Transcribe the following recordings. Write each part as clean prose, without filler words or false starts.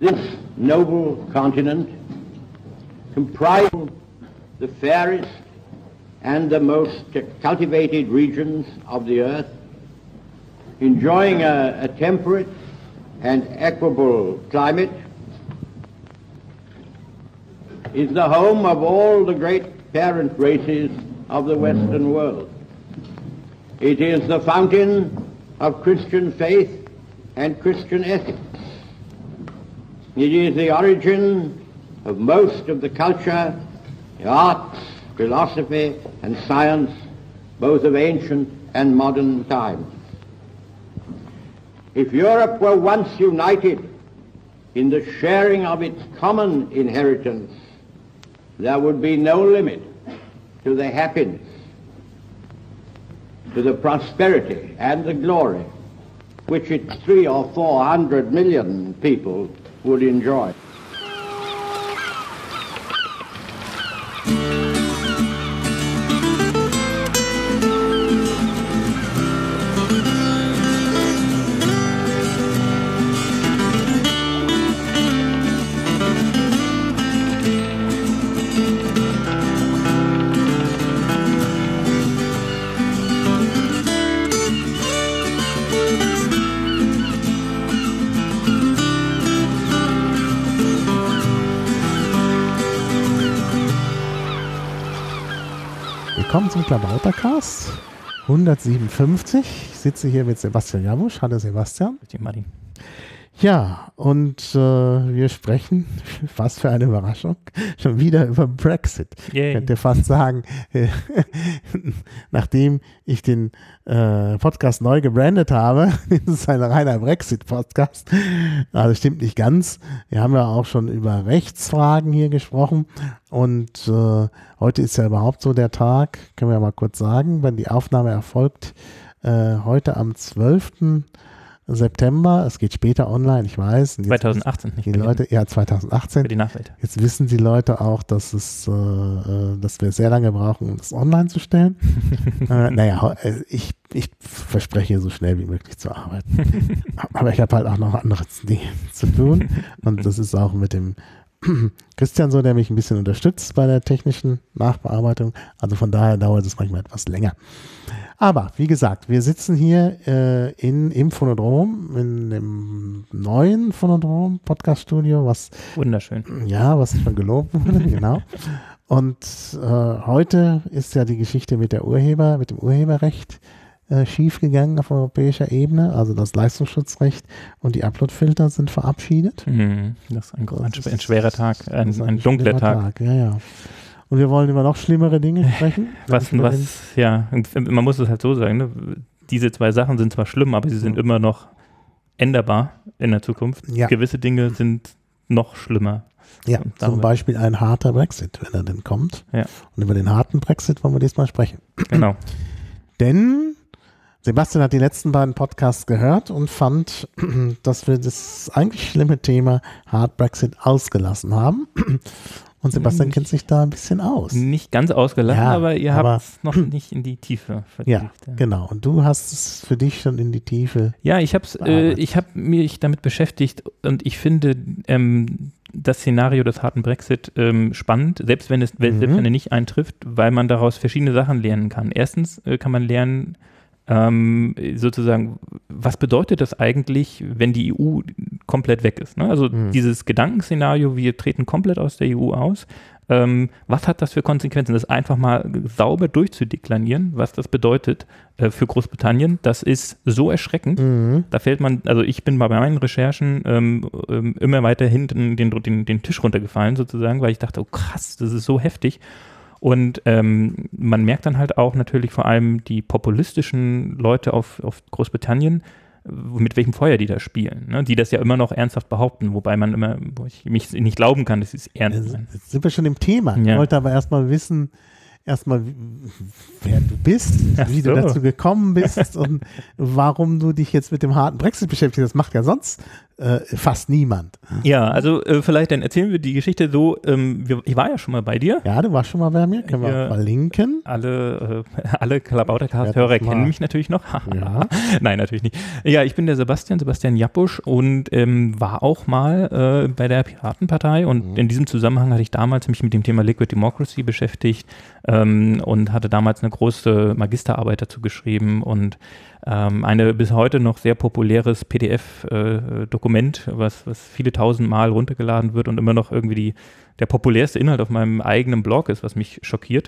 This noble continent, comprising the fairest and the most cultivated regions of the earth, enjoying a temperate and equable climate, is the home of all the great parent races of the Western world. It is the fountain of Christian faith and Christian ethics. It is the origin of most of the culture, the arts, philosophy, and science, both of ancient and modern times. If Europe were once united in the sharing of its common inheritance, there would be no limit to the happiness, to the prosperity and the glory which its 300 or 400 million people would enjoy. Willkommen zum Klabautercast 157. Ich sitze hier mit Sebastian Jabusch. Hallo Sebastian. Martin. Ja, und wir sprechen, was für eine Überraschung, schon wieder über Brexit. Ich könnte fast sagen, nachdem ich den Podcast neu gebrandet habe, ist es ein reiner Brexit-Podcast. Also stimmt nicht ganz. Wir haben ja auch schon über Rechtsfragen hier gesprochen und heute ist ja überhaupt so der Tag, können wir ja mal kurz sagen, wenn die Aufnahme erfolgt, heute am 12. September, es geht später online, ich weiß. 2018, nicht die Leute, ja, 2018. Für die Nachwelt. Jetzt wissen die Leute auch, dass dass wir sehr lange brauchen, um das online zu stellen. Ich verspreche, so schnell wie möglich zu arbeiten. Aber ich habe halt auch noch andere Dinge zu tun. Und das ist auch mit dem Christian so, der mich ein bisschen unterstützt bei der technischen Nachbearbeitung. Also von daher dauert es manchmal etwas länger. Aber wie gesagt, wir sitzen hier im Phonodrom, in dem neuen Phonodrom-Podcast-Studio, was wunderschön. Ja, was schon gelobt wurde, genau. Und heute ist ja die Geschichte mit dem Urheberrecht schiefgegangen auf europäischer Ebene. Also das Leistungsschutzrecht und die Uploadfilter sind verabschiedet. Das ist ein schwerer Tag, ein dunkler Tag. Ja. Und wir wollen über noch schlimmere Dinge sprechen. Man muss es halt so sagen, ne? Diese zwei Sachen sind zwar schlimm, aber sie sind immer noch änderbar in der Zukunft. Ja. Gewisse Dinge sind noch schlimmer. Ja, zum Beispiel ein harter Brexit, wenn er denn kommt. Ja. Und über den harten Brexit wollen wir diesmal sprechen. Genau. Denn Sebastian hat die letzten beiden Podcasts gehört und fand, dass wir das eigentlich schlimme Thema Hard Brexit ausgelassen haben. Und Sebastian kennt sich da ein bisschen aus. Nicht ganz ausgelassen, aber ihr habt es noch nicht in die Tiefe vertieft. Ja, genau. Und du hast es für dich schon in die Tiefe. Ja, ich habe mich damit beschäftigt und ich finde das Szenario des harten Brexit spannend, selbst wenn er nicht eintrifft, weil man daraus verschiedene Sachen lernen kann. Erstens kann man lernen, sozusagen, was bedeutet das eigentlich, wenn die EU komplett weg ist? Ne? Also dieses Gedankenszenario, wir treten komplett aus der EU aus, was hat das für Konsequenzen? Das einfach mal sauber durchzudeklinieren, was das bedeutet für Großbritannien, das ist so erschreckend. Da fällt man, also ich bin bei meinen Recherchen immer weiter hinten den Tisch runtergefallen sozusagen, weil ich dachte, oh krass, das ist so heftig. Und man merkt dann halt auch natürlich vor allem die populistischen Leute auf Großbritannien, mit welchem Feuer die da spielen, ne? Die das ja immer noch ernsthaft behaupten, wo ich mich nicht glauben kann, dass sie es ernst meinen. Jetzt sind wir schon im Thema. Ich wollte aber erstmal wissen, wer du bist, wie du dazu gekommen bist und warum du dich jetzt mit dem harten Brexit beschäftigst. Das macht ja sonst fast niemand. Ja, also vielleicht dann erzählen wir die Geschichte so, ich war ja schon mal bei dir. Ja, du warst schon mal bei mir, können wir auch verlinken. Alle Klabautercast-Hörer kennen mich natürlich noch. Ja. Nein, natürlich nicht. Ja, ich bin der Sebastian Jappusch und war auch mal bei der Piratenpartei und in diesem Zusammenhang hatte ich damals mich mit dem Thema Liquid Democracy beschäftigt und hatte damals eine große Magisterarbeit dazu geschrieben und eine bis heute noch sehr populäres PDF-Dokument, was viele tausend Mal runtergeladen wird und immer noch irgendwie der populärste Inhalt auf meinem eigenen Blog ist, was mich schockiert.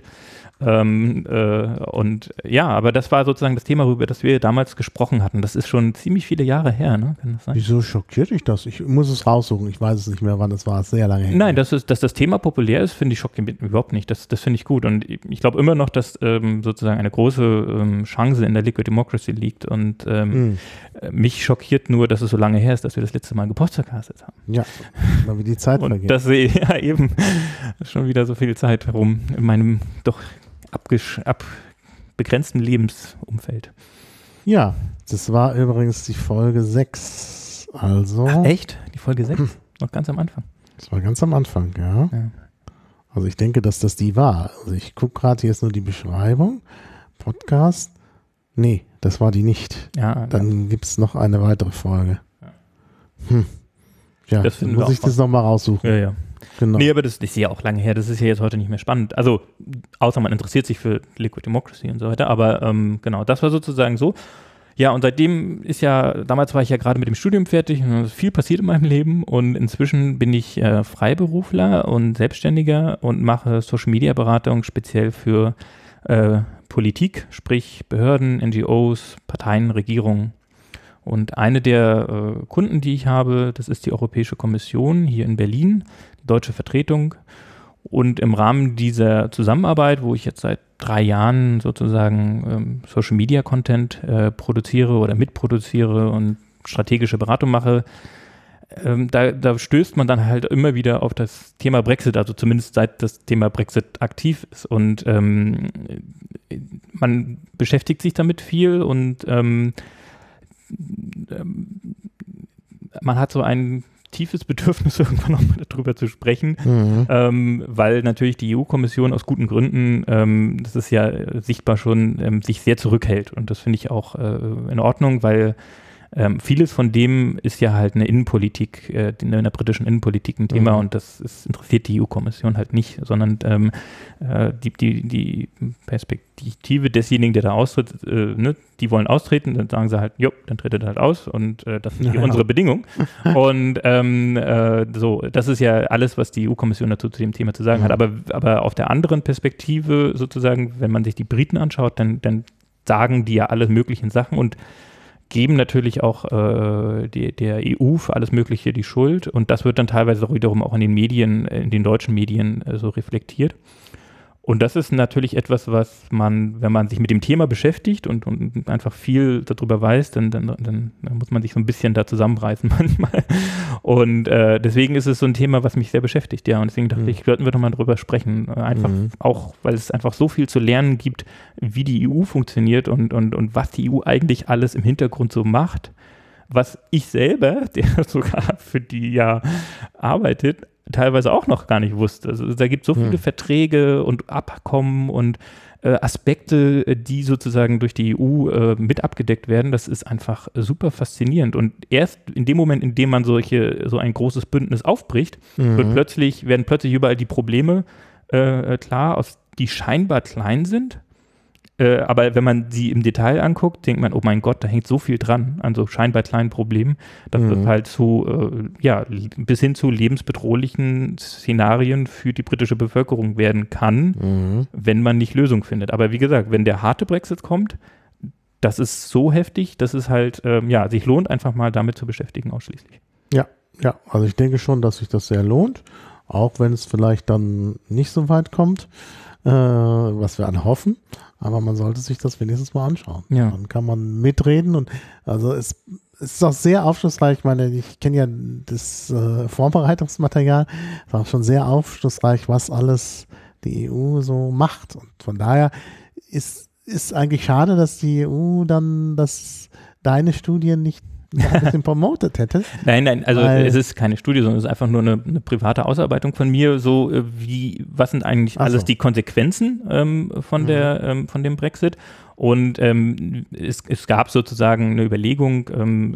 Und ja, aber das war sozusagen das Thema, über das wir damals gesprochen hatten. Das ist schon ziemlich viele Jahre her, ne? Kann das sein? Wieso schockiert dich das? Ich muss es raussuchen. Ich weiß es nicht mehr, wann es war. Sehr lange her. Nein, dass das Thema populär ist, finde ich schockiert überhaupt nicht. Das finde ich gut. Und ich glaube immer noch, dass sozusagen eine große Chance in der Liquid Democracy liegt. Und mich schockiert nur, dass es so lange her ist, dass wir das letzte Mal gepodcastet haben. Ja, weil wie die Zeit und vergeht. Das ja eben schon wieder so viel Zeit herum in meinem doch begrenzten Lebensumfeld. Ja, das war übrigens die Folge 6. Also. Ach, echt? Die Folge 6? Noch ganz am Anfang. Das war ganz am Anfang, ja. Also ich denke, dass das die war. Also ich gucke gerade, hier ist nur die Beschreibung. Podcast. Nee, das war die nicht. Ja, dann gibt es noch eine weitere Folge. Ja, das dann muss ich das nochmal raussuchen. Ja. Genau. Nee, aber das ist ja auch lange her, das ist ja jetzt heute nicht mehr spannend. Also, außer man interessiert sich für Liquid Democracy und so weiter, aber genau, das war sozusagen so. Ja, und seitdem damals war ich ja gerade mit dem Studium fertig und viel passiert in meinem Leben und inzwischen bin ich Freiberufler und Selbstständiger und mache Social-Media-Beratung speziell für Politik, sprich Behörden, NGOs, Parteien, Regierungen. Und eine der Kunden, die ich habe, das ist die Europäische Kommission hier in Berlin, die deutsche Vertretung. Und im Rahmen dieser Zusammenarbeit, wo ich jetzt seit 3 Jahren sozusagen Social-Media-Content produziere oder mitproduziere und strategische Beratung mache, da stößt man dann halt immer wieder auf das Thema Brexit, also zumindest seit das Thema Brexit aktiv ist. Und man beschäftigt sich damit viel und man hat so ein tiefes Bedürfnis, irgendwann nochmal darüber zu sprechen, weil natürlich die EU-Kommission aus guten Gründen, das ist ja sichtbar schon, sich sehr zurückhält. Und das finde ich auch in Ordnung, weil vieles von dem ist ja halt eine Innenpolitik, in der britischen Innenpolitik ein Thema und interessiert die EU-Kommission halt nicht, sondern die Perspektive desjenigen, der da austritt, die wollen austreten, dann sagen sie halt, jo, dann tritt er halt aus und das ist unsere Bedingung. Und so, das ist ja alles, was die EU-Kommission dazu zu dem Thema zu sagen hat. Aber auf der anderen Perspektive sozusagen, wenn man sich die Briten anschaut, dann sagen die ja alle möglichen Sachen und geben natürlich auch der EU für alles Mögliche die Schuld und das wird dann teilweise auch wiederum auch in den Medien, in den deutschen Medien so reflektiert. Und das ist natürlich etwas, was man, wenn man sich mit dem Thema beschäftigt und einfach viel darüber weiß, dann muss man sich so ein bisschen da zusammenreißen manchmal. Und deswegen ist es so ein Thema, was mich sehr beschäftigt, ja. Und deswegen dachte ich, sollten wir doch mal drüber sprechen. Einfach auch, weil es einfach so viel zu lernen gibt, wie die EU funktioniert und was die EU eigentlich alles im Hintergrund so macht. Was ich selber, der sogar für die ja arbeitet, teilweise auch noch gar nicht wusste. Also da gibt es so viele Verträge und Abkommen und Aspekte, die sozusagen durch die EU mit abgedeckt werden. Das ist einfach super faszinierend. Und erst in dem Moment, in dem man so ein großes Bündnis aufbricht, werden plötzlich überall die Probleme klar, die scheinbar klein sind. Aber wenn man sie im Detail anguckt, denkt man, oh mein Gott, da hängt so viel dran an so scheinbar kleinen Problemen, dass das halt bis hin zu lebensbedrohlichen Szenarien für die britische Bevölkerung werden kann, wenn man nicht Lösung findet. Aber wie gesagt, wenn der harte Brexit kommt, das ist so heftig, dass es halt, sich lohnt, einfach mal damit zu beschäftigen ausschließlich. Ja, also ich denke schon, dass sich das sehr lohnt, auch wenn es vielleicht dann nicht so weit kommt, was wir alle hoffen. Aber man sollte sich das wenigstens mal anschauen. Ja. Dann kann man mitreden und also es ist auch sehr aufschlussreich. Ich meine, ich kenne ja das Vorbereitungsmaterial. Es ist auch schon sehr aufschlussreich, was alles die EU so macht. Und von daher ist eigentlich schade, dass die EU dann deine Studien nicht noch ein bisschen promotet hättest. Nein, also es ist keine Studie, sondern es ist einfach nur eine private Ausarbeitung von mir, so was sind eigentlich alles die Konsequenzen von dem Brexit. Und es gab sozusagen eine Überlegung,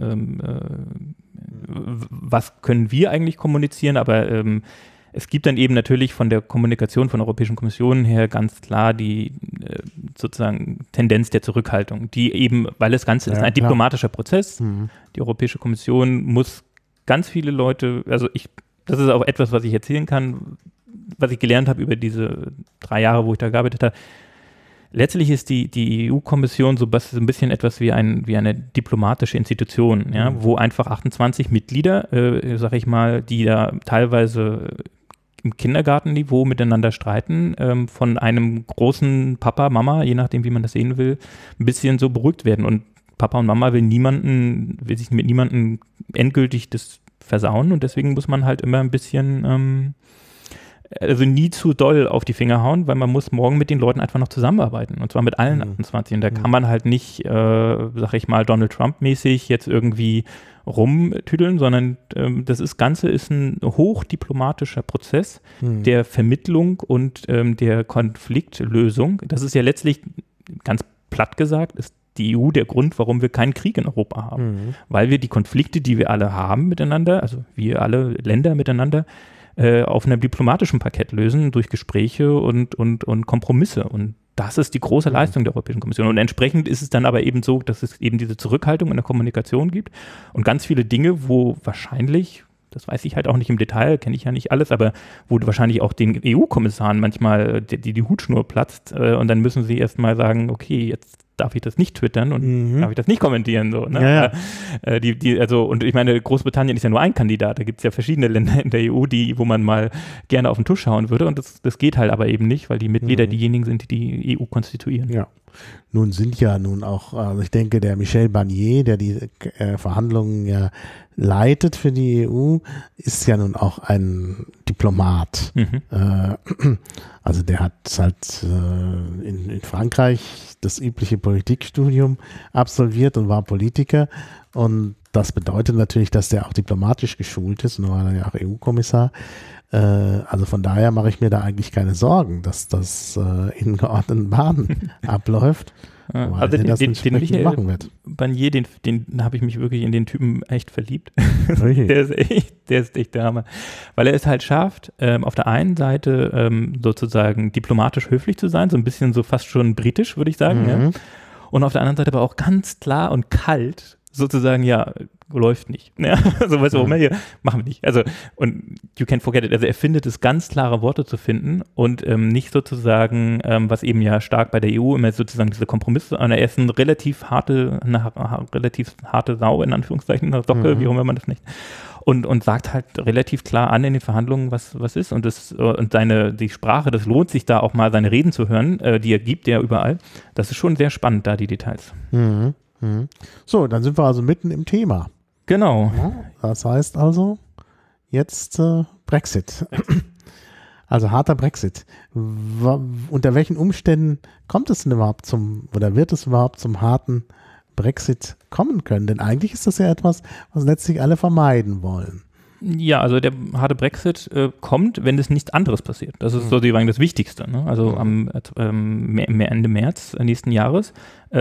was können wir eigentlich kommunizieren, aber es gibt dann eben natürlich von der Kommunikation von der Europäischen Kommission her ganz klar die sozusagen Tendenz der Zurückhaltung, die eben, weil das Ganze ist ein diplomatischer Prozess, die Europäische Kommission muss ganz viele Leute, das ist auch etwas, was ich erzählen kann, was ich gelernt habe über diese 3 Jahre, wo ich da gearbeitet habe. Letztlich ist die EU-Kommission so ein bisschen etwas wie eine diplomatische Institution, wo einfach 28 Mitglieder, sag ich mal, die da teilweise im Kindergartenniveau miteinander streiten, von einem großen Papa, Mama, je nachdem, wie man das sehen will, ein bisschen so beruhigt werden. Und Papa und Mama will sich mit niemandem endgültig das versauen und deswegen muss man halt immer ein bisschen nie zu doll auf die Finger hauen, weil man muss morgen mit den Leuten einfach noch zusammenarbeiten und zwar mit allen 28 und da kann man halt nicht, sag ich mal, Donald Trump-mäßig jetzt irgendwie rumtüdeln, sondern das Ganze ist ein hochdiplomatischer Prozess der Vermittlung und der Konfliktlösung. Das ist ja letztlich, ganz platt gesagt, ist die EU der Grund, warum wir keinen Krieg in Europa haben, weil wir die Konflikte, die wir alle haben miteinander, also wir alle Länder miteinander, auf einem diplomatischen Parkett lösen durch Gespräche und Kompromisse. Und das ist die große Leistung der Europäischen Kommission. Und entsprechend ist es dann aber eben so, dass es eben diese Zurückhaltung in der Kommunikation gibt und ganz viele Dinge, wo wahrscheinlich, das weiß ich halt auch nicht im Detail, kenne ich ja nicht alles, aber wo wahrscheinlich auch den EU-Kommissaren manchmal die Hutschnur platzt und dann müssen sie erst mal sagen, okay, jetzt darf ich das nicht twittern und darf ich das nicht kommentieren. So, ne? Und ich meine, Großbritannien ist ja nur ein Kandidat, da gibt es ja verschiedene Länder in der EU, wo man mal gerne auf den Tisch schauen würde und das geht halt aber eben nicht, weil die Mitglieder diejenigen sind, die die EU konstituieren. Ja. Nun sind ja auch, also ich denke, der Michel Barnier, der die Verhandlungen ja leitet für die EU, ist ja nun auch ein Diplomat. Also der hat halt in Frankreich das übliche Politikstudium absolviert und war Politiker und das bedeutet natürlich, dass der auch diplomatisch geschult ist und war dann ja auch EU-Kommissar. Also von daher mache ich mir da eigentlich keine Sorgen, dass das in geordneten Bahnen abläuft. Also den Michael Barnier, den habe ich mich wirklich in den Typen echt verliebt. Der ist echt der Hammer. Weil er es halt schafft, auf der einen Seite sozusagen diplomatisch höflich zu sein, so ein bisschen so fast schon britisch, würde ich sagen. Ja? Und auf der anderen Seite aber auch ganz klar und kalt sozusagen, ja, läuft nicht. Ja, also weißt du, hier machen wir nicht. Also, und you can't forget it. Also er findet es, ganz klare Worte zu finden und nicht sozusagen, was eben ja stark bei der EU immer sozusagen diese Kompromisse, er ist eine relativ harte Sau, in Anführungszeichen, eine Socke, wie auch immer man das nicht. Und sagt halt relativ klar an in den Verhandlungen, was ist. Und die Sprache, das lohnt sich da auch mal, seine Reden zu hören, die er gibt, ja überall. Das ist schon sehr spannend, da die Details. So, dann sind wir also mitten im Thema. Genau. Ja, das heißt also, jetzt Brexit. Also harter Brexit. Unter welchen Umständen kommt es denn überhaupt wird es überhaupt zum harten Brexit kommen können? Denn eigentlich ist das ja etwas, was letztlich alle vermeiden wollen. Ja, also der harte Brexit kommt, wenn es nichts anderes passiert. Das ist sozusagen das Wichtigste. Ne? Also am Ende März nächsten Jahres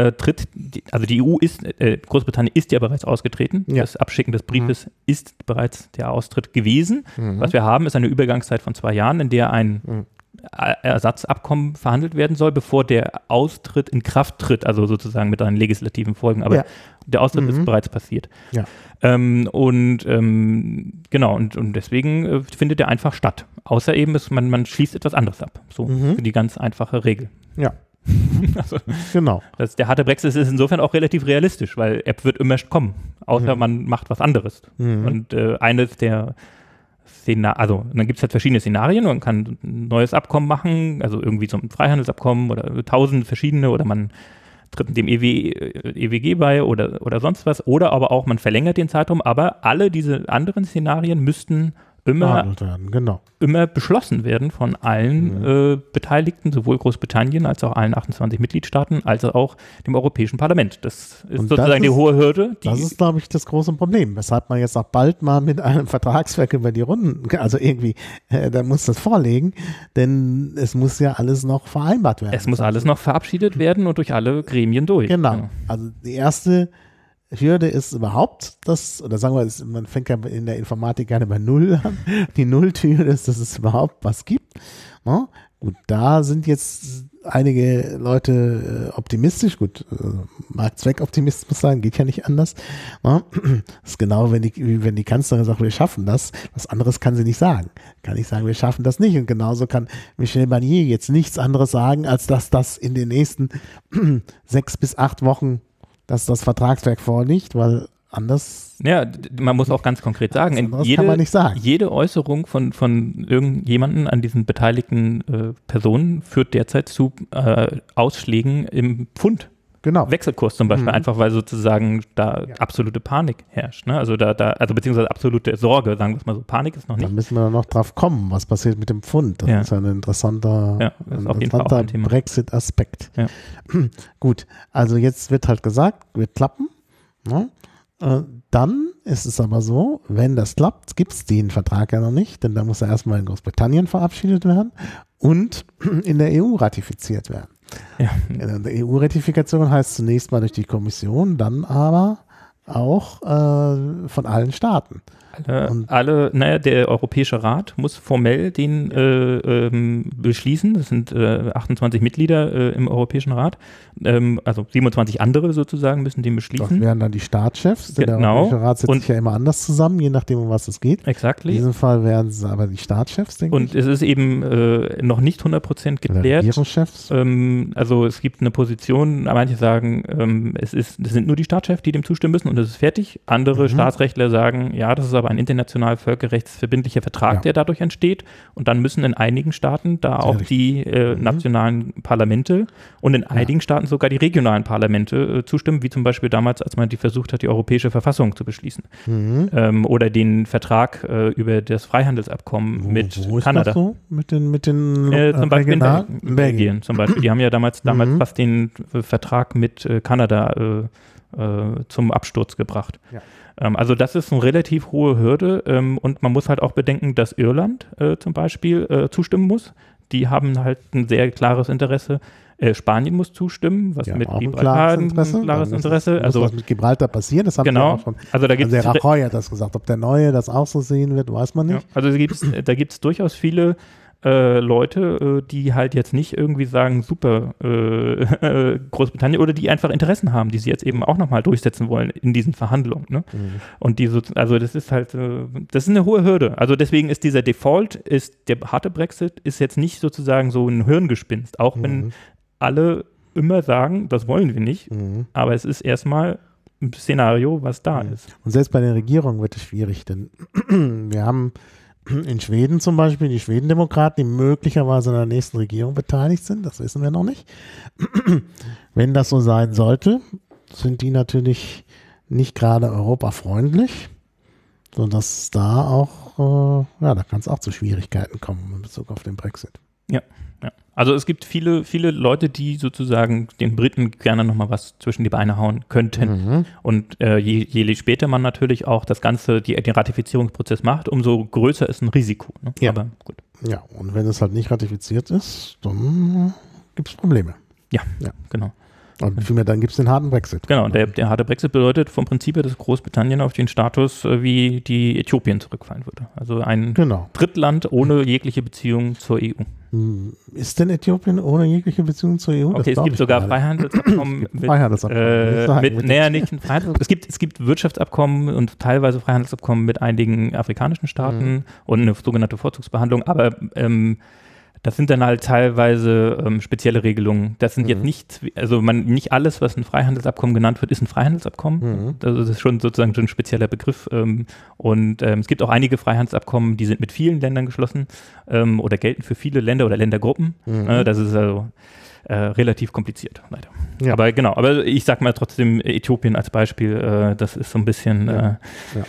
die EU Großbritannien ist ja bereits ausgetreten. Ja. Das Abschicken des Briefes ist bereits der Austritt gewesen. Was wir haben, ist eine Übergangszeit von 2 Jahren, in der ein Ersatzabkommen verhandelt werden soll, bevor der Austritt in Kraft tritt, also sozusagen mit seinen legislativen Folgen. Aber der Austritt ist bereits passiert. Ja. Und deswegen findet er einfach statt. Außer eben, man schließt etwas anderes ab. So die ganz einfache Regel. Ja. Also, genau. Der harte Brexit ist insofern auch relativ realistisch, weil er wird immer kommen, außer man macht was anderes. Und eines der dann gibt es halt verschiedene Szenarien, man kann ein neues Abkommen machen, also irgendwie so ein Freihandelsabkommen oder 1000 verschiedene oder man tritt dem EWG bei oder sonst was oder aber auch man verlängert den Zeitraum, aber alle diese anderen Szenarien müssten behandelt werden, genau. immer beschlossen werden von allen Beteiligten, sowohl Großbritannien als auch allen 28 Mitgliedstaaten, als auch dem Europäischen Parlament. Das ist Und sozusagen die hohe Hürde. Das ist, glaube ich, das große Problem, weshalb man jetzt auch bald mal mit einem Vertragswerk über die Runden, also irgendwie, da muss das vorlegen, denn es muss ja alles noch vereinbart werden. Es muss alles noch verabschiedet werden und durch alle Gremien durch. Genau. Also die erste Hürde ist überhaupt das, oder sagen wir, man fängt ja in der Informatik gerne bei Null an. Die Nulltür ist, dass es überhaupt was gibt. Ne? Gut, da sind jetzt einige Leute optimistisch. Gut, mag Zweckoptimismus sein, geht ja nicht anders. Ne? Das ist genau, wenn die Kanzlerin sagt, wir schaffen das. Was anderes kann sie nicht sagen. Kann nicht sagen, wir schaffen das nicht. Und genauso kann Michel Barnier jetzt nichts anderes sagen, als dass das in den nächsten 6 bis 8 Wochen dass das Vertragswerk vorliegt, weil anders. Ja, man muss auch ganz konkret sagen, kann man nicht sagen. Jede Äußerung von irgendjemanden an diesen beteiligten Personen führt derzeit zu Ausschlägen im Pfund. Genau. Wechselkurs zum Beispiel, einfach weil sozusagen da absolute Panik herrscht. Ne? Also also beziehungsweise absolute Sorge, sagen wir es mal so. Panik ist noch nicht. Da müssen wir noch drauf kommen, was passiert mit dem Pfund. Das ist ja ein interessanter Brexit-Aspekt. Ja. Gut, also jetzt wird halt gesagt, wird klappen. Ne? Dann ist es aber so, wenn das klappt, gibt es den Vertrag ja noch nicht, denn da muss er erstmal in Großbritannien verabschiedet werden und in der EU ratifiziert werden. Ja. Die EU-Ratifikation heißt zunächst mal durch die Kommission, dann aber auch von allen Staaten. Der Europäische Rat muss formell den beschließen. Das sind 28 Mitglieder im Europäischen Rat. Also 27 andere sozusagen müssen den beschließen. Das wären dann die Staatschefs. Genau. Der Europäische Rat setzt sich ja immer anders zusammen, je nachdem, um was es geht. Exactly. In diesem Fall wären es aber die Staatschefs, denke ich. Und es ist eben noch nicht 100% geklärt. Oder Regierungschefs. Also es gibt eine Position, manche sagen, es sind nur die Staatschefs, die dem zustimmen müssen und es ist fertig. Andere Staatsrechtler sagen, ja, das ist aber ein international völkerrechtsverbindlicher Vertrag, der dadurch entsteht. Und dann müssen in einigen Staaten da auch die nationalen Parlamente und in einigen Staaten sogar die regionalen Parlamente zustimmen, wie zum Beispiel damals, als man versucht hat, die Europäische Verfassung zu beschließen. Oder den Vertrag über das Freihandelsabkommen mit Kanada. Ist das so? Mit den zum Beispiel in Belgien zum Beispiel. Die haben ja damals fast den Vertrag mit Kanada zum Absturz gebracht. Ja. Also das ist eine relativ hohe Hürde und man muss halt auch bedenken, dass Irland zum Beispiel zustimmen muss. Die haben halt ein sehr klares Interesse. Spanien muss zustimmen, was mit Gibraltar ein klares Interesse. Also was mit Gibraltar passiert, das haben wir auch schon. Also da gibt's der Rajoy hat das gesagt. Ob der Neue das auch so sehen wird, weiß man nicht. Ja, also da gibt's durchaus viele Leute, die halt jetzt nicht irgendwie sagen, super, Großbritannien, oder die einfach Interessen haben, die sie jetzt eben auch nochmal durchsetzen wollen in diesen Verhandlungen. Ne? Und also das ist halt, das ist eine hohe Hürde. Also deswegen ist dieser Default, der harte Brexit, ist jetzt nicht sozusagen so ein Hirngespinst, auch wenn alle immer sagen, das wollen wir nicht, aber es ist erstmal ein Szenario, was da ist. Und selbst bei den Regierungen wird es schwierig, denn wir haben in Schweden zum Beispiel die Schwedendemokraten, die möglicherweise in der nächsten Regierung beteiligt sind, das wissen wir noch nicht. Wenn das so sein sollte, sind die natürlich nicht gerade europafreundlich, sodass da auch, da kann es auch zu Schwierigkeiten kommen in Bezug auf den Brexit. Ja. Also es gibt viele Leute, die sozusagen den Briten gerne nochmal was zwischen die Beine hauen könnten. Und je später man natürlich auch das Ganze, den Ratifizierungsprozess macht, umso größer ist ein Risiko. Ne? Ja. Aber gut. Ja, und wenn es halt nicht ratifiziert ist, dann gibt es Probleme. Ja, genau. Und vielmehr dann gibt es den harten Brexit. Genau, und der harte Brexit bedeutet vom Prinzip her, dass Großbritannien auf den Status wie die Äthiopien zurückfallen würde. Also ein Drittland ohne jegliche Beziehung zur EU. Ist denn Äthiopien ohne jegliche Beziehung zur EU? Okay, es gibt sogar Freihandelsabkommen Es gibt Wirtschaftsabkommen und teilweise Freihandelsabkommen mit einigen afrikanischen Staaten und eine sogenannte Vorzugsbehandlung, aber das sind dann halt teilweise spezielle Regelungen. Das sind jetzt nicht alles, was ein Freihandelsabkommen genannt wird, ist ein Freihandelsabkommen. Also das ist schon sozusagen ein spezieller Begriff. Und es gibt auch einige Freihandelsabkommen, die sind mit vielen Ländern geschlossen oder gelten für viele Länder oder Ländergruppen. Das ist also relativ kompliziert, leider. Ja. Aber ich sag mal trotzdem Äthiopien als Beispiel, das ist so ein bisschen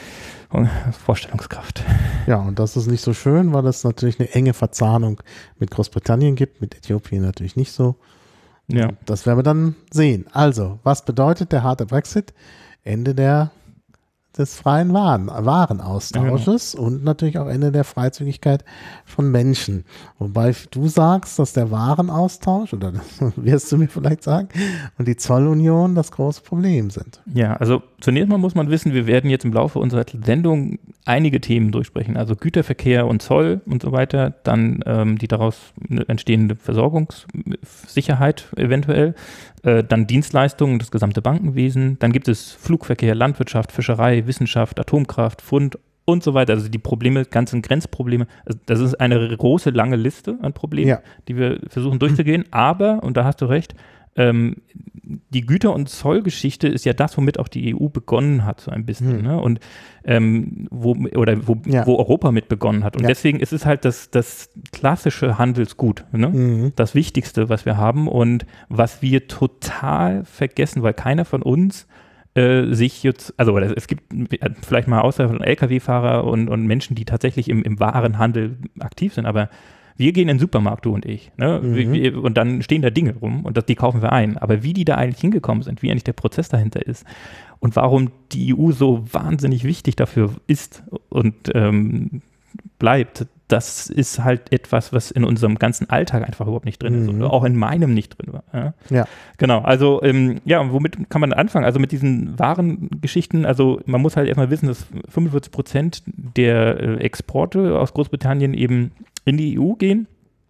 Vorstellungskraft. Ja, und das ist nicht so schön, weil es natürlich eine enge Verzahnung mit Großbritannien gibt, mit Äthiopien natürlich nicht so. Ja. Das werden wir dann sehen. Also, was bedeutet der harte Brexit? Ende des freien Warenaustausches und natürlich auch Ende der Freizügigkeit von Menschen. Wobei du sagst, dass der Warenaustausch, oder das wirst du mir vielleicht sagen, und die Zollunion das große Problem sind. Ja, also zunächst mal muss man wissen, wir werden jetzt im Laufe unserer Sendung einige Themen durchsprechen, also Güterverkehr und Zoll und so weiter, dann die daraus entstehende Versorgungssicherheit eventuell, dann Dienstleistungen, das gesamte Bankenwesen, dann gibt es Flugverkehr, Landwirtschaft, Fischerei, Wissenschaft, Atomkraft, Pfund und so weiter, also die Probleme, ganzen Grenzprobleme, also das ist eine große, lange Liste an Problemen, die wir versuchen durchzugehen, aber, und da hast du recht, die Güter- und Zollgeschichte ist ja das, womit auch die EU begonnen hat, so ein bisschen, ne? Und wo Europa mit begonnen hat. Und deswegen ist es halt das klassische Handelsgut, ne? Das Wichtigste, was wir haben und was wir total vergessen, weil keiner von uns sich jetzt, also es gibt vielleicht mal außer von Lkw-Fahrer und Menschen, die tatsächlich im Warenhandel aktiv sind, aber wir gehen in den Supermarkt, du und ich, ne? Und dann stehen da Dinge rum und die kaufen wir ein. Aber wie die da eigentlich hingekommen sind, wie eigentlich der Prozess dahinter ist und warum die EU so wahnsinnig wichtig dafür ist und bleibt, das ist halt etwas, was in unserem ganzen Alltag einfach überhaupt nicht drin ist oder auch in meinem nicht drin war. Ja. Genau, also womit kann man anfangen? Also mit diesen Warengeschichten, also man muss halt erstmal wissen, dass 45% der Exporte aus Großbritannien eben in die EU gehen.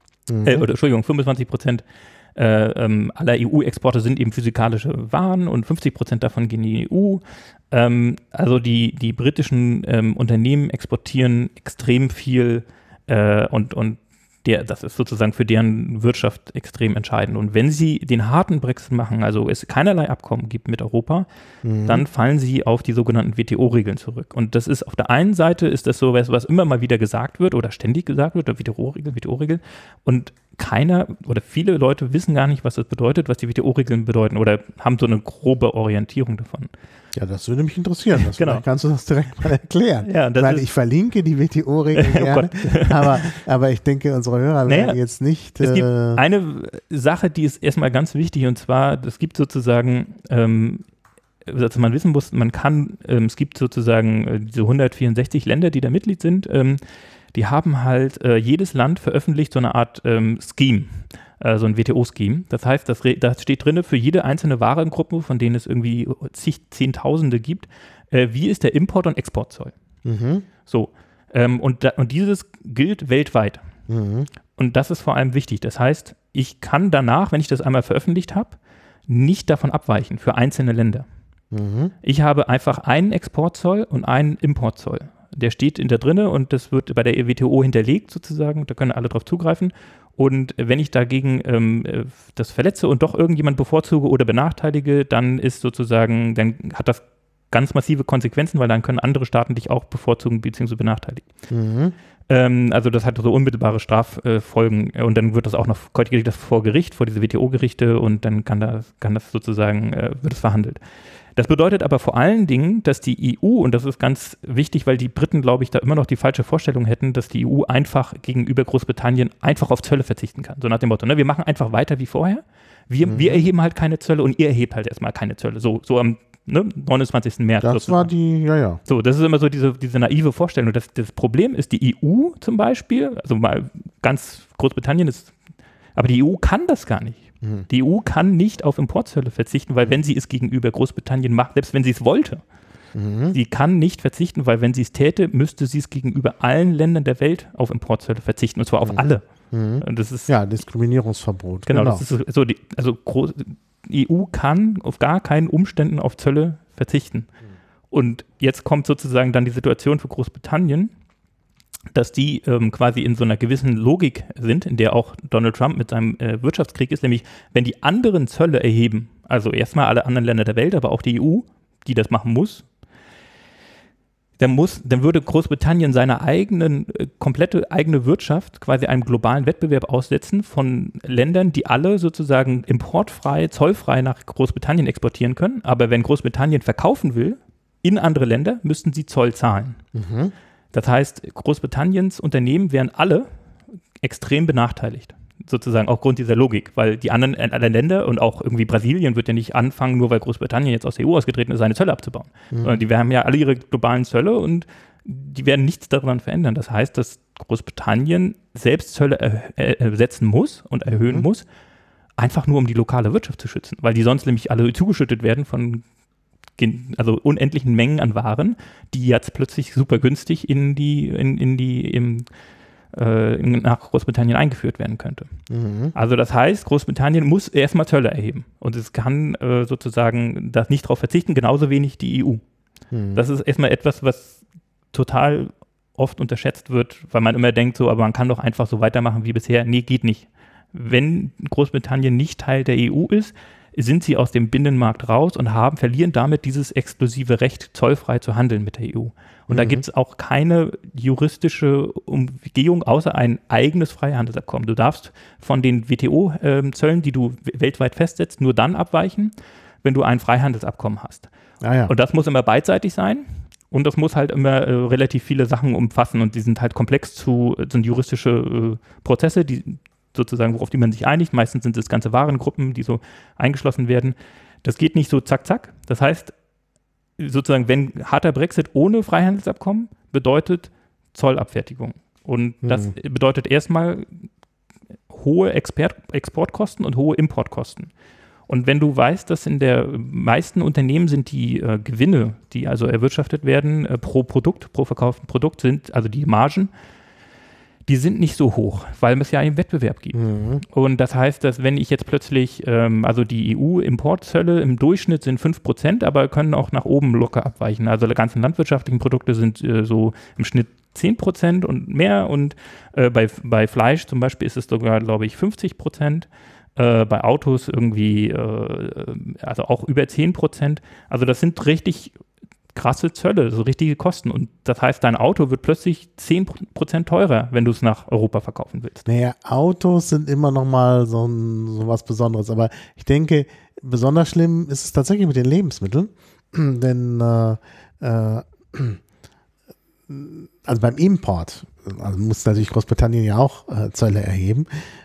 25% aller EU-Exporte sind eben physikalische Waren und 50% davon gehen in die EU. Also die britischen Unternehmen exportieren extrem viel und das ist sozusagen für deren Wirtschaft extrem entscheidend. Und wenn sie den harten Brexit machen, also es keinerlei Abkommen gibt mit Europa, dann fallen sie auf die sogenannten WTO-Regeln zurück. Und das ist auf der einen Seite ist das so, was immer mal wieder gesagt wird oder ständig gesagt wird, WTO-Regeln. Und keiner oder viele Leute wissen gar nicht, was das bedeutet, was die WTO-Regeln bedeuten oder haben so eine grobe Orientierung davon. Ja, das würde mich interessieren. Vielleicht kannst du das direkt mal erklären. Ja, weil ich verlinke die WTO-Regeln gerne, aber ich denke, unsere Hörer werden jetzt nicht... Es gibt eine Sache, die ist erstmal ganz wichtig, und zwar, es gibt sozusagen, also man wissen muss, es gibt sozusagen diese 164 Länder, die da Mitglied sind, die haben halt, jedes Land veröffentlicht so eine Art Scheme, so ein WTO-Scheme. Das heißt, da steht drin, für jede einzelne Warengruppe, von denen es irgendwie Zehntausende gibt, wie ist der Import- und Exportzoll. So, und dieses gilt weltweit. Und das ist vor allem wichtig. Das heißt, ich kann danach, wenn ich das einmal veröffentlicht habe, nicht davon abweichen für einzelne Länder. Ich habe einfach einen Exportzoll und einen Importzoll. Der steht da drinne und das wird bei der WTO hinterlegt sozusagen, da können alle drauf zugreifen. Und wenn ich dagegen das verletze und doch irgendjemand bevorzuge oder benachteilige, dann hat das ganz massive Konsequenzen, weil dann können andere Staaten dich auch bevorzugen bzw. benachteiligen. Also das hat so unmittelbare Straffolgen und dann wird das auch noch vor Gericht, vor diese WTO-Gerichte, und dann kann das sozusagen, wird es verhandelt. Das bedeutet aber vor allen Dingen, dass die EU, und das ist ganz wichtig, weil die Briten, glaube ich, da immer noch die falsche Vorstellung hätten, dass die EU einfach gegenüber Großbritannien einfach auf Zölle verzichten kann. So nach dem Motto, ne, wir machen einfach weiter wie vorher, wir erheben halt keine Zölle und ihr erhebt halt erstmal keine Zölle. So am 29. März. Das sozusagen. War So, das ist immer so diese naive Vorstellung. Das Problem ist, die EU zum Beispiel, also mal ganz Großbritannien ist, aber die EU kann das gar nicht. Die EU kann nicht auf Importzölle verzichten, weil wenn sie es gegenüber Großbritannien macht, selbst wenn sie es wollte, sie kann nicht verzichten, weil wenn sie es täte, müsste sie es gegenüber allen Ländern der Welt auf Importzölle verzichten, und zwar auf alle. Und das ist, Diskriminierungsverbot. Genau. Das ist so, die EU kann auf gar keinen Umständen auf Zölle verzichten. Und jetzt kommt sozusagen dann die Situation für Großbritannien, dass die quasi in so einer gewissen Logik sind, in der auch Donald Trump mit seinem Wirtschaftskrieg ist, nämlich wenn die anderen Zölle erheben, also erstmal alle anderen Länder der Welt, aber auch die EU, die das machen muss, dann würde Großbritannien seine komplette eigene Wirtschaft quasi einem globalen Wettbewerb aussetzen von Ländern, die alle sozusagen importfrei, zollfrei nach Großbritannien exportieren können. Aber wenn Großbritannien verkaufen will, in andere Länder müssten sie Zoll zahlen. Das heißt, Großbritanniens Unternehmen wären alle extrem benachteiligt. Sozusagen aufgrund dieser Logik, weil die anderen Länder und auch irgendwie Brasilien wird ja nicht anfangen, nur weil Großbritannien jetzt aus der EU ausgetreten ist, seine Zölle abzubauen. Die haben ja alle ihre globalen Zölle und die werden nichts daran verändern. Das heißt, dass Großbritannien selbst Zölle setzen muss und erhöhen muss, einfach nur um die lokale Wirtschaft zu schützen, weil die sonst nämlich alle zugeschüttet werden von unendlichen Mengen an Waren, die jetzt plötzlich super günstig nach Großbritannien eingeführt werden könnte. Also das heißt, Großbritannien muss erstmal Zölle erheben und es kann sozusagen das nicht darauf verzichten, genauso wenig die EU. Das ist erstmal etwas, was total oft unterschätzt wird, weil man immer denkt, so, aber man kann doch einfach so weitermachen wie bisher. Nee, geht nicht. Wenn Großbritannien nicht Teil der EU ist, sind sie aus dem Binnenmarkt raus und verlieren damit dieses exklusive Recht, zollfrei zu handeln mit der EU. Und da gibt es auch keine juristische Umgehung, außer ein eigenes Freihandelsabkommen. Du darfst von den WTO-Zöllen, die du weltweit festsetzt, nur dann abweichen, wenn du ein Freihandelsabkommen hast. Und das muss immer beidseitig sein. Und das muss halt immer relativ viele Sachen umfassen und die sind halt komplex sind juristische Prozesse, die sozusagen, worauf die man sich einigt. Meistens sind es ganze Warengruppen, die so eingeschlossen werden. Das geht nicht so zack, zack. Das heißt, sozusagen, wenn harter Brexit ohne Freihandelsabkommen bedeutet Zollabfertigung. Und das bedeutet erstmal hohe Exportkosten und hohe Importkosten. Und wenn du weißt, dass in der meisten Unternehmen sind die Gewinne, die also erwirtschaftet werden, pro verkauften Produkt sind, also die Margen, die sind nicht so hoch, weil es ja einen Wettbewerb gibt. Und das heißt, dass wenn ich jetzt plötzlich, also die EU-Importzölle im Durchschnitt sind 5%, aber können auch nach oben locker abweichen. Also die ganzen landwirtschaftlichen Produkte sind so im Schnitt 10% und mehr und bei Fleisch zum Beispiel ist es sogar, glaube ich, 50%. Bei Autos irgendwie, also auch über 10%. Also das sind richtig krasse Zölle, so richtige Kosten. Und das heißt, dein Auto wird plötzlich 10% teurer, wenn du es nach Europa verkaufen willst. Naja, Autos sind immer noch mal so was Besonderes. Aber ich denke, besonders schlimm ist es tatsächlich mit den Lebensmitteln. Denn also beim Import, also muss natürlich Großbritannien ja auch Zölle erheben,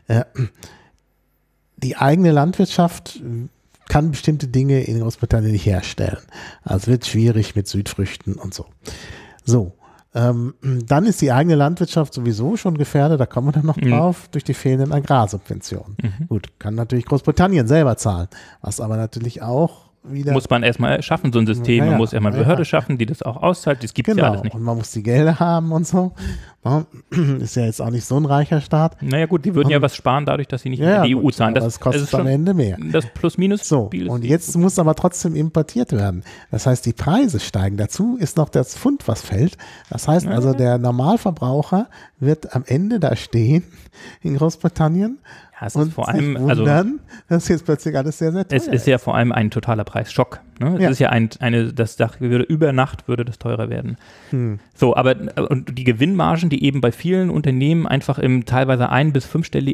die eigene Landwirtschaft kann bestimmte Dinge in Großbritannien nicht herstellen. Also es wird schwierig mit Südfrüchten und so. Dann ist die eigene Landwirtschaft sowieso schon gefährdet, da kommen wir dann noch drauf, durch die fehlenden Agrarsubventionen. Gut, kann natürlich Großbritannien selber zahlen, was aber natürlich auch wieder... Muss man erstmal schaffen, so ein System. Man muss erstmal eine Behörde schaffen, die das auch auszahlt. Das gibt es ja alles nicht. Und man muss die Gelder haben und so. Ist ja jetzt auch nicht so ein reicher Staat. Naja gut, die würden ja was sparen dadurch, dass sie nicht in die EU zahlen. Das kostet am Ende mehr. Das Plus-Minus-Spiel. So, und jetzt muss aber trotzdem importiert werden. Das heißt, die Preise steigen. Dazu ist noch das Pfund, was fällt. Das heißt also, der Normalverbraucher wird am Ende da stehen in Großbritannien. Ja, es ist vor allem, also das ist jetzt plötzlich alles sehr, sehr teuer. Es ist ja vor allem ein totaler Preisschock. Ne? Es ist ja über Nacht würde das teurer werden. So, aber und die Gewinnmargen, die eben bei vielen Unternehmen einfach im teilweise 1 bis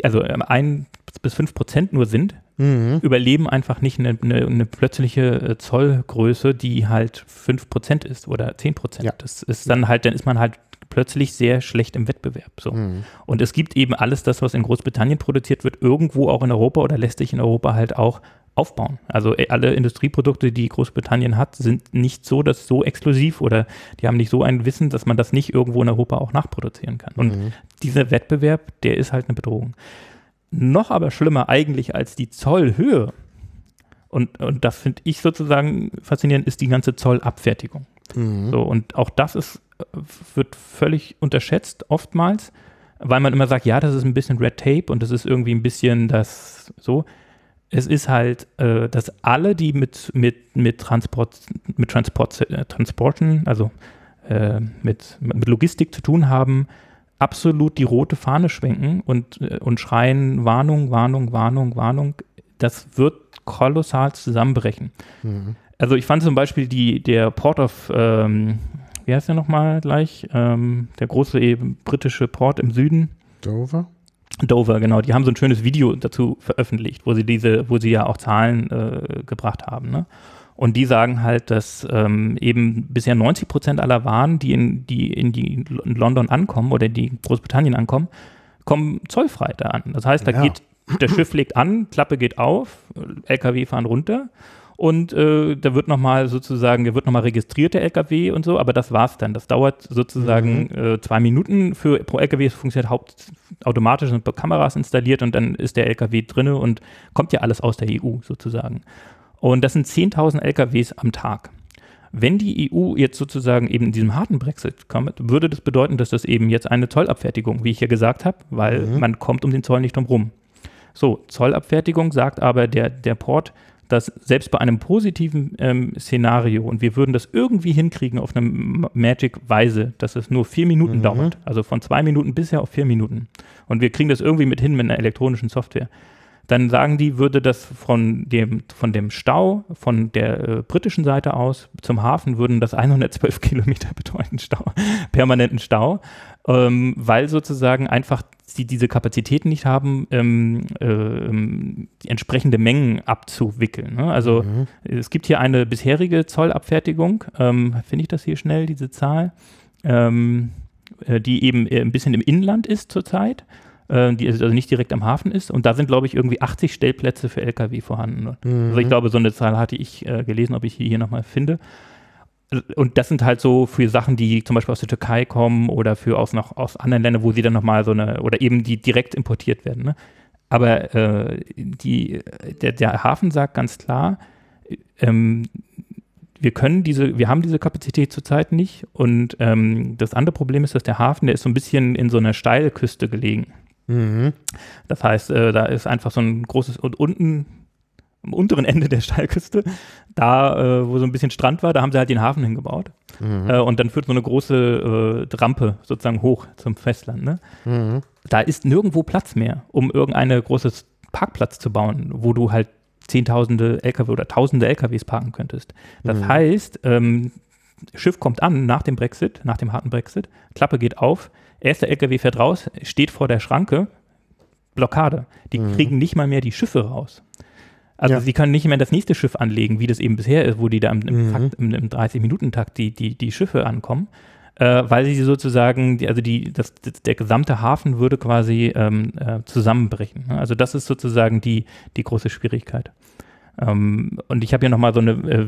5% nur sind, überleben einfach nicht eine plötzliche Zollgröße, die halt 5% ist oder 10%. Ja. Das ist dann ist man halt plötzlich sehr schlecht im Wettbewerb. So. Und es gibt eben alles das, was in Großbritannien produziert wird, irgendwo auch in Europa oder lässt sich in Europa halt auch aufbauen. Also alle Industrieprodukte, die Großbritannien hat, sind nicht so exklusiv oder die haben nicht so ein Wissen, dass man das nicht irgendwo in Europa auch nachproduzieren kann. Und dieser Wettbewerb, der ist halt eine Bedrohung. Noch aber schlimmer eigentlich als die Zollhöhe, und das finde ich sozusagen faszinierend, ist die ganze Zollabfertigung. So, und auch das wird völlig unterschätzt oftmals, weil man immer sagt, ja, das ist ein bisschen Red Tape und das ist irgendwie ein bisschen das so. Es ist halt, dass alle, die mit Transporten, also mit Logistik zu tun haben, absolut die rote Fahne schwenken und schreien, Warnung, Warnung, Warnung, Warnung. Das wird kolossal zusammenbrechen. Also ich fand zum Beispiel der Port of, wie heißt der nochmal gleich? Der große britische Port im Süden. Dover, genau. Die haben so ein schönes Video dazu veröffentlicht, wo sie ja auch Zahlen gebracht haben. Ne? Und die sagen halt, dass eben bisher 90% aller Waren, die in London ankommen oder die in Großbritannien ankommen, kommen zollfrei da an. Das heißt, das Schiff legt an, Klappe geht auf, LKW fahren runter und da wird nochmal registriert, der LKW und so, aber das war's dann. Das dauert sozusagen 2 Minuten pro LKW, es funktioniert automatisch, sind Kameras installiert und dann ist der LKW drinne und kommt ja alles aus der EU sozusagen. Und das sind 10.000 LKWs am Tag. Wenn die EU jetzt sozusagen eben in diesem harten Brexit kommt, würde das bedeuten, dass das eben jetzt eine Zollabfertigung, wie ich ja gesagt habe, weil man kommt um den Zoll nicht drum rum. So, Zollabfertigung sagt aber der Port, dass selbst bei einem positiven Szenario, und wir würden das irgendwie hinkriegen auf eine Magic-Weise, dass es nur 4 Minuten dauert, also von 2 Minuten bisher auf 4 Minuten. Und wir kriegen das irgendwie mit hin mit einer elektronischen Software. Dann sagen die, würde das von dem Stau, von der britischen Seite aus zum Hafen, würden das 112 Kilometer bedeuten, permanenten Stau, weil sozusagen einfach sie diese Kapazitäten nicht haben, die entsprechende Mengen abzuwickeln. Ne? Also es gibt hier eine bisherige Zollabfertigung, finde ich das hier schnell, diese Zahl, die eben ein bisschen im Inland ist zurzeit, die also nicht direkt am Hafen ist. Und da sind, glaube ich, irgendwie 80 Stellplätze für LKW vorhanden. Also ich glaube, so eine Zahl hatte ich gelesen, ob ich hier nochmal finde. Und das sind halt so für Sachen, die zum Beispiel aus der Türkei kommen oder aus anderen Ländern, wo sie dann nochmal oder eben die direkt importiert werden. Ne? Aber der Hafen sagt ganz klar, wir haben diese Kapazität zurzeit nicht. Und das andere Problem ist, dass der Hafen, der ist so ein bisschen in so einer Steilküste gelegen. Das heißt, da ist einfach so ein großes, und unten am unteren Ende der Steilküste, da wo so ein bisschen Strand war, da haben sie halt den Hafen hingebaut. Und dann führt so eine große Rampe sozusagen hoch zum Festland. Ne? Da ist nirgendwo Platz mehr, um irgendeinen großes Parkplatz zu bauen, wo du halt Zehntausende LKW oder Tausende LKWs parken könntest. Das heißt, Schiff kommt an nach dem Brexit, nach dem harten Brexit, Klappe geht auf, erster LKW fährt raus, steht vor der Schranke, Blockade. Die kriegen nicht mal mehr die Schiffe raus. Also sie können nicht mehr das nächste Schiff anlegen, wie das eben bisher ist, wo die da im 30-Minuten-Takt die Schiffe ankommen, weil sie sozusagen, der gesamte Hafen würde quasi zusammenbrechen. Also das ist sozusagen die große Schwierigkeit. Und ich habe hier nochmal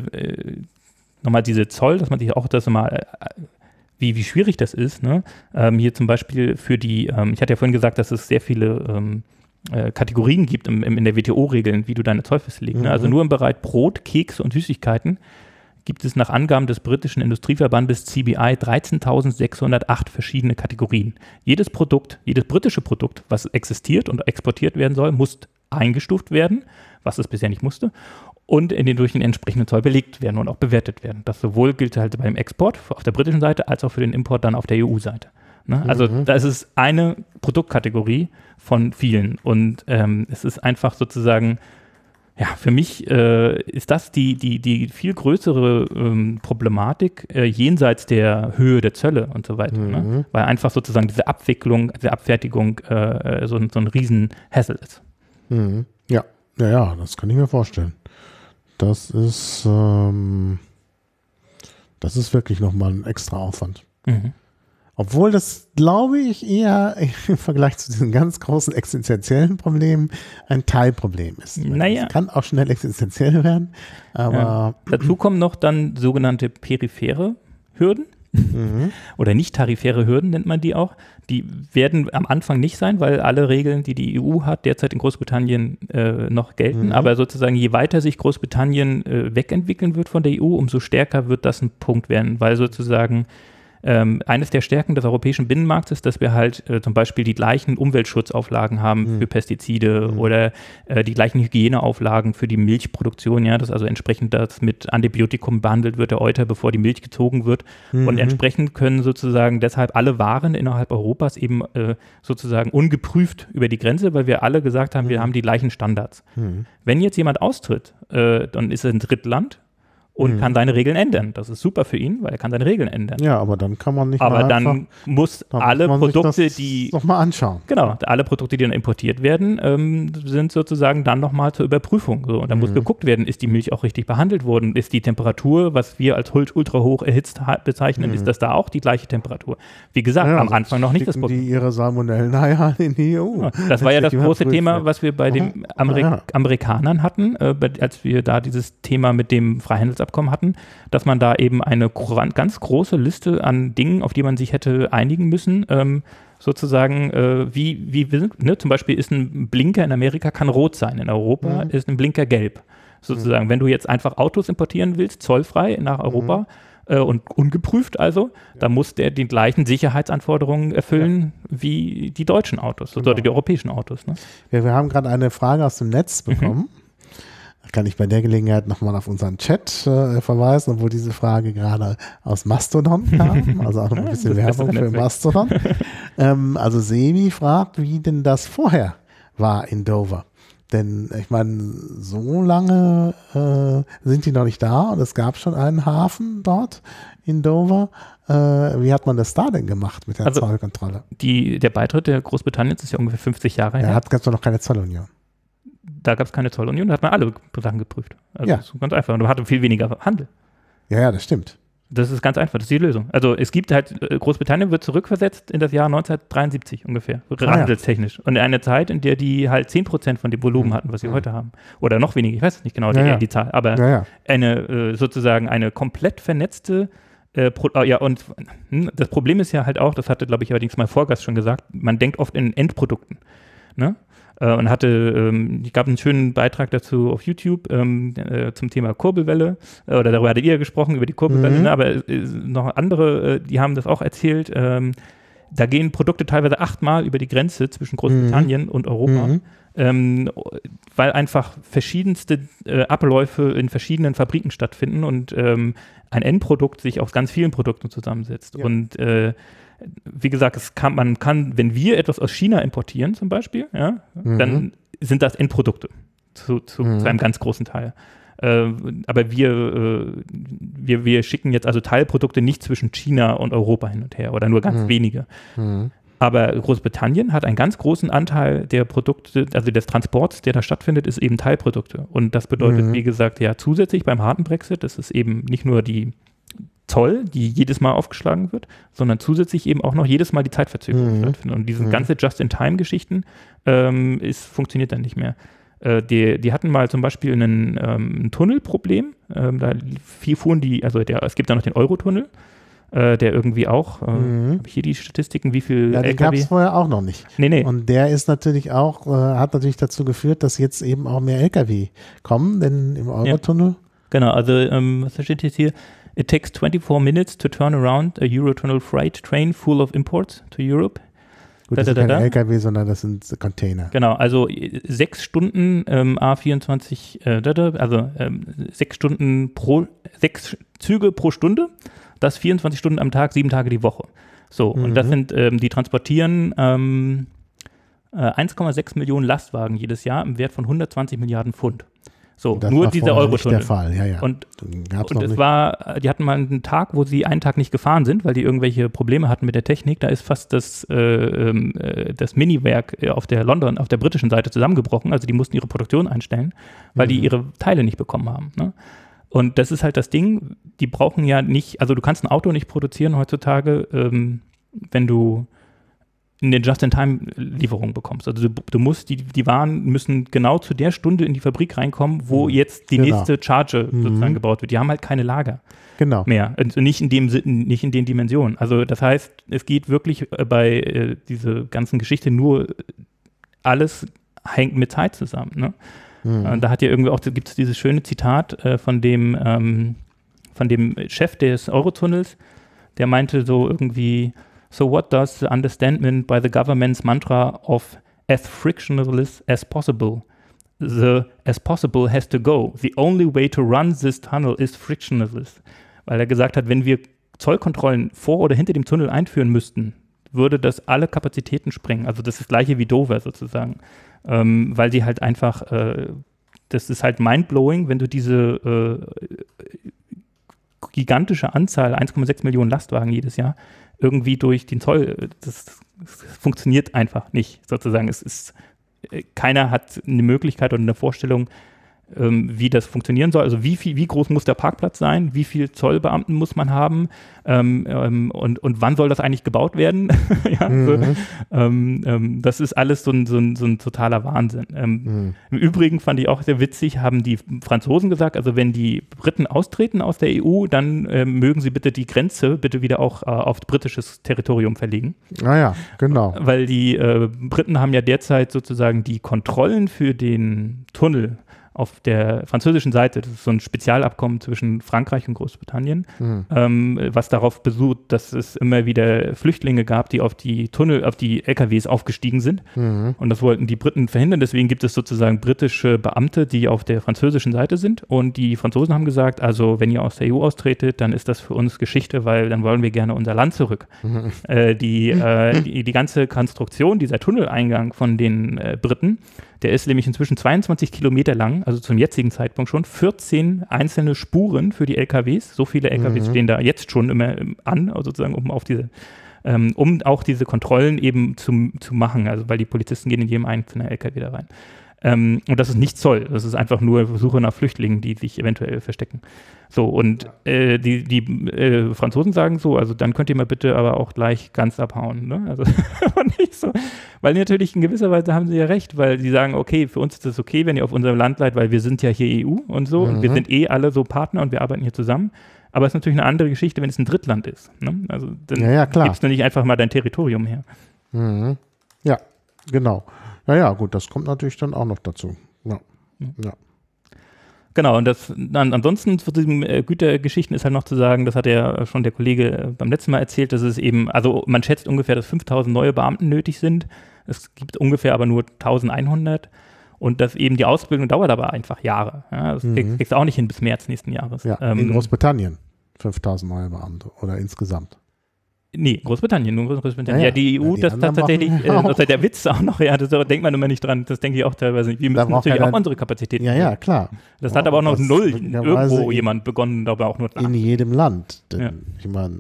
nochmal diese Zoll, dass man sich auch das mal, wie schwierig das ist. Ne? Hier zum Beispiel für ich hatte ja vorhin gesagt, dass es sehr viele Kategorien gibt in der WTO-Regeln, wie du deine Zoll festlegst. Ne? Also nur im Bereich Brot, Kekse und Süßigkeiten gibt es nach Angaben des britischen Industrieverbandes CBI 13.608 verschiedene Kategorien. Jedes britische Produkt, was existiert und exportiert werden soll, muss eingestuft werden, was es bisher nicht musste, und durch den entsprechenden Zoll belegt werden und auch bewertet werden. Das sowohl gilt halt beim Export auf der britischen Seite als auch für den Import dann auf der EU-Seite. Ne? Also das ist eine Produktkategorie von vielen und es ist einfach sozusagen, ja, für mich ist das die viel größere Problematik jenseits der Höhe der Zölle und so weiter, ne? Weil einfach sozusagen diese Abfertigung so ein Riesen-Hassel ist. Ja, das kann ich mir vorstellen. Das ist wirklich nochmal ein extra Aufwand. Obwohl das, glaube ich, eher im Vergleich zu diesen ganz großen existenziellen Problemen ein Teilproblem ist. Naja. Es kann auch schnell existenziell werden, aber dazu kommen noch dann sogenannte periphere Hürden oder nicht tarifäre Hürden nennt man die auch. Die werden am Anfang nicht sein, weil alle Regeln, die die EU hat, derzeit in Großbritannien noch gelten. Aber sozusagen, je weiter sich Großbritannien wegentwickeln wird von der EU, umso stärker wird das ein Punkt werden, weil sozusagen eines der Stärken des europäischen Binnenmarkts ist, dass wir halt zum Beispiel die gleichen Umweltschutzauflagen haben für Pestizide oder die gleichen Hygieneauflagen für die Milchproduktion, ja, dass also entsprechend das mit Antibiotikum behandelt wird, der Euter, bevor die Milch gezogen wird. Und entsprechend können sozusagen deshalb alle Waren innerhalb Europas eben sozusagen ungeprüft über die Grenze, weil wir alle gesagt haben, wir haben die gleichen Standards. Wenn jetzt jemand austritt, dann ist es ein Drittland und kann seine Regeln ändern. Das ist super für ihn, weil er kann seine Regeln ändern. Ja, aber dann kann man nicht Aber mal dann einfach, muss dann alle muss man sich Produkte, das die noch mal anschauen. Genau, alle Produkte, die dann importiert werden, sind sozusagen dann nochmal zur Überprüfung. So. Und dann muss geguckt werden, ist die Milch auch richtig behandelt worden? Ist die Temperatur, was wir als ultra hoch erhitzt bezeichnen, ist das da auch die gleiche Temperatur? Wie gesagt, am Anfang noch nicht das Problem. Problem. Die ihre Salmonellen in die EU. Ja, das war ja das große Thema, was wir bei den Amerikanern hatten, als wir da dieses Thema mit dem Freihandelsabkommen hatten, dass man da eben eine ganz große Liste an Dingen, auf die man sich hätte einigen müssen, sozusagen, zum Beispiel ist ein Blinker in Amerika kann rot sein, in Europa ist ein Blinker gelb. Sozusagen, wenn du jetzt einfach Autos importieren willst, zollfrei nach Europa und ungeprüft dann muss der die gleichen Sicherheitsanforderungen erfüllen wie die deutschen Autos oder die europäischen Autos. Ne? Ja, wir haben gerade eine Frage aus dem Netz bekommen. Kann ich bei der Gelegenheit nochmal auf unseren Chat verweisen, obwohl diese Frage gerade aus Mastodon kam. Also auch noch ein bisschen Werbung für Mastodon. Also Sebi fragt, wie denn das vorher war in Dover. Denn ich meine, so lange sind die noch nicht da und es gab schon einen Hafen dort in Dover. Wie hat man das da denn gemacht mit der Zollkontrolle? Der Beitritt der Großbritanniens ist ja ungefähr 50 Jahre her. Ja, gab es noch keine Zollunion. Da gab es keine Zollunion, da hat man alle Sachen geprüft. Also das ist ganz einfach. Und man hatte viel weniger Handel. Ja, das stimmt. Das ist ganz einfach, das ist die Lösung. Also es gibt halt, Großbritannien wird zurückversetzt in das Jahr 1973 ungefähr, handelstechnisch. Und eine Zeit, in der die halt 10% von dem Volumen hatten, was sie heute haben. Oder noch weniger, ich weiß es nicht genau, die Zahl. Aber sozusagen eine komplett vernetzte und das Problem ist ja halt auch, das hatte, glaube ich, allerdings mein Vorgast schon gesagt, man denkt oft in Endprodukten. Ne? Und ich gab einen schönen Beitrag dazu auf YouTube zum Thema Kurbelwelle, oder darüber hattet ihr gesprochen, über die Kurbelwelle, ne? Aber noch andere, die haben das auch erzählt, da gehen Produkte teilweise 8-mal über die Grenze zwischen Großbritannien und Europa, weil einfach verschiedenste Abläufe in verschiedenen Fabriken stattfinden und ein Endprodukt sich aus ganz vielen Produkten zusammensetzt. Ja. Und wie gesagt, man kann, wenn wir etwas aus China importieren zum Beispiel, dann sind das Endprodukte zu einem ganz großen Teil. Aber wir schicken jetzt also Teilprodukte nicht zwischen China und Europa hin und her oder nur ganz wenige. Aber Großbritannien hat einen ganz großen Anteil der Produkte, also des Transports, der da stattfindet, ist eben Teilprodukte. Und das bedeutet, wie gesagt, ja zusätzlich beim harten Brexit, das ist eben nicht nur die Zoll, die jedes Mal aufgeschlagen wird, sondern zusätzlich eben auch noch jedes Mal die Zeitverzögerung stattfindet. Und diese ganze Just-in-Time-Geschichten funktioniert dann nicht mehr. Die hatten mal zum Beispiel ein Tunnelproblem. Da fuhren es gibt da noch den Eurotunnel, der irgendwie auch, habe ich hier die Statistiken, wie viel LKW? Den gab es vorher auch noch nicht. Nee. Und der ist natürlich auch, hat natürlich dazu geführt, dass jetzt eben auch mehr LKW kommen, denn im Eurotunnel. Ja. Genau, also was steht jetzt hier? It takes 24 minutes to turn around a Eurotunnel freight train full of imports to Europe. Gut, das sind keine LKW, sondern das sind Container. Genau, also 6 Stunden A24, 6 Stunden 6 Züge pro Stunde, das 24 Stunden am Tag, 7 Tage die Woche. So, und das sind, die transportieren 1,6 Millionen Lastwagen jedes Jahr im Wert von 120 Milliarden Pfund. So, nur dieser Eurotunnel. Der Fall, ja. Und es war, die hatten mal einen Tag, wo sie einen Tag nicht gefahren sind, weil die irgendwelche Probleme hatten mit der Technik. Da ist fast das Miniwerk auf der britischen Seite zusammengebrochen. Also die mussten ihre Produktion einstellen, weil die ihre Teile nicht bekommen haben. Ne? Und das ist halt das Ding, die brauchen ja nicht, also du kannst ein Auto nicht produzieren heutzutage, wenn du eine Just-in-Time-Lieferung bekommst. Also du musst, die Waren müssen genau zu der Stunde in die Fabrik reinkommen, wo jetzt die nächste Charge sozusagen gebaut wird. Die haben halt keine Lager mehr. Also nicht in den Dimensionen. Also das heißt, es geht wirklich bei dieser ganzen Geschichte nur, alles hängt mit Zeit zusammen. Ne? Da hat ja irgendwie auch, gibt es dieses schöne Zitat von dem Chef des Eurotunnels, der meinte so irgendwie, so what does the understanding by the government's mantra of as frictionless as possible? The as possible has to go. The only way to run this tunnel is frictionless. Weil er gesagt hat, wenn wir Zollkontrollen vor oder hinter dem Tunnel einführen müssten, würde das alle Kapazitäten sprengen. Also das ist das gleiche wie Dover sozusagen. Weil die halt einfach, das ist halt mindblowing, wenn du diese gigantische Anzahl, 1,6 Millionen Lastwagen jedes Jahr, irgendwie durch den Zoll, das funktioniert einfach nicht, sozusagen. Keiner hat eine Möglichkeit oder eine Vorstellung, wie das funktionieren soll. Also wie groß muss der Parkplatz sein, wie viel Zollbeamten muss man haben und wann soll das eigentlich gebaut werden? Ja, das ist alles so ein totaler Wahnsinn. Im Übrigen fand ich auch sehr witzig, haben die Franzosen gesagt, also wenn die Briten austreten aus der EU, dann mögen sie bitte die Grenze bitte wieder auch auf britisches Territorium verlegen. Ah ja, genau. Weil die Briten haben ja derzeit sozusagen die Kontrollen für den Tunnel auf der französischen Seite, das ist so ein Spezialabkommen zwischen Frankreich und Großbritannien, was darauf beruht, dass es immer wieder Flüchtlinge gab, die auf die LKWs aufgestiegen sind. Und das wollten die Briten verhindern. Deswegen gibt es sozusagen britische Beamte, die auf der französischen Seite sind. Und die Franzosen haben gesagt, also wenn ihr aus der EU austretet, dann ist das für uns Geschichte, weil dann wollen wir gerne unser Land zurück. Die ganze Konstruktion, dieser Tunneleingang von den Briten, der ist nämlich inzwischen 22 Kilometer lang, also zum jetzigen Zeitpunkt schon, 14 einzelne Spuren für die LKWs. So viele LKWs stehen da jetzt schon immer an, also sozusagen, um auch diese Kontrollen eben zu machen, also weil die Polizisten gehen in jedem einzelnen LKW da rein. Und das ist nicht Zoll, das ist einfach nur Suche nach Flüchtlingen, die sich eventuell verstecken. So, und die Franzosen sagen so, also dann könnt ihr mal bitte aber auch gleich ganz abhauen. Ne? Also und nicht so, weil natürlich in gewisser Weise haben sie ja recht, weil sie sagen, okay, für uns ist das okay, wenn ihr auf unserem Land bleibt, weil wir sind ja hier EU und so und wir sind alle so Partner und wir arbeiten hier zusammen. Aber es ist natürlich eine andere Geschichte, wenn es ein Drittland ist. Ne? Also dann gibst du nicht einfach mal dein Territorium her. Ja, genau. Ja, gut, das kommt natürlich dann auch noch dazu. Ja. Genau, und ansonsten zu diesen Gütergeschichten ist halt noch zu sagen, das hat ja schon der Kollege beim letzten Mal erzählt, dass es eben, also man schätzt ungefähr, dass 5.000 neue Beamten nötig sind. Es gibt ungefähr aber nur 1.100 und dass eben die Ausbildung dauert aber einfach Jahre. Ja, das kriegst du auch nicht hin bis März nächsten Jahres. Ja, in Großbritannien 5.000 neue Beamte oder insgesamt. Nee, Großbritannien, nur Großbritannien. Ja, die EU, das tatsächlich, das ist der Witz auch noch, ja, das denkt man immer nicht dran, das denke ich auch teilweise nicht. Wir müssen natürlich auch unsere Kapazitäten. Ja, klar. Das hat aber auch noch null irgendwo jemand begonnen, aber auch nur in jedem Land. Ich meine,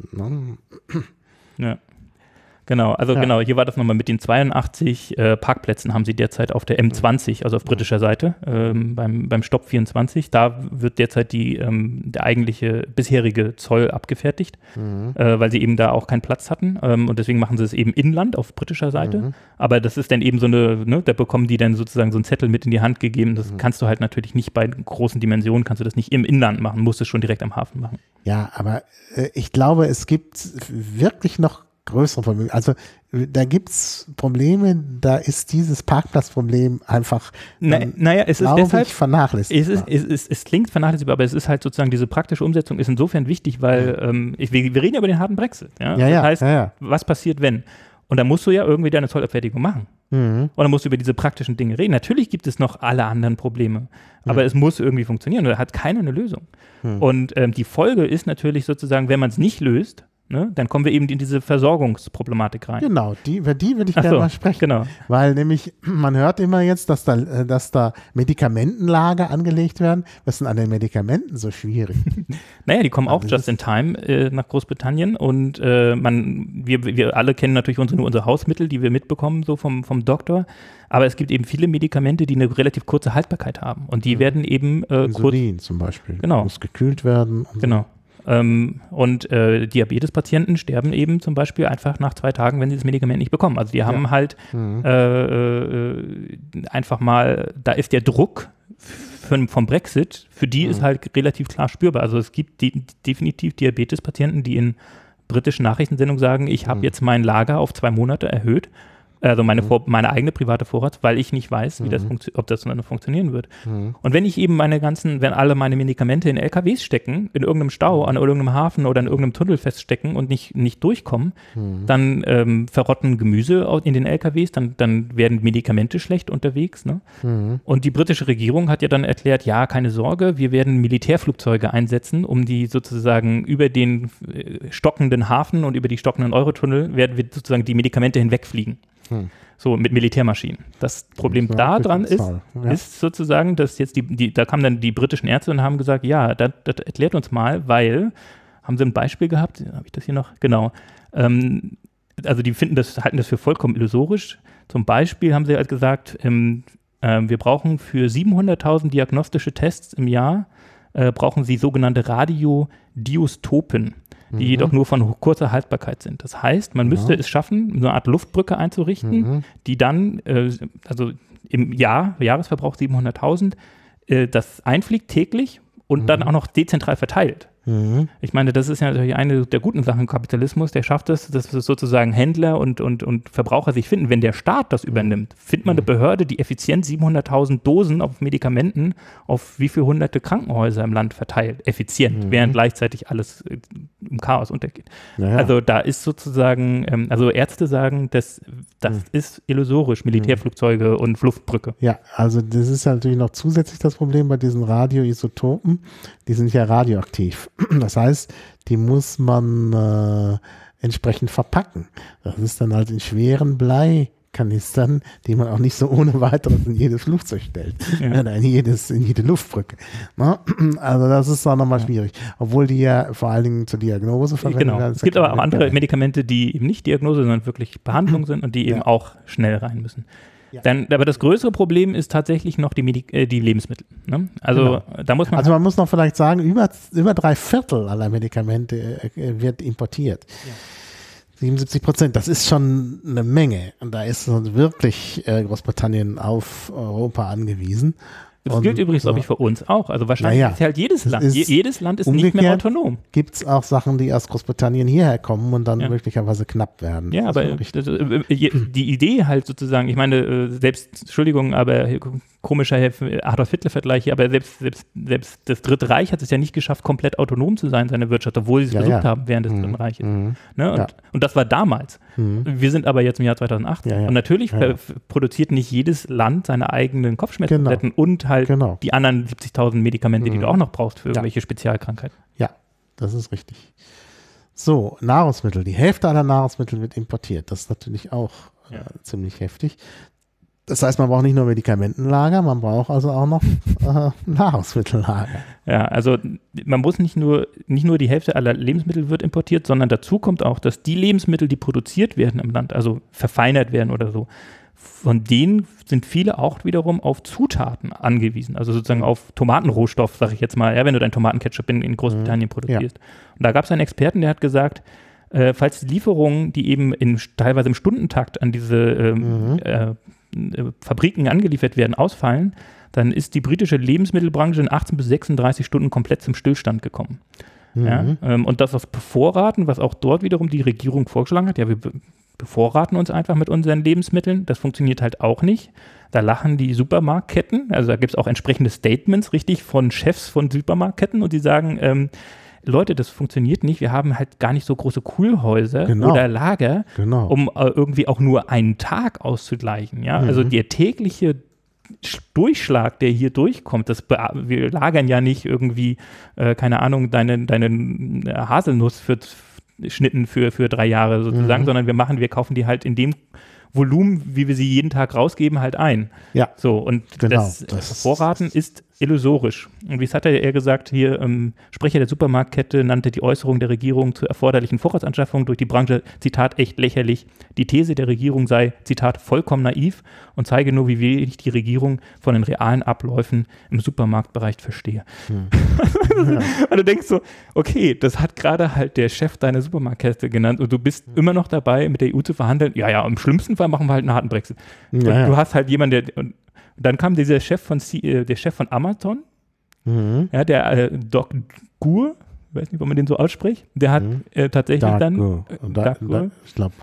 ja. Genau, also hier war das nochmal mit den 82 Parkplätzen haben sie derzeit auf der M20, also auf britischer Seite, beim Stopp 24. Da wird derzeit der eigentliche bisherige Zoll abgefertigt, weil sie eben da auch keinen Platz hatten und deswegen machen sie es eben inland auf britischer Seite. Aber das ist dann eben so da bekommen die dann sozusagen so einen Zettel mit in die Hand gegeben. Das kannst du halt natürlich nicht bei großen Dimensionen, kannst du das nicht im Inland machen, musst es schon direkt am Hafen machen. Ja, aber ich glaube, es gibt wirklich noch größere Probleme. Also da gibt es Probleme, da ist dieses Parkplatzproblem einfach es ist deshalb vernachlässigbar. Es klingt vernachlässigbar, aber es ist halt sozusagen, diese praktische Umsetzung ist insofern wichtig, weil wir reden ja über den harten Brexit. Ja? Das heißt, was passiert, wenn? Und da musst du ja irgendwie deine Zollabfertigung machen. Und dann musst du über diese praktischen Dinge reden. Natürlich gibt es noch alle anderen Probleme, aber es muss irgendwie funktionieren. Da hat keiner eine Lösung. Und die Folge ist natürlich sozusagen, wenn man es nicht löst, dann kommen wir eben in diese Versorgungsproblematik rein. Genau, über die will ich gerne mal sprechen. Genau. Weil nämlich, man hört immer jetzt, dass da Medikamentenlager angelegt werden. Was ist denn an den Medikamenten so schwierig? Naja, die kommen auch just in time nach Großbritannien und wir alle kennen natürlich unsere Hausmittel, die wir mitbekommen, so vom Doktor. Aber es gibt eben viele Medikamente, die eine relativ kurze Haltbarkeit haben und die werden eben Insulin zum Beispiel. Genau. Muss gekühlt werden. Und genau. Diabetespatienten sterben eben zum Beispiel einfach nach 2 Tagen, wenn sie das Medikament nicht bekommen. Also die haben halt einfach mal, da ist der Druck vom Brexit, für die ist halt relativ klar spürbar. Also es gibt definitiv Diabetespatienten, die in britischen Nachrichtensendungen sagen, ich habe jetzt mein Lager auf 2 Monate erhöht. Also meine eigene private Vorrat, weil ich nicht weiß, wie ob das dann funktionieren wird. Und wenn ich eben wenn alle meine Medikamente in LKWs stecken, in irgendeinem Stau, an irgendeinem Hafen oder in irgendeinem Tunnel feststecken und nicht durchkommen, dann verrotten Gemüse in den LKWs, dann werden Medikamente schlecht unterwegs. Ne? Und die britische Regierung hat ja dann erklärt, ja, keine Sorge, wir werden Militärflugzeuge einsetzen, um die sozusagen über den stockenden Hafen und über die stockenden Eurotunnel werden wir sozusagen die Medikamente hinwegfliegen. So mit Militärmaschinen. Das Problem daran ist sozusagen, dass jetzt da kamen dann die britischen Ärzte und haben gesagt, ja, das erklärt uns mal, weil, haben sie ein Beispiel gehabt, habe ich das hier noch? Genau. Also die halten das für vollkommen illusorisch. Zum Beispiel haben sie halt gesagt, wir brauchen für 700.000 diagnostische Tests im Jahr, brauchen sie sogenannte Radiodiostopen, die jedoch nur von kurzer Haltbarkeit sind. Das heißt, man müsste es schaffen, eine Art Luftbrücke einzurichten, die dann, also im Jahresverbrauch 700.000, das einfliegt täglich und dann auch noch dezentral verteilt. Ich meine, das ist ja natürlich eine der guten Sachen im Kapitalismus, der schafft es, dass sozusagen Händler und Verbraucher sich finden. Wenn der Staat das übernimmt, findet man eine Behörde, die effizient 700.000 Dosen auf Medikamenten auf wie viele hunderte Krankenhäuser im Land verteilt. Effizient, während gleichzeitig alles im Chaos untergeht. Ja. Also da ist sozusagen, also Ärzte sagen, das ist illusorisch, Militärflugzeuge und Luftbrücke. Ja, also das ist ja natürlich noch zusätzlich das Problem bei diesen Radioisotopen, die sind ja radioaktiv. Das heißt, die muss man entsprechend verpacken. Das ist dann halt in schweren Bleikanistern, die man auch nicht so ohne weiteres in jedes Flugzeug stellt. Oder in jede Luftbrücke. Na? Also das ist auch nochmal schwierig. Obwohl die ja vor allen Dingen zur Diagnose verwendet werden. Genau. Es gibt aber auch andere Medikamente, die eben nicht Diagnose, sondern wirklich Behandlung sind und die eben auch schnell rein müssen. Ja. Aber das größere Problem ist tatsächlich noch die Lebensmittel. Ne? Also da muss man. Also man muss noch vielleicht sagen, über 3/4 aller Medikamente wird importiert. Ja. 77%, das ist schon eine Menge. Und da ist wirklich Großbritannien auf Europa angewiesen. Das gilt übrigens, glaube ich, für uns auch. Also wahrscheinlich ist halt jedes Land. Jedes Land ist nicht mehr autonom. Gibt es auch Sachen, die aus Großbritannien hierher kommen und dann möglicherweise knapp werden. Ja, aber die Idee halt sozusagen, ich meine, Entschuldigung, aber komischer Adolf-Hitler-Vergleich hier, aber selbst das Dritte Reich hat es ja nicht geschafft, komplett autonom zu sein, seine Wirtschaft, obwohl sie es versucht haben während des Dritten Reiches. Ne? Und das war damals. Wir sind aber jetzt im Jahr 2018. Und natürlich produziert nicht jedes Land seine eigenen Kopfschmerztabletten und halt die anderen 70.000 Medikamente, die du auch noch brauchst für irgendwelche Spezialkrankheiten. Ja, das ist richtig. So, Nahrungsmittel. Die Hälfte aller Nahrungsmittel wird importiert. Das ist natürlich auch ziemlich heftig. Das heißt, man braucht nicht nur Medikamentenlager, man braucht also auch noch Nahrungsmittellager. Ja, also man muss nicht nur die Hälfte aller Lebensmittel wird importiert, sondern dazu kommt auch, dass die Lebensmittel, die produziert werden im Land, also verfeinert werden oder so, von denen sind viele auch wiederum auf Zutaten angewiesen, also sozusagen auf Tomatenrohstoff, sage ich jetzt mal, wenn du deinen Tomatenketchup in Großbritannien produzierst. Und da gab es einen Experten, der hat gesagt, falls die Lieferungen, die eben teilweise im Stundentakt an diese Fabriken angeliefert werden, ausfallen, dann ist die britische Lebensmittelbranche in 18 bis 36 Stunden komplett zum Stillstand gekommen. Und das Bevorraten, was auch dort wiederum die Regierung vorgeschlagen hat, wir bevorraten uns einfach mit unseren Lebensmitteln, das funktioniert halt auch nicht. Da lachen die Supermarktketten, also da gibt es auch entsprechende Statements, richtig, von Chefs von Supermarktketten und die sagen, Leute, das funktioniert nicht. Wir haben halt gar nicht so große Kühlhäuser oder Lager, um irgendwie auch nur einen Tag auszugleichen. Ja? Also der tägliche Durchschlag, der hier durchkommt, wir lagern ja nicht irgendwie, keine Ahnung, deine Haselnuss für Schnitten für 3 Jahre sozusagen, sondern wir kaufen die halt in dem Volumen, wie wir sie jeden Tag rausgeben, halt ein. Ja. So, und das Vorraten ist illusorisch. Und wie es hat er gesagt, hier Sprecher der Supermarktkette nannte die Äußerung der Regierung zur erforderlichen Vorratsanschaffung durch die Branche, Zitat, echt lächerlich. Die These der Regierung sei, Zitat, vollkommen naiv und zeige nur, wie wenig die Regierung von den realen Abläufen im Supermarktbereich verstehe. Und du denkst so, okay, das hat gerade halt der Chef deiner Supermarktkette genannt und du bist immer noch dabei, mit der EU zu verhandeln. Ja, im schlimmsten Fall machen wir halt einen harten Brexit. Und du hast halt jemanden, dann kam der Chef von Amazon, der Doc Gur, ich weiß nicht, ob man den so ausspricht, der hat tatsächlich ich glaube,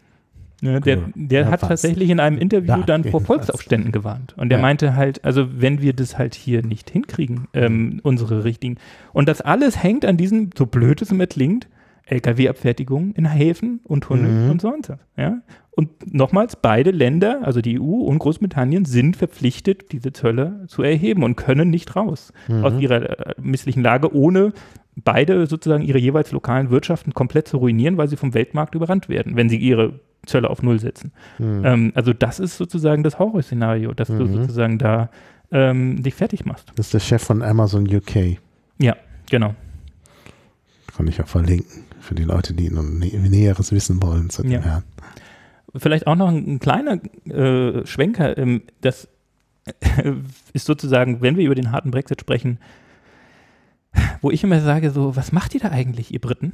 der hat tatsächlich in einem Interview dann vor Volksaufständen gewarnt. Und der meinte halt, also wenn wir das halt hier nicht hinkriegen, unsere Richtlinien, und das alles hängt an diesem, so blöd es immer klingt, LKW-Abfertigung in Häfen und Tunneln und so weiter. Ja? Und nochmals, beide Länder, also die EU und Großbritannien, sind verpflichtet, diese Zölle zu erheben und können nicht raus aus ihrer misslichen Lage, ohne beide sozusagen ihre jeweils lokalen Wirtschaften komplett zu ruinieren, weil sie vom Weltmarkt überrannt werden, wenn sie ihre Zölle auf Null setzen. Also das ist sozusagen das Horrorszenario, dass du sozusagen da dich fertig machst. Das ist der Chef von Amazon UK. Ja, genau. Kann ich auch verlinken, für die Leute, die noch Näheres wissen wollen zu dem Herrn. Vielleicht auch noch ein kleiner Schwenker, das ist sozusagen, wenn wir über den harten Brexit sprechen, wo ich immer sage, so, was macht ihr da eigentlich, ihr Briten?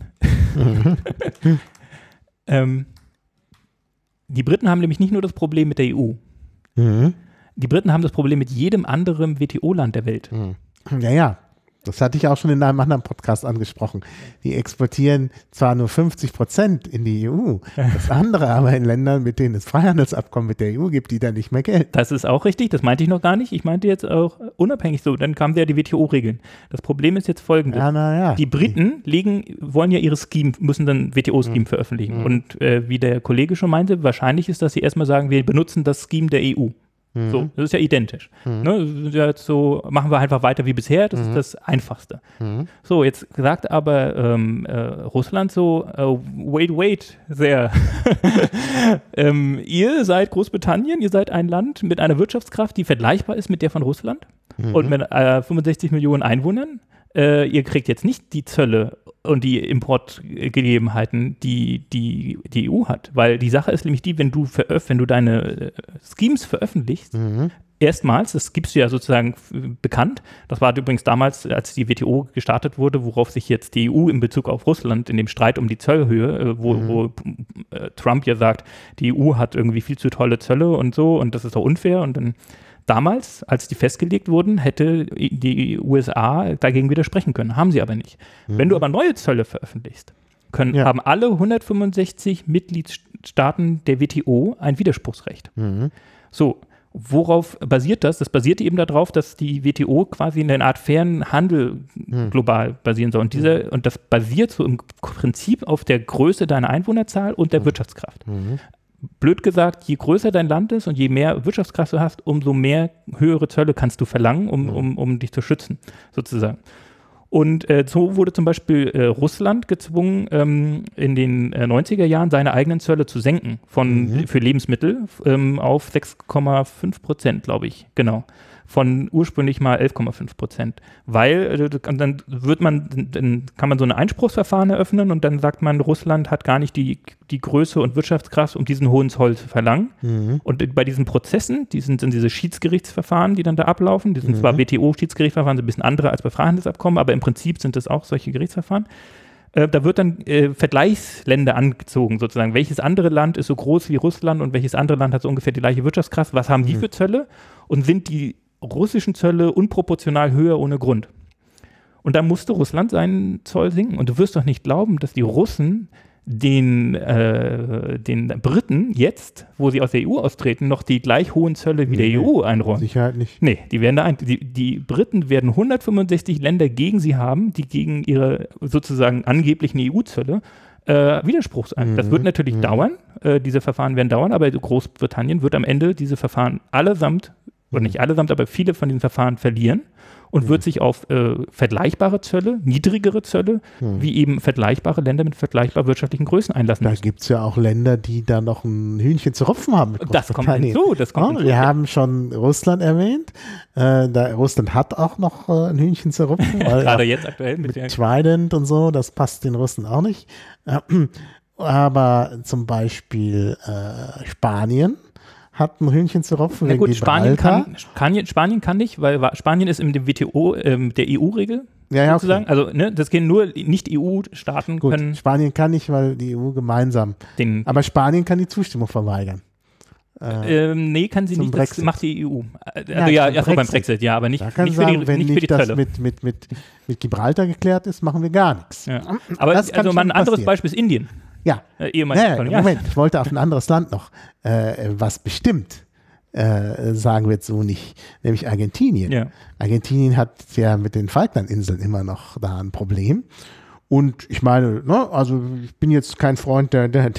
Die Briten haben nämlich nicht nur das Problem mit der EU. Die Briten haben das Problem mit jedem anderen WTO-Land der Welt. Ja. Das hatte ich auch schon in einem anderen Podcast angesprochen. Die exportieren zwar nur 50% in die EU, das andere aber in Ländern, mit denen es Freihandelsabkommen mit der EU gibt, die dann nicht mehr gelten. Das ist auch richtig, das meinte ich noch gar nicht. Ich meinte jetzt auch unabhängig so, dann kamen ja die WTO-Regeln. Das Problem ist jetzt folgendes. Die Briten wollen ja ihre Scheme, müssen dann WTO-Scheme veröffentlichen. Und wie der Kollege schon meinte, wahrscheinlich ist, dass sie erstmal sagen, wir benutzen das Scheme der EU. So, das ist ja identisch. Ne? So machen wir einfach weiter wie bisher, das ist das Einfachste. So, jetzt sagt aber Russland so, wait, sehr. Ihr seid Großbritannien, ihr seid ein Land mit einer Wirtschaftskraft, die vergleichbar ist mit der von Russland und mit 65 Millionen Einwohnern. Ihr kriegt jetzt nicht die Zölle und die Importgegebenheiten, die EU hat. Weil die Sache ist nämlich die, wenn du deine Schemes veröffentlichst, erstmals, das gibst du ja sozusagen bekannt, das war übrigens damals, als die WTO gestartet wurde, worauf sich jetzt die EU in Bezug auf Russland in dem Streit um die Zollhöhe, wo Trump ja sagt, die EU hat irgendwie viel zu tolle Zölle und so und das ist doch unfair und dann damals, als die festgelegt wurden, hätte die USA dagegen widersprechen können. Haben sie aber nicht. Wenn du aber neue Zölle veröffentlichst, haben alle 165 Mitgliedstaaten der WTO ein Widerspruchsrecht. So, worauf basiert das? Das basiert eben darauf, dass die WTO quasi in einer Art fairen Handel global basieren soll. Und das basiert so im Prinzip auf der Größe deiner Einwohnerzahl und der Wirtschaftskraft. Blöd gesagt, je größer dein Land ist und je mehr Wirtschaftskraft du hast, umso mehr höhere Zölle kannst du verlangen, um dich zu schützen, sozusagen. Und so wurde zum Beispiel Russland gezwungen, in den 90er Jahren seine eigenen Zölle zu senken für Lebensmittel auf 6,5%, glaube ich, genau. Von ursprünglich mal 11,5%. Weil dann kann man so ein Einspruchsverfahren eröffnen und dann sagt man, Russland hat gar nicht die Größe und Wirtschaftskraft, um diesen hohen Zoll zu verlangen. Und bei diesen Prozessen, sind diese Schiedsgerichtsverfahren, die dann da ablaufen, die sind zwar WTO-Schiedsgerichtsverfahren, sind ein bisschen andere als bei Freihandelsabkommen, aber im Prinzip sind das auch solche Gerichtsverfahren. Da wird dann Vergleichsländer angezogen, sozusagen. Welches andere Land ist so groß wie Russland und welches andere Land hat so ungefähr die gleiche Wirtschaftskraft? Was haben die für Zölle? Und sind die russischen Zölle unproportional höher ohne Grund? Und da musste Russland seinen Zoll senken. Und du wirst doch nicht glauben, dass die Russen den Briten jetzt, wo sie aus der EU austreten, noch die gleich hohen Zölle wie der EU einräumen. Sicherheit nicht. Nee, die werden die Briten werden 165 Länder gegen sie haben, die gegen ihre sozusagen angeblichen EU-Zölle Widerspruch sein. Das wird natürlich dauern, diese Verfahren werden dauern, aber Großbritannien wird am Ende diese Verfahren allesamt, oder nicht allesamt, aber viele von diesen Verfahren verlieren und wird sich auf vergleichbare Zölle, niedrigere Zölle, wie eben vergleichbare Länder mit vergleichbar wirtschaftlichen Größen einlassen Da gibt es ja auch Länder, die da noch ein Hühnchen zu rupfen haben. Das kommt hinzu. Wir haben schon Russland erwähnt. Russland hat auch noch ein Hühnchen zu rupfen. Gerade jetzt aktuell mit Trident und so, das passt den Russen auch nicht. Aber zum Beispiel Spanien hat ein Hühnchen zu rupfen. Na gut, Spanien kann nicht, weil Spanien ist in dem WTO der EU-Regel. Ja, sozusagen. Okay. Also das gehen nur Nicht-EU-Staaten können. Spanien kann nicht, weil die EU gemeinsam. Aber Spanien kann die Zustimmung verweigern. Nee, kann sie nicht. Brexit. Das macht die EU. Also beim Brexit, ja, aber nicht, da kann nicht, sagen, für, wenn nicht für die Zölle. Das mit Gibraltar geklärt ist, machen wir gar nichts. Ja. Aber also mal ein anderes Beispiel ist Indien. Ja. Moment, ich wollte auf ein anderes Land noch was bestimmt, sagen wir jetzt so nicht, nämlich Argentinien. Ja. Argentinien hat ja mit den Falklandinseln immer noch da ein Problem Und ich meine, ne, also ich bin jetzt kein Freund der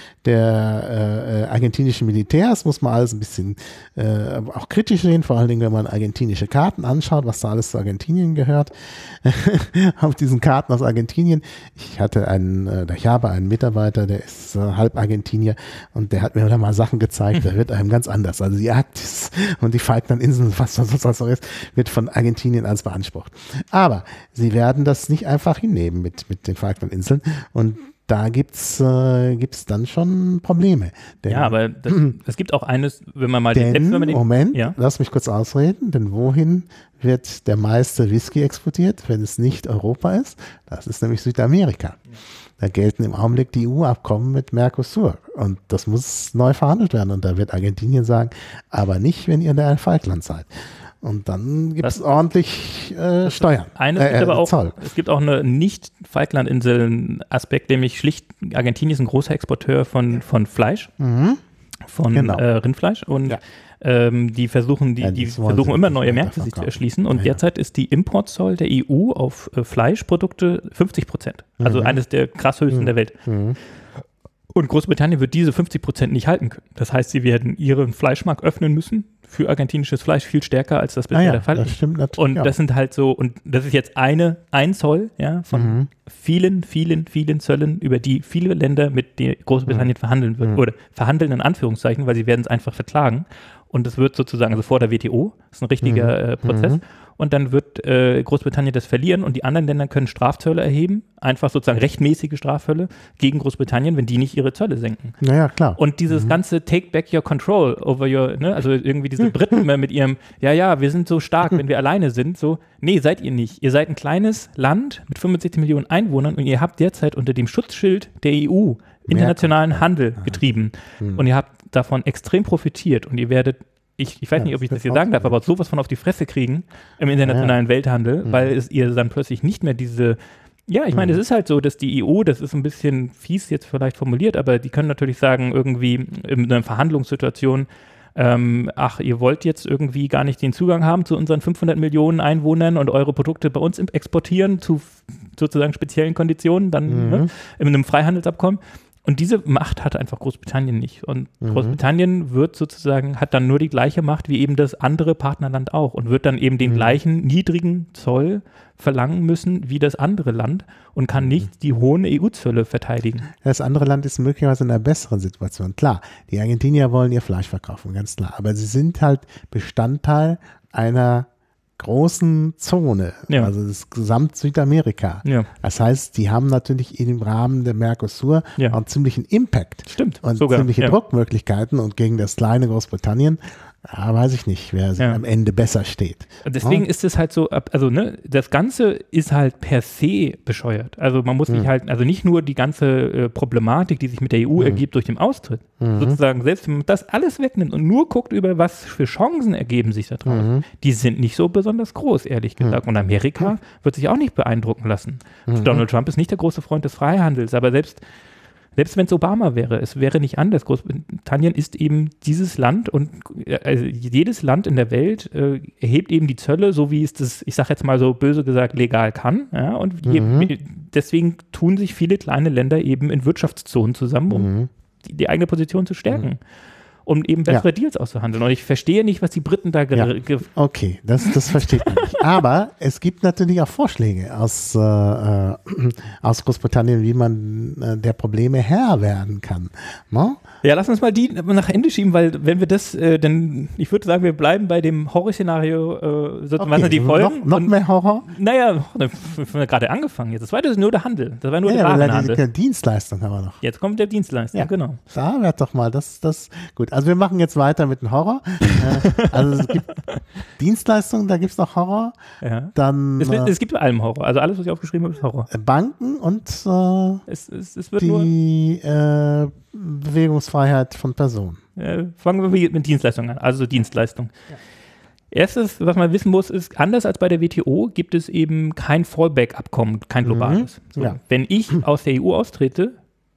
argentinischen Militärs, muss man alles ein bisschen auch kritisch sehen, vor allen Dingen, wenn man argentinische Karten anschaut, was da alles zu Argentinien gehört. Auf diesen Karten aus Argentinien, ich habe einen Mitarbeiter, der ist halb Argentinier und der hat mir da mal Sachen gezeigt, da wird einem ganz anders. Also die Arktis und die Falklandinseln, was so ist, wird von Argentinien als beansprucht. Aber sie werden das nicht einfach hinnehmen mit den Falklandinseln und da gibt's dann schon Probleme. Denn, ja, aber es gibt auch eines, wenn man mal Moment, lass mich kurz ausreden, denn wohin wird der meiste Whisky exportiert, wenn es nicht Europa ist? Das ist nämlich Südamerika. Ja. Da gelten im Augenblick die EU-Abkommen mit Mercosur und das muss neu verhandelt werden und da wird Argentinien sagen, aber nicht, wenn ihr da ein Falkland seid. Und dann gibt es ordentlich Steuern. Zoll. Es gibt auch eine Nicht-Falklandinseln-Aspekt, nämlich schlicht, Argentinien ist ein großer Exporteur von Fleisch, Rindfleisch und die versuchen immer neue Märkte sich zu erschließen und derzeit ist die Importzoll der EU auf Fleischprodukte 50%. Also eines der krass höchsten der Welt. Und Großbritannien wird diese 50% nicht halten können. Das heißt, sie werden ihren Fleischmarkt öffnen müssen für argentinisches Fleisch viel stärker, als das bisher der Fall ist. Stimmt natürlich. Und das sind halt so, und das ist jetzt ein Zoll von vielen, vielen, vielen Zöllen, über die viele Länder mit Großbritannien verhandeln würden. Oder verhandeln in Anführungszeichen, weil sie werden es einfach verklagen. Und es wird sozusagen, also vor der WTO, das ist ein richtiger Prozess. Und dann wird Großbritannien das verlieren und die anderen Länder können Strafzölle erheben, einfach sozusagen rechtmäßige Strafzölle gegen Großbritannien, wenn die nicht ihre Zölle senken. Naja, klar. Und dieses ganze Take back your control over your, ne, also irgendwie diese Briten mit ihrem, wir sind so stark, wenn wir alleine sind, so, nee, seid ihr nicht. Ihr seid ein kleines Land mit 65 Millionen Einwohnern und ihr habt derzeit unter dem Schutzschild der EU internationalen Handel getrieben. Und ihr habt davon extrem profitiert und ihr werdet ich weiß nicht, ob ich das hier sagen darf, aber sowas von auf die Fresse kriegen im internationalen Welthandel, weil ihr dann plötzlich nicht mehr diese, ich meine, es ist halt so, dass die EU, das ist ein bisschen fies jetzt vielleicht formuliert, aber die können natürlich sagen, irgendwie in einer Verhandlungssituation, ihr wollt jetzt irgendwie gar nicht den Zugang haben zu unseren 500 Millionen Einwohnern und eure Produkte bei uns exportieren zu sozusagen speziellen Konditionen, dann in einem Freihandelsabkommen. Und diese Macht hat einfach Großbritannien nicht. Und Großbritannien hat dann nur die gleiche Macht wie eben das andere Partnerland auch und wird dann eben den gleichen niedrigen Zoll verlangen müssen wie das andere Land und kann nicht die hohen EU-Zölle verteidigen. Das andere Land ist möglicherweise in einer besseren Situation. Klar, die Argentinier wollen ihr Fleisch verkaufen, ganz klar. Aber sie sind halt Bestandteil einer großen Zone, also das gesamt Südamerika. Ja. Das heißt, die haben natürlich im Rahmen der Mercosur auch einen ziemlichen Impact. Stimmt. Und ziemliche Druckmöglichkeiten und gegen das kleine Großbritannien, weiß ich nicht, wer am Ende besser steht. Und deswegen ist es halt so, also das Ganze ist halt per se bescheuert. Also man muss sich halt, also nicht nur die ganze Problematik, die sich mit der EU ergibt durch den Austritt, sozusagen, selbst wenn man das alles wegnimmt und nur guckt, über was für Chancen ergeben sich da draus, die sind nicht so besonders groß, ehrlich gesagt. Und Amerika wird sich auch nicht beeindrucken lassen. Donald Trump ist nicht der große Freund des Freihandels, aber selbst wenn es Obama wäre, es wäre nicht anders. Großbritannien ist eben dieses Land und jedes Land in der Welt erhebt eben die Zölle, so wie es das, ich sage jetzt mal so böse gesagt, legal kann. Ja, und deswegen tun sich viele kleine Länder eben in Wirtschaftszonen zusammen, um die eigene Position zu stärken. Um eben bessere Deals auszuhandeln. Und ich verstehe nicht, was die Briten da okay, das versteht man nicht. Aber es gibt natürlich auch Vorschläge aus Großbritannien, wie man der Probleme Herr werden kann. No? Ja, lass uns mal die nach Ende schieben, weil wenn wir das, denn ich würde sagen, wir bleiben bei dem Horrorszenario, sozusagen die Folgen. Noch mehr Horror? Naja, wir haben gerade angefangen jetzt. Das zweite ist nur der Handel. Das war nur der Warenhandel. Die Dienstleistung haben wir noch. Jetzt kommt der Dienstleistung, genau. Da wird doch mal das gut. Also wir machen jetzt weiter mit dem Horror. Also es gibt Dienstleistungen, da gibt es noch Horror. Ja. Dann, es gibt bei allem Horror. Also alles, was ich aufgeschrieben habe, ist Horror. Banken und es wird die Bewegungsfreiheit von Personen. Fangen wir mit Dienstleistungen an. Also Dienstleistung. Ja. Erstes, was man wissen muss, ist, anders als bei der WTO gibt es eben kein Fallback-Abkommen, kein globales. So, wenn ich aus der EU austrete,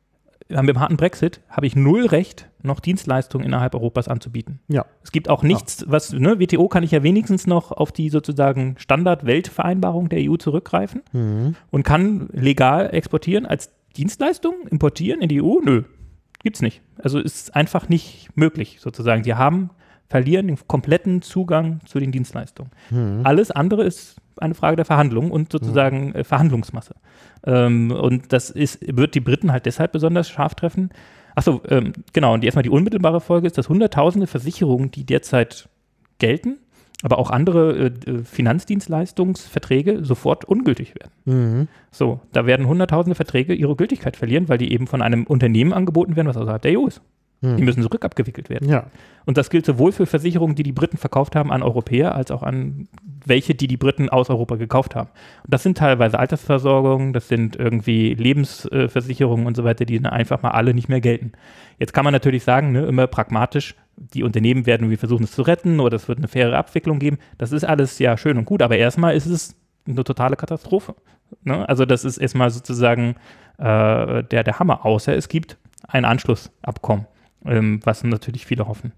mit dem harten Brexit habe ich null Recht, noch Dienstleistungen innerhalb Europas anzubieten. Ja. Es gibt auch nichts, was, WTO kann ich ja wenigstens noch auf die sozusagen Standard-Weltvereinbarung der EU zurückgreifen und kann legal exportieren als Dienstleistung, importieren in die EU? Nö, gibt's nicht. Also ist einfach nicht möglich sozusagen. Sie verlieren den kompletten Zugang zu den Dienstleistungen. Alles andere ist eine Frage der Verhandlung und sozusagen Verhandlungsmasse. Und das wird die Briten halt deshalb besonders scharf treffen. Achso, genau, und erstmal die unmittelbare Folge ist, dass hunderttausende Versicherungen, die derzeit gelten, aber auch andere Finanzdienstleistungsverträge sofort ungültig werden. So, da werden hunderttausende Verträge ihre Gültigkeit verlieren, weil die eben von einem Unternehmen angeboten werden, was außerhalb der EU ist. Die müssen zurückabgewickelt werden. Ja. Und das gilt sowohl für Versicherungen, die die Briten verkauft haben an Europäer, als auch an welche, die Briten aus Europa gekauft haben. Und das sind teilweise Altersversorgungen, das sind irgendwie Lebensversicherungen und so weiter, die dann einfach mal alle nicht mehr gelten. Jetzt kann man natürlich sagen, immer pragmatisch, die Unternehmen werden irgendwie versuchen, es zu retten oder es wird eine faire Abwicklung geben. Das ist alles ja schön und gut, aber erstmal ist es eine totale Katastrophe. Ne? Also das ist erstmal sozusagen der Hammer, außer es gibt ein Anschlussabkommen. Was natürlich viele hoffen.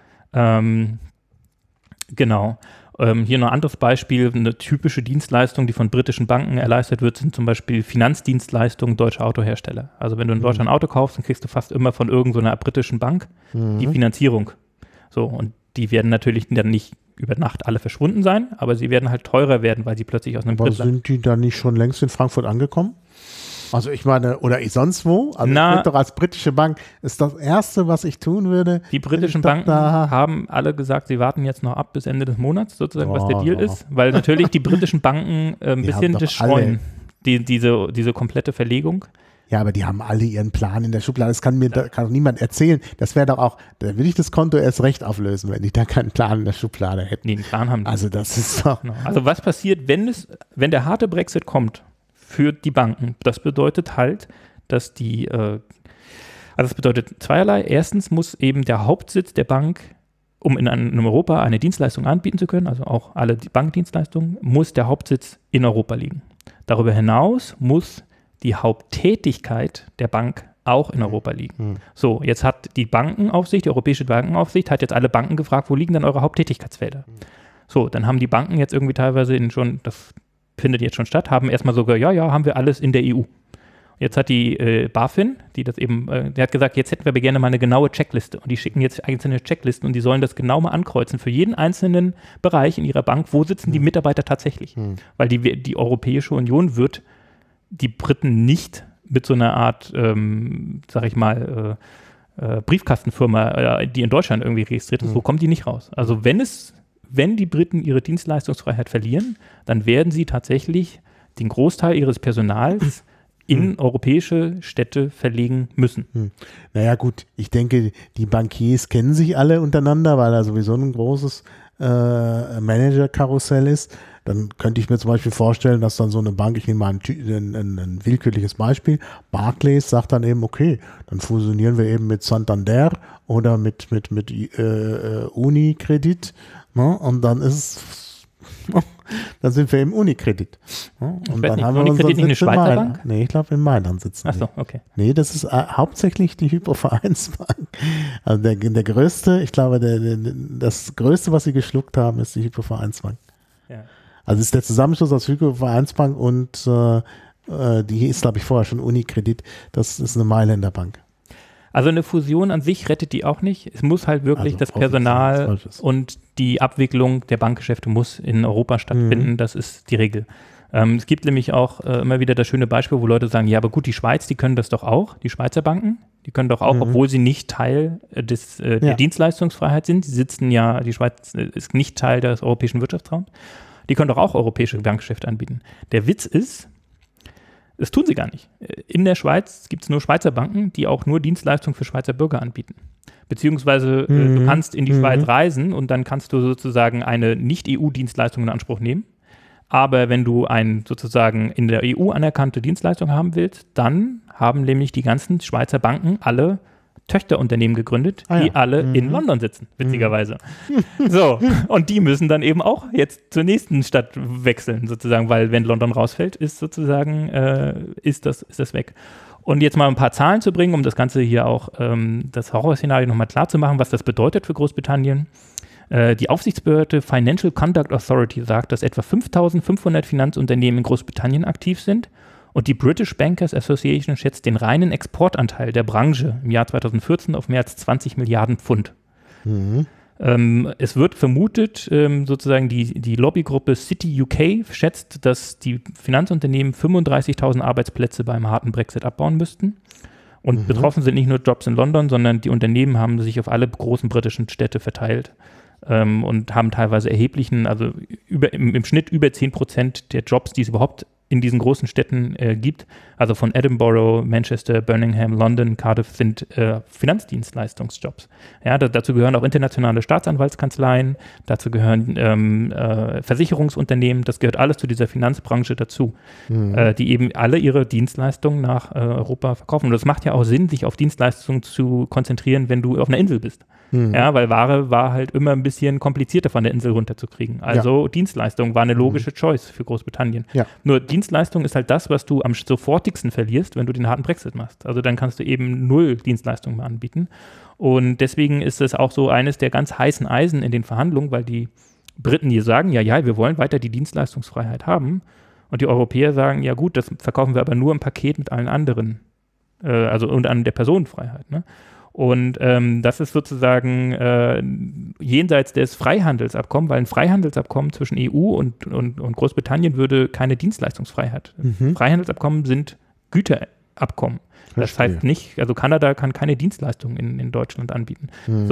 Genau. Hier noch ein anderes Beispiel, eine typische Dienstleistung, die von britischen Banken erleistet wird, sind zum Beispiel Finanzdienstleistungen deutscher Autohersteller. Also wenn du in Deutschland ein Auto kaufst, dann kriegst du fast immer von irgendeiner britischen Bank die Finanzierung. So, und die werden natürlich dann nicht über Nacht alle verschwunden sein, aber sie werden halt teurer werden, weil sie plötzlich aus einem Drittland... Aber sind die dann nicht schon längst in Frankfurt angekommen? Also ich meine, oder ich sonst wo? Also ich würde doch als britische Bank, ist das Erste, was ich tun würde. Die britischen Banken haben alle gesagt, sie warten jetzt noch ab bis Ende des Monats, sozusagen, was der Deal ist. Weil natürlich die britischen Banken ein bisschen das scheuen, diese komplette Verlegung. Ja, aber die haben alle ihren Plan in der Schublade. Das kann doch niemand erzählen. Das wäre doch auch, da würde ich das Konto erst recht auflösen, wenn die da keinen Plan in der Schublade hätten. Nee, einen Plan haben die. Also das ist doch... Genau. Also was passiert, wenn der harte Brexit kommt für die Banken? Das bedeutet halt, dass also das bedeutet zweierlei. Erstens muss eben der Hauptsitz der Bank, um in Europa eine Dienstleistung anbieten zu können, also auch alle Bankdienstleistungen, muss der Hauptsitz in Europa liegen. Darüber hinaus muss die Haupttätigkeit der Bank auch in Europa liegen. So, jetzt hat die Bankenaufsicht, die Europäische Bankenaufsicht, hat jetzt alle Banken gefragt, wo liegen denn eure Haupttätigkeitsfelder? So, dann haben die Banken jetzt irgendwie teilweise das findet jetzt schon statt, haben erstmal sogar, ja, haben wir alles in der EU. Jetzt hat die BaFin, die hat gesagt, jetzt hätten wir aber gerne mal eine genaue Checkliste und die schicken jetzt einzelne Checklisten und die sollen das genau mal ankreuzen für jeden einzelnen Bereich in ihrer Bank, wo sitzen die Mitarbeiter tatsächlich. Weil die Europäische Union wird die Briten nicht mit so einer Art, sag ich mal, Briefkastenfirma, die in Deutschland irgendwie registriert ist, so kommt die nicht raus. Also wenn die Briten ihre Dienstleistungsfreiheit verlieren, dann werden sie tatsächlich den Großteil ihres Personals in europäische Städte verlegen müssen. Naja gut, ich denke, die Bankiers kennen sich alle untereinander, weil da sowieso ein großes Manager-Karussell ist. Dann könnte ich mir zum Beispiel vorstellen, dass dann so eine Bank, ich nehme mal ein willkürliches Beispiel, Barclays sagt dann eben, okay, dann fusionieren wir eben mit Santander oder mit Unicredit, ne? Und dann dann sind wir im Unicredit. Ne? Und dann haben wir Unicredit nicht eine Schweizer Bank? Nee, ich glaube in Mailand sitzen Ach so, okay. Nee, das ist hauptsächlich die Hypovereinsbank. Also der größte, ich glaube, das größte, was sie geschluckt haben, ist die Hypovereinsbank. Ja. Also es ist der Zusammenschluss aus Hypovereinsbank und die hieß, glaube ich, vorher schon Unicredit. Das ist eine Mailänder Bank. Also eine Fusion an sich rettet die auch nicht. Es muss halt wirklich das Personal und die Abwicklung der Bankgeschäfte muss in Europa stattfinden. Das ist die Regel. Es gibt nämlich auch immer wieder das schöne Beispiel, wo Leute sagen, ja, aber gut, die Schweiz, die können das doch auch, die Schweizer Banken, die können doch auch, obwohl sie nicht Teil der Dienstleistungsfreiheit sind. Die Schweiz ist nicht Teil des europäischen Wirtschaftsraums. Die können doch auch europäische Bankgeschäfte anbieten. Der Witz ist, das tun sie gar nicht. In der Schweiz gibt es nur Schweizer Banken, die auch nur Dienstleistungen für Schweizer Bürger anbieten. Beziehungsweise du kannst in die Schweiz reisen und dann kannst du sozusagen eine Nicht-EU-Dienstleistung in Anspruch nehmen. Aber wenn du sozusagen in der EU anerkannte Dienstleistung haben willst, dann haben nämlich die ganzen Schweizer Banken alle Töchterunternehmen gegründet, die alle in London sitzen, witzigerweise. So, und die müssen dann eben auch jetzt zur nächsten Stadt wechseln, sozusagen, weil wenn London rausfällt, ist sozusagen, ist das weg. Und jetzt mal ein paar Zahlen zu bringen, um das Ganze hier auch, das Horrorszenario nochmal klar zu machen, was das bedeutet für Großbritannien. Die Aufsichtsbehörde Financial Conduct Authority sagt, dass etwa 5.500 Finanzunternehmen in Großbritannien aktiv sind. Und die British Bankers Association schätzt den reinen Exportanteil der Branche im Jahr 2014 auf mehr als 20 Milliarden Pfund. Es wird vermutet, sozusagen die Lobbygruppe City UK schätzt, dass die Finanzunternehmen 35.000 Arbeitsplätze beim harten Brexit abbauen müssten. Und betroffen sind nicht nur Jobs in London, sondern die Unternehmen haben sich auf alle großen britischen Städte verteilt und haben teilweise erheblichen, also im Schnitt über 10% der Jobs, die es überhaupt in diesen großen Städten gibt, also von Edinburgh, Manchester, Birmingham, London, Cardiff, sind Finanzdienstleistungsjobs. Ja, dazu gehören auch internationale Staatsanwaltskanzleien, dazu gehören Versicherungsunternehmen, das gehört alles zu dieser Finanzbranche dazu, die eben alle ihre Dienstleistungen nach Europa verkaufen. Und das macht ja auch Sinn, sich auf Dienstleistungen zu konzentrieren, wenn du auf einer Insel bist. Ja, weil Ware war halt immer ein bisschen komplizierter von der Insel runterzukriegen. Also Dienstleistung war eine logische Choice für Großbritannien. Ja. Nur Dienstleistung ist halt das, was du am sofortigsten verlierst, wenn du den harten Brexit machst. Also dann kannst du eben 0 Dienstleistungen mehr anbieten. Und deswegen ist es auch so eines der ganz heißen Eisen in den Verhandlungen, weil die Briten hier sagen, ja, wir wollen weiter die Dienstleistungsfreiheit haben. Und die Europäer sagen, ja gut, das verkaufen wir aber nur im Paket mit allen anderen. Also und an der Personenfreiheit, ne? Und das ist sozusagen jenseits des Freihandelsabkommens, weil ein Freihandelsabkommen zwischen EU und Großbritannien würde keine Dienstleistungsfreiheit. Freihandelsabkommen sind Güterabkommen. Das heißt nicht, also Kanada kann keine Dienstleistungen in Deutschland anbieten.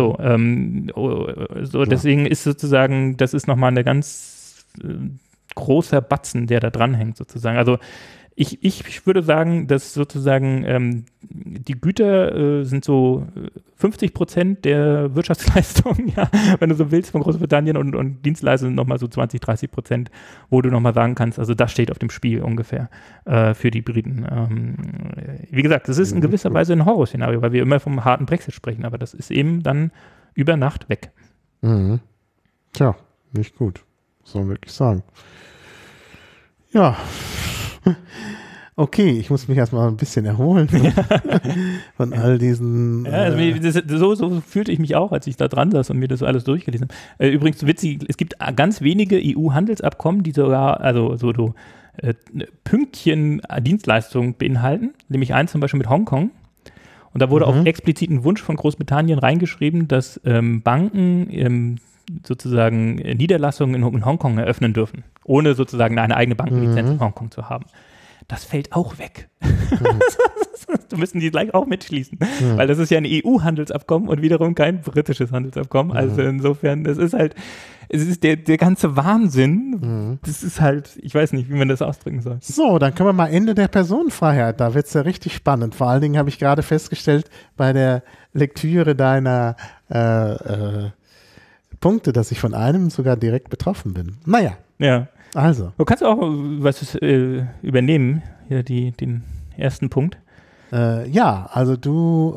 Deswegen ist sozusagen, das ist nochmal eine ganz großer Batzen, der da dranhängt sozusagen. Also ich würde sagen, dass sozusagen die Güter sind so 50% der Wirtschaftsleistung, ja, wenn du so willst, von Großbritannien und Dienstleistungen nochmal so 20-30%, wo du nochmal sagen kannst, also das steht auf dem Spiel ungefähr für die Briten. Wie gesagt, das ist in gewisser Weise ein Horrorszenario, weil wir immer vom harten Brexit sprechen, aber das ist eben dann über Nacht weg. Tja, nicht gut, muss man wirklich sagen. Ja. Okay, ich muss mich erstmal ein bisschen erholen von all diesen. Ja, also so fühlte ich mich auch, als ich da dran saß und mir das so alles durchgelesen habe. Übrigens witzig, es gibt ganz wenige EU-Handelsabkommen, die sogar, also so Pünktchen Dienstleistungen beinhalten, nämlich eins zum Beispiel mit Hongkong. Und da wurde auf expliziten Wunsch von Großbritannien reingeschrieben, dass Banken sozusagen Niederlassungen in Hongkong eröffnen dürfen, ohne sozusagen eine eigene Bankenlizenz in Hongkong zu haben. Das fällt auch weg. Da müssen die gleich auch mitschließen, weil das ist ja ein EU-Handelsabkommen und wiederum kein britisches Handelsabkommen. Also insofern, es ist der ganze Wahnsinn. Das ist halt, ich weiß nicht, wie man das ausdrücken soll. So, dann können wir mal Ende der Personenfreiheit. Da wird es ja richtig spannend. Vor allen Dingen habe ich gerade festgestellt bei der Lektüre deiner Punkte, dass ich von einem sogar direkt betroffen bin. Naja. Ja. Also. Du kannst auch was übernehmen, hier den ersten Punkt. Ja, also du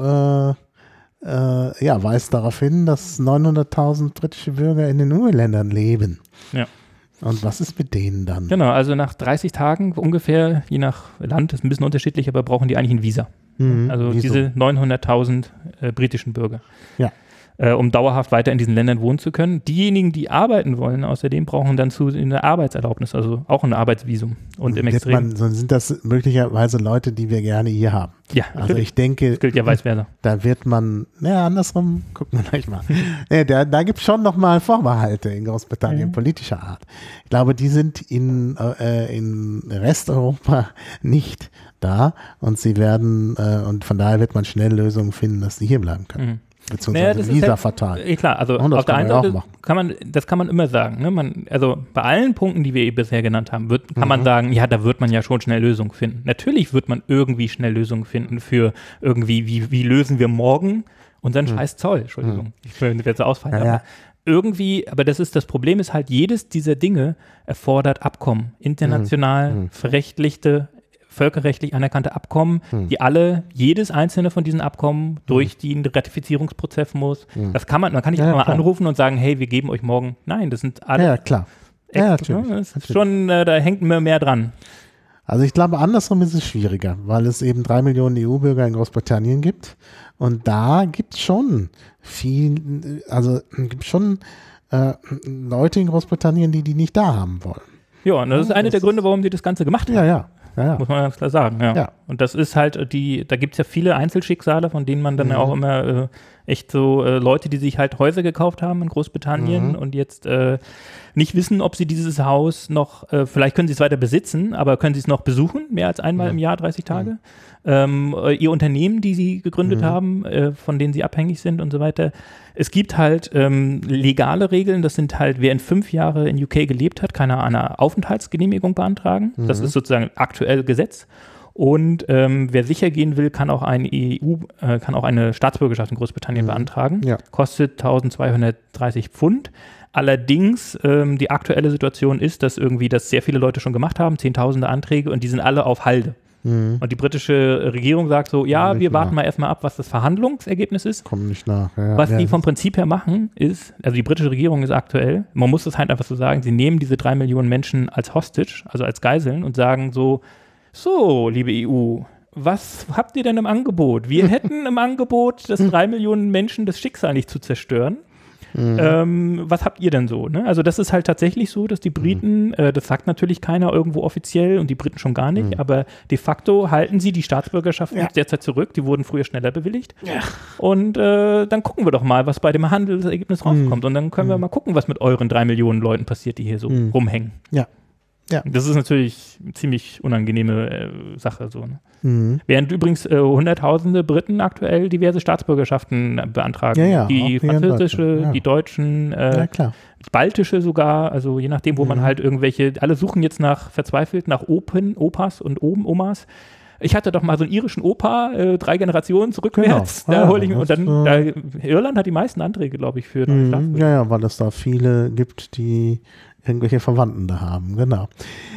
weist darauf hin, dass 900.000 britische Bürger in den EU-Ländern leben. Ja. Und was ist mit denen dann? Genau, also nach 30 Tagen ungefähr, je nach Land, ist ein bisschen unterschiedlich, aber brauchen die eigentlich ein Visa. Also diese 900.000 britischen Bürger. Ja. Um dauerhaft weiter in diesen Ländern wohnen zu können. Diejenigen, die arbeiten wollen, außerdem brauchen dann eine Arbeitserlaubnis, also auch ein Arbeitsvisum. Und im Extrem. Sind das möglicherweise Leute, die wir gerne hier haben? Ja, also ich denke, das gilt ja vice versa. Da wird man, andersrum, gucken wir gleich mal. Da gibt es schon nochmal Vorbehalte in Großbritannien, politischer Art. Ich glaube, die sind in Resteuropa nicht da und sie werden, und von daher wird man schnell Lösungen finden, dass sie hier bleiben können. Beziehungsweise Visa verteilen. Klar, also auf der einen Seite kann man immer sagen, ne? Also bei allen Punkten, die wir bisher genannt haben, kann man sagen, ja, da wird man ja schon schnell Lösungen finden. Natürlich wird man irgendwie schnell Lösungen finden für irgendwie, wie lösen wir morgen unseren scheiß Zoll, Entschuldigung, ich will jetzt ausfallen, aber irgendwie, aber das Problem ist halt, jedes dieser Dinge erfordert Abkommen, international verrechtlichte, völkerrechtlich anerkannte Abkommen, die jedes einzelne von diesen Abkommen durch den Ratifizierungsprozess muss. Das kann man kann nicht einfach mal anrufen und sagen, hey, wir geben euch morgen. Nein, das sind alle. Ja, klar. Das ist schon, da hängt mehr dran. Also ich glaube, andersrum ist es schwieriger, weil es eben 3 Millionen EU-Bürger in Großbritannien gibt. Und da gibt es schon Leute in Großbritannien, die nicht da haben wollen. Ja, und das ist einer der Gründe, warum die das Ganze gemacht haben. Ja. Muss man ganz klar sagen, ja. Und das ist halt da gibt es ja viele Einzelschicksale, von denen man dann ja auch immer echt so Leute, die sich halt Häuser gekauft haben in Großbritannien und jetzt nicht wissen, ob sie dieses Haus noch, vielleicht können sie es weiter besitzen, aber können sie es noch besuchen, mehr als einmal im Jahr, 30 Tage. Ihr Unternehmen, die sie gegründet haben, von denen sie abhängig sind und so weiter. Es gibt halt legale Regeln, das sind halt, wer in 5 Jahre in UK gelebt hat, kann eine Aufenthaltsgenehmigung beantragen. Das ist sozusagen aktuell Gesetz. Und wer sicher gehen will, kann auch eine Staatsbürgerschaft in Großbritannien beantragen. Ja. Kostet 1.230 Pfund. Allerdings, die aktuelle Situation ist, dass das sehr viele Leute schon gemacht haben, Zehntausende Anträge, und die sind alle auf Halde. Und die britische Regierung sagt so, ja, wir warten mal erstmal ab, was das Verhandlungsergebnis ist. Kommen nicht nach. Ja, was die vom Prinzip her machen, ist, also die britische Regierung ist aktuell, man muss es halt einfach so sagen, sie nehmen diese 3 Millionen Menschen als Hostage, also als Geiseln, und sagen so, liebe EU, was habt ihr denn im Angebot? Wir hätten im Angebot, das 3 Millionen Menschen das Schicksal nicht zu zerstören. Was habt ihr denn so? Ne? Also das ist halt tatsächlich so, dass die Briten, das sagt natürlich keiner irgendwo offiziell und die Briten schon gar nicht, aber de facto halten sie die Staatsbürgerschaft derzeit zurück, die wurden früher schneller bewilligt. Ja. Und dann gucken wir doch mal, was bei dem Handelsergebnis rauskommt, und dann können wir mal gucken, was mit euren 3 Millionen Leuten passiert, die hier so rumhängen. Ja. Ja. Das ist natürlich eine ziemlich unangenehme Sache. So, ne? Während übrigens Hunderttausende Briten aktuell diverse Staatsbürgerschaften beantragen. Die französische, die deutschen, die baltische sogar, also je nachdem, wo man halt alle suchen jetzt verzweifelt nach Opas und Omas. Ich hatte doch mal so einen irischen Opa, 3 Generationen zurückwärts. Genau. Da hole ich und dann Irland hat die meisten Anträge, glaube ich, für Ja, weil es da viele gibt, die irgendwelche Verwandten da haben, genau.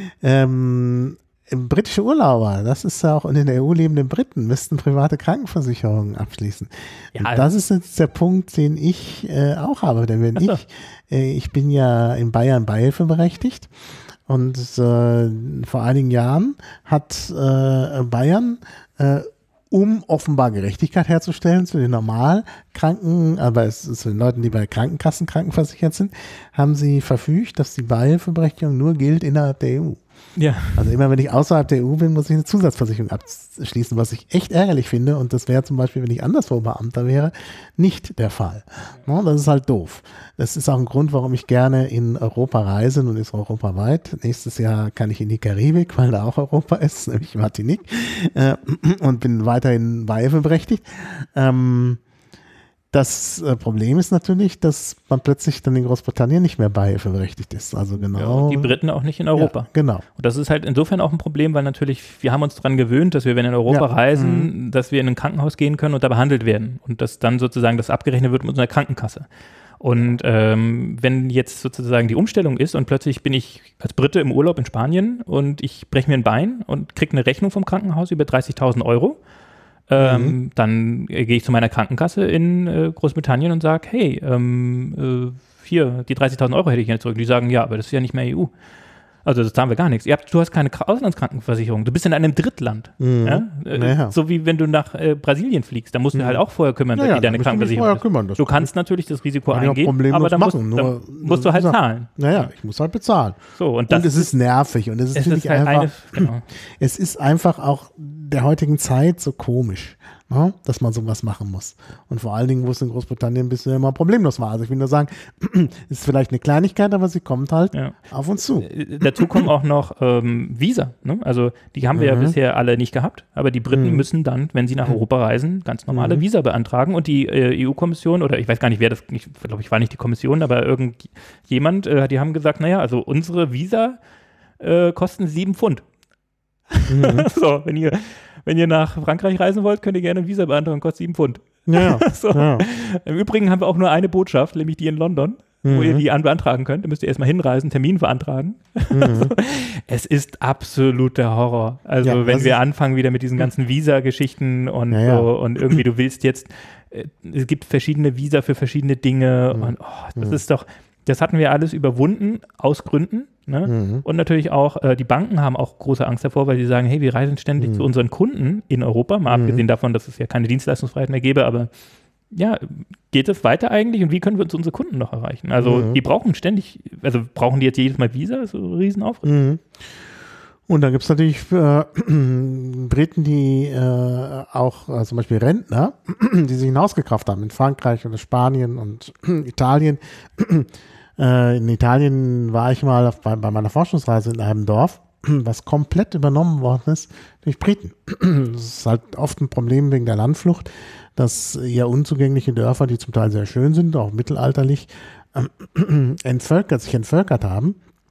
Britische Urlauber, das ist ja auch in der EU lebenden Briten, müssten private Krankenversicherungen abschließen. Ja, das ist jetzt der Punkt, den ich auch habe, denn wenn ich bin ja in Bayern beihilfeberechtigt, und vor einigen Jahren hat Bayern um offenbar Gerechtigkeit herzustellen zu den Normalkranken, aber zu den Leuten, die bei Krankenkassen krankenversichert sind, haben sie verfügt, dass die Beihilfeberechtigung nur gilt innerhalb der EU. Ja. Also immer, wenn ich außerhalb der EU bin, muss ich eine Zusatzversicherung abschließen, was ich echt ärgerlich finde, und das wäre zum Beispiel, wenn ich anderswo Beamter wäre, nicht der Fall. No, das ist halt doof. Das ist auch ein Grund, warum ich gerne in Europa reise, und ist europaweit. Nächstes Jahr kann ich in die Karibik, weil da auch Europa ist, nämlich Martinique, und bin weiterhin beihilfeberechtigt. Das Problem ist natürlich, dass man plötzlich dann in Großbritannien nicht mehr beihilfeberechtigt ist. Also genau. Ja, die Briten auch nicht in Europa. Ja, genau. Und das ist halt insofern auch ein Problem, weil natürlich, wir haben uns daran gewöhnt, dass wir, wenn wir in Europa reisen, dass wir in ein Krankenhaus gehen können und da behandelt werden. Und dass dann sozusagen das abgerechnet wird mit unserer Krankenkasse. Und wenn jetzt sozusagen die Umstellung ist und plötzlich bin ich als Brite im Urlaub in Spanien und ich breche mir ein Bein und kriege eine Rechnung vom Krankenhaus über 30.000 Euro, dann gehe ich zu meiner Krankenkasse in Großbritannien und sage, hey, hier, die 30.000 Euro hätte ich gerne zurück. Die sagen, ja, aber das ist ja nicht mehr EU. Also das zahlen wir gar nichts. Du hast keine Auslandskrankenversicherung. Du bist in einem Drittland. Ja? So wie wenn du nach Brasilien fliegst. Da musst du halt auch vorher kümmern, dass die deine Krankenversicherung ist. Du kannst natürlich das Risiko eingehen, aber dann musst du halt zahlen. Naja, ich muss halt bezahlen. So, und es ist nervig. Und es ist wirklich einfach, es ist einfach auch der heutigen Zeit so komisch, ne, dass man sowas machen muss. Und vor allen Dingen, wo es in Großbritannien bisher immer problemlos war. Also ich will nur sagen, ist vielleicht eine Kleinigkeit, aber sie kommt halt auf uns zu. Dazu kommen auch noch Visa. Ne? Also die haben wir ja bisher alle nicht gehabt, aber die Briten müssen dann, wenn sie nach Europa reisen, ganz normale Visa beantragen. Und die EU-Kommission, oder ich weiß gar nicht, wer das, ich glaube, ich war nicht die Kommission, aber irgendjemand, die haben gesagt, naja, also unsere Visa kosten 7 Pfund. So, wenn ihr nach Frankreich reisen wollt, könnt ihr gerne ein Visa beantragen, kostet 7 Pfund. Ja, so. Im Übrigen haben wir auch nur eine Botschaft, nämlich die in London, wo ihr die beantragen könnt. Da müsst ihr erstmal hinreisen, Termin beantragen. Es ist absolut der Horror. Also wenn wir anfangen wieder mit diesen ganzen Visa-Geschichten und so, und irgendwie du willst jetzt, es gibt verschiedene Visa für verschiedene Dinge und das ist doch, das hatten wir alles überwunden aus Gründen. Ne? Und natürlich auch, die Banken haben auch große Angst davor, weil sie sagen, hey, wir reisen ständig zu unseren Kunden in Europa, mal abgesehen davon, dass es ja keine Dienstleistungsfreiheit mehr gäbe, aber ja, geht es weiter eigentlich und wie können wir uns unsere Kunden noch erreichen? Also die brauchen ständig, also brauchen die jetzt jedes Mal Visa? So ein Riesenaufriss. Und dann gibt es natürlich Briten, die auch zum Beispiel Rentner, die sich ein Haus gekauft haben in Frankreich oder Spanien und Italien. In Italien war ich mal bei meiner Forschungsreise in einem Dorf, was komplett übernommen worden ist durch Briten. Das ist halt oft ein Problem wegen der Landflucht, dass eher unzugängliche Dörfer, die zum Teil sehr schön sind, auch mittelalterlich, sich entvölkert haben.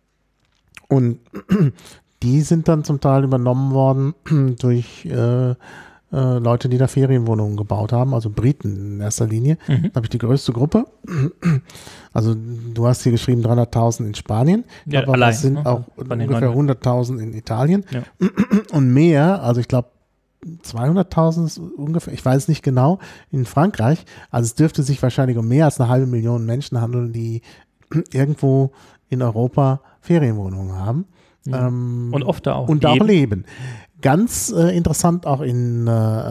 Und die sind dann zum Teil übernommen worden durch Leute, die da Ferienwohnungen gebaut haben, also Briten in erster Linie. Da habe ich die größte Gruppe. Also du hast hier geschrieben 300.000 in Spanien, Ja, aber allein, das sind ne? auch Von den ungefähr 100.000 in Italien. Ja. Und mehr, also ich glaube 200.000 ist ungefähr, ich weiß nicht genau, in Frankreich. Also es dürfte sich wahrscheinlich um mehr als 500.000 Menschen handeln, die irgendwo in Europa Ferienwohnungen haben. Ja. Und oft da auch Und auch leben. Ganz interessant auch in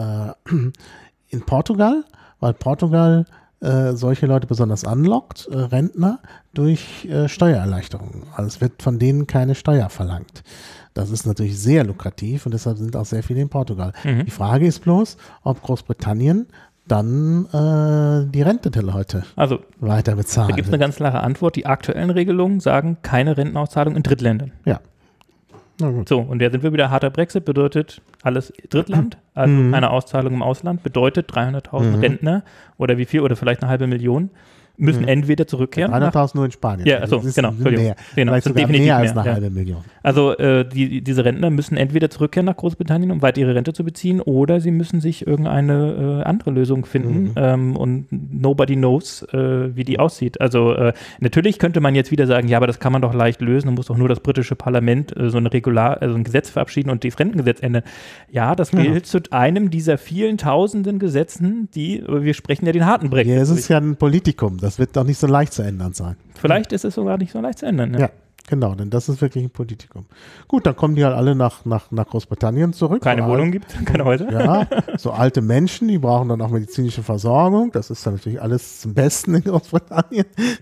Portugal, weil Portugal solche Leute besonders anlockt, Rentner, durch Steuererleichterungen. Also es wird von denen keine Steuer verlangt. Das ist natürlich sehr lukrativ und deshalb sind auch sehr viele in Portugal. Die Frage ist bloß, ob Großbritannien dann die Rente der Leute weiter bezahlt. Da gibt es eine ganz klare Antwort. Die aktuellen Regelungen sagen keine Rentenauszahlung in Drittländern. Ja. Na gut. So, und da sind wir wieder. Harter Brexit bedeutet alles Drittland, also keine Auszahlung im Ausland, bedeutet 300.000 Rentner oder wie viel, oder vielleicht 500.000 müssen entweder zurückkehren. 300.000 nur in Spanien. Ja, also genau, Entschuldigung. Genau, vielleicht sogar mehr als 500.000. Also diese Rentner müssen entweder zurückkehren nach Großbritannien, um weiter ihre Rente zu beziehen, oder sie müssen sich irgendeine andere Lösung finden und nobody knows, wie die aussieht. Also natürlich könnte man jetzt wieder sagen, ja, aber das kann man doch leicht lösen, muss doch nur das britische Parlament so ein Gesetz verabschieden und das Rentengesetz ändern. Ja, das gilt zu einem dieser vielen tausenden Gesetzen, wir sprechen ja den harten Brexit. Ja, es ist ja ein Politikum. Das wird doch nicht so leicht zu ändern sein. Vielleicht ist es sogar nicht so leicht zu ändern. Ja, genau, denn das ist wirklich ein Politikum. Gut, dann kommen die halt alle nach Großbritannien zurück. Keine Wohnung gibt, keine Häuser. Ja, so alte Menschen, die brauchen dann auch medizinische Versorgung. Das ist dann natürlich alles zum Besten in Großbritannien.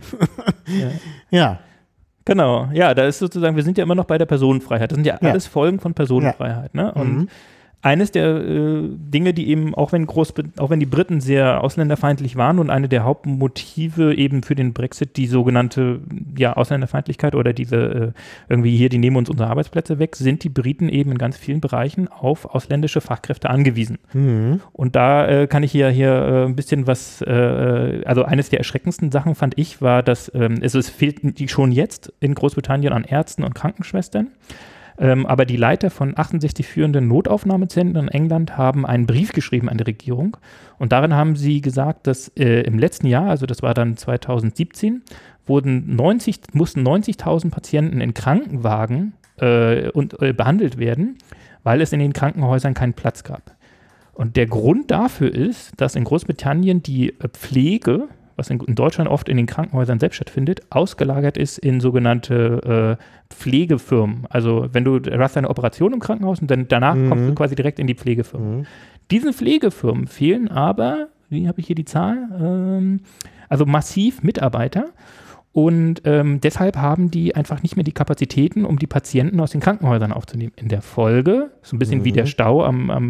Ja. Genau, ja, da ist sozusagen, wir sind ja immer noch bei der Personenfreiheit. Das sind ja alles Folgen von Personenfreiheit. Ne? Und eines der Dinge, die eben, auch wenn die Briten sehr ausländerfeindlich waren und eine der Hauptmotive eben für den Brexit die sogenannte Ausländerfeindlichkeit oder diese irgendwie hier, die nehmen uns unsere Arbeitsplätze weg, sind die Briten eben in ganz vielen Bereichen auf ausländische Fachkräfte angewiesen. Und da kann ich hier ein bisschen was, also eines der erschreckendsten Sachen fand ich, war, dass es fehlt schon jetzt in Großbritannien an Ärzten und Krankenschwestern. Aber die Leiter von 68 führenden Notaufnahmezentren in England haben einen Brief geschrieben an die Regierung. Und darin haben sie gesagt, dass im letzten Jahr, also das war dann 2017, mussten 90.000 Patienten in Krankenwagen behandelt werden, weil es in den Krankenhäusern keinen Platz gab. Und der Grund dafür ist, dass in Großbritannien die Pflege, was in Deutschland oft in den Krankenhäusern selbst stattfindet, ausgelagert ist in sogenannte Pflegefirmen. Also du hast eine Operation im Krankenhaus und dann danach kommst du quasi direkt in die Pflegefirmen. Diesen Pflegefirmen fehlen aber, wie habe ich hier die Zahl, also massiv Mitarbeiter. Und deshalb haben die einfach nicht mehr die Kapazitäten, um die Patienten aus den Krankenhäusern aufzunehmen. In der Folge, so ein bisschen wie der Stau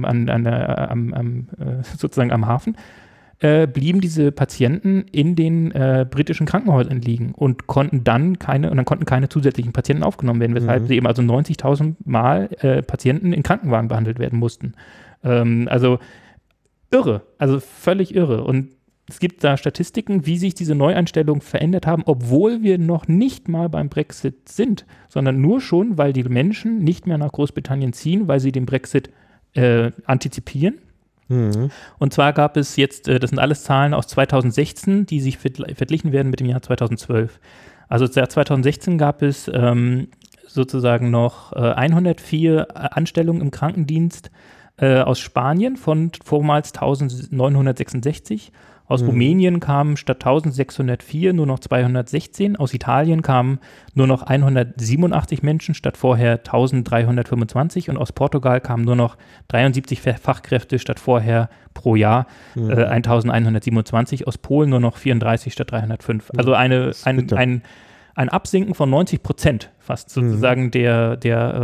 sozusagen am Hafen, blieben diese Patienten in den britischen Krankenhäusern liegen und konnten keine zusätzlichen Patienten aufgenommen werden, weshalb sie eben also 90.000 Mal Patienten in Krankenwagen behandelt werden mussten. Also irre, also völlig irre. Und es gibt da Statistiken, wie sich diese Neueinstellungen verändert haben, obwohl wir noch nicht mal beim Brexit sind, sondern nur schon, weil die Menschen nicht mehr nach Großbritannien ziehen, weil sie den Brexit antizipieren. Und zwar gab es jetzt, das sind alles Zahlen aus 2016, die sich verglichen werden mit dem Jahr 2012. Also seit 2016 gab es sozusagen noch 104 Anstellungen im Krankendienst aus Spanien von vormals 1966, Aus Rumänien kamen statt 1604 nur noch 216. Aus Italien kamen nur noch 187 Menschen statt vorher 1325. Und aus Portugal kamen nur noch 73 Fachkräfte statt vorher pro Jahr 1127. Aus Polen nur noch 34 statt 305. Also ein Absinken von 90% fast sozusagen der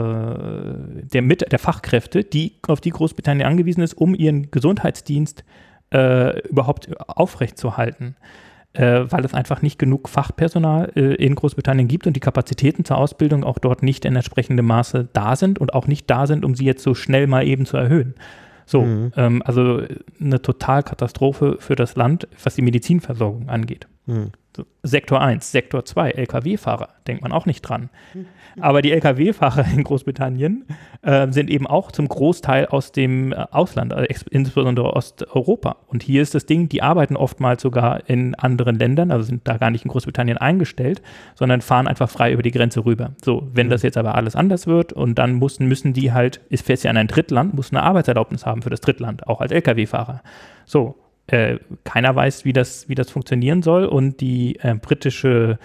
Fachkräfte, auf die Großbritannien angewiesen ist, um ihren Gesundheitsdienst überhaupt aufrechtzuerhalten, weil es einfach nicht genug Fachpersonal in Großbritannien gibt und die Kapazitäten zur Ausbildung auch dort nicht in entsprechendem Maße da sind und auch nicht da sind, um sie jetzt so schnell mal eben zu erhöhen. So, also eine Totalkatastrophe für das Land, was die Medizinversorgung angeht. So, Sektor 1, Sektor 2, Lkw-Fahrer, denkt man auch nicht dran. Aber die Lkw-Fahrer in Großbritannien sind eben auch zum Großteil aus dem Ausland, insbesondere Osteuropa. Und hier ist das Ding, die arbeiten oftmals sogar in anderen Ländern, also sind da gar nicht in Großbritannien eingestellt, sondern fahren einfach frei über die Grenze rüber. So, wenn das jetzt aber alles anders wird und dann müssen die halt, ist fest ja in ein Drittland, muss eine Arbeitserlaubnis haben für das Drittland, auch als Lkw-Fahrer. So, keiner weiß, wie das funktionieren soll und die britische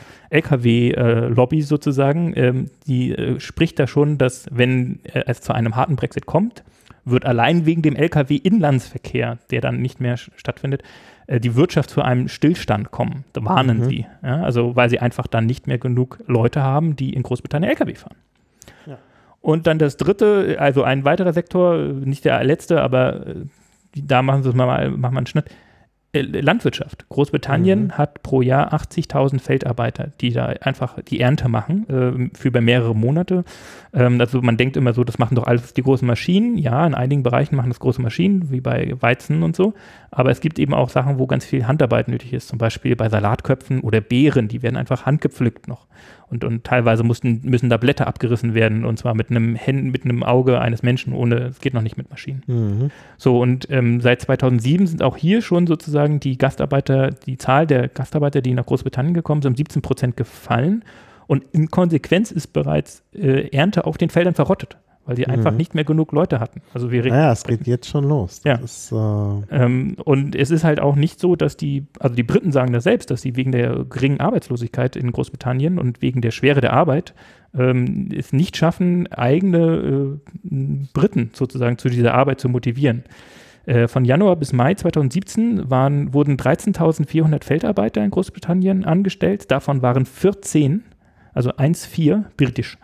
Lkw-Lobby sozusagen, die spricht da schon, dass wenn es zu einem harten Brexit kommt, wird allein wegen dem Lkw-Inlandsverkehr, der dann nicht mehr stattfindet, die Wirtschaft zu einem Stillstand kommen. Da warnen sie. Ja? Also weil sie einfach dann nicht mehr genug Leute haben, die in Großbritannien Lkw fahren. Ja. Und dann das dritte, also ein weiterer Sektor, nicht der letzte, aber da machen wir einen Schnitt. Landwirtschaft. Großbritannien hat pro Jahr 80.000 Feldarbeiter, die da einfach die Ernte machen, für über mehrere Monate. Also man denkt immer so, das machen doch alles die großen Maschinen. Ja, in einigen Bereichen machen das große Maschinen, wie bei Weizen und so. Aber es gibt eben auch Sachen, wo ganz viel Handarbeit nötig ist. Zum Beispiel bei Salatköpfen oder Beeren, die werden einfach handgepflückt noch. Und teilweise müssen da Blätter abgerissen werden, und zwar mit einem Auge eines Menschen, es geht noch nicht mit Maschinen. So, und seit 2007 sind auch hier schon sozusagen die Zahl der Gastarbeiter, die nach Großbritannien gekommen sind, um 17% gefallen. Und in Konsequenz ist bereits Ernte auf den Feldern verrottet, weil die einfach nicht mehr genug Leute hatten. Also es geht jetzt schon los. Ja. Und es ist halt auch nicht so, dass die Briten sagen das selbst, dass sie wegen der geringen Arbeitslosigkeit in Großbritannien und wegen der Schwere der Arbeit es nicht schaffen, eigene Briten sozusagen zu dieser Arbeit zu motivieren. Von Januar bis Mai 2017 wurden 13.400 Feldarbeiter in Großbritannien angestellt. Davon waren 14, also 1,4 britisch.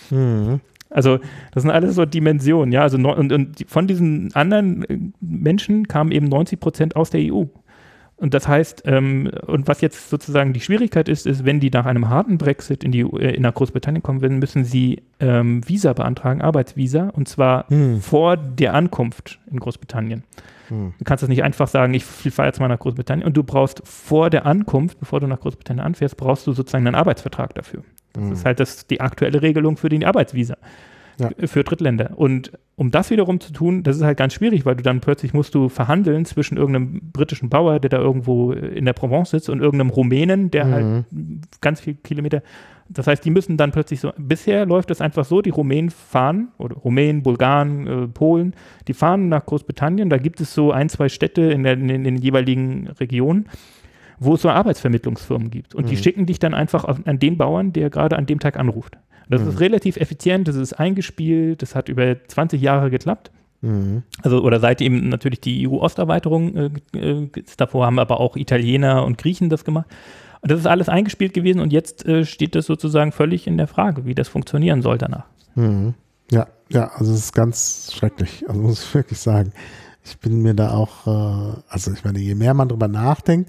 Also das sind alles so Dimensionen, ja. Also und von diesen anderen Menschen kamen eben 90% aus der EU. Und das heißt, und was jetzt sozusagen die Schwierigkeit ist, wenn die nach einem harten Brexit nach Großbritannien kommen werden, müssen sie Visa beantragen, Arbeitsvisa, und zwar vor der Ankunft in Großbritannien. Du kannst das nicht einfach sagen, ich fahre jetzt mal nach Großbritannien, und du brauchst vor der Ankunft, bevor du nach Großbritannien anfährst, brauchst du sozusagen einen Arbeitsvertrag dafür. Das ist halt die aktuelle Regelung für die Arbeitsvisa. Ja. Für Drittländer. Und um das wiederum zu tun, das ist halt ganz schwierig, weil du dann plötzlich musst du verhandeln zwischen irgendeinem britischen Bauer, der da irgendwo in der Provence sitzt, und irgendeinem Rumänen, der halt ganz viele Kilometer. Das heißt, die müssen dann plötzlich so, bisher läuft das einfach so, die Rumänen fahren, oder Rumänen, Bulgaren, Polen, die fahren nach Großbritannien, da gibt es so 1-2 Städte in den jeweiligen Regionen, wo es so Arbeitsvermittlungsfirmen gibt. Und die schicken dich dann einfach an den Bauern, der gerade an dem Tag anruft. Das ist relativ effizient, das ist eingespielt, das hat über 20 Jahre geklappt. Also, oder seit eben natürlich die EU-Osterweiterung, davor haben aber auch Italiener und Griechen das gemacht. Und das ist alles eingespielt gewesen, und jetzt steht das sozusagen völlig in der Frage, wie das funktionieren soll danach. Ja, also es ist ganz schrecklich, also muss ich wirklich sagen. Ich bin mir da auch, also ich meine, je mehr man drüber nachdenkt,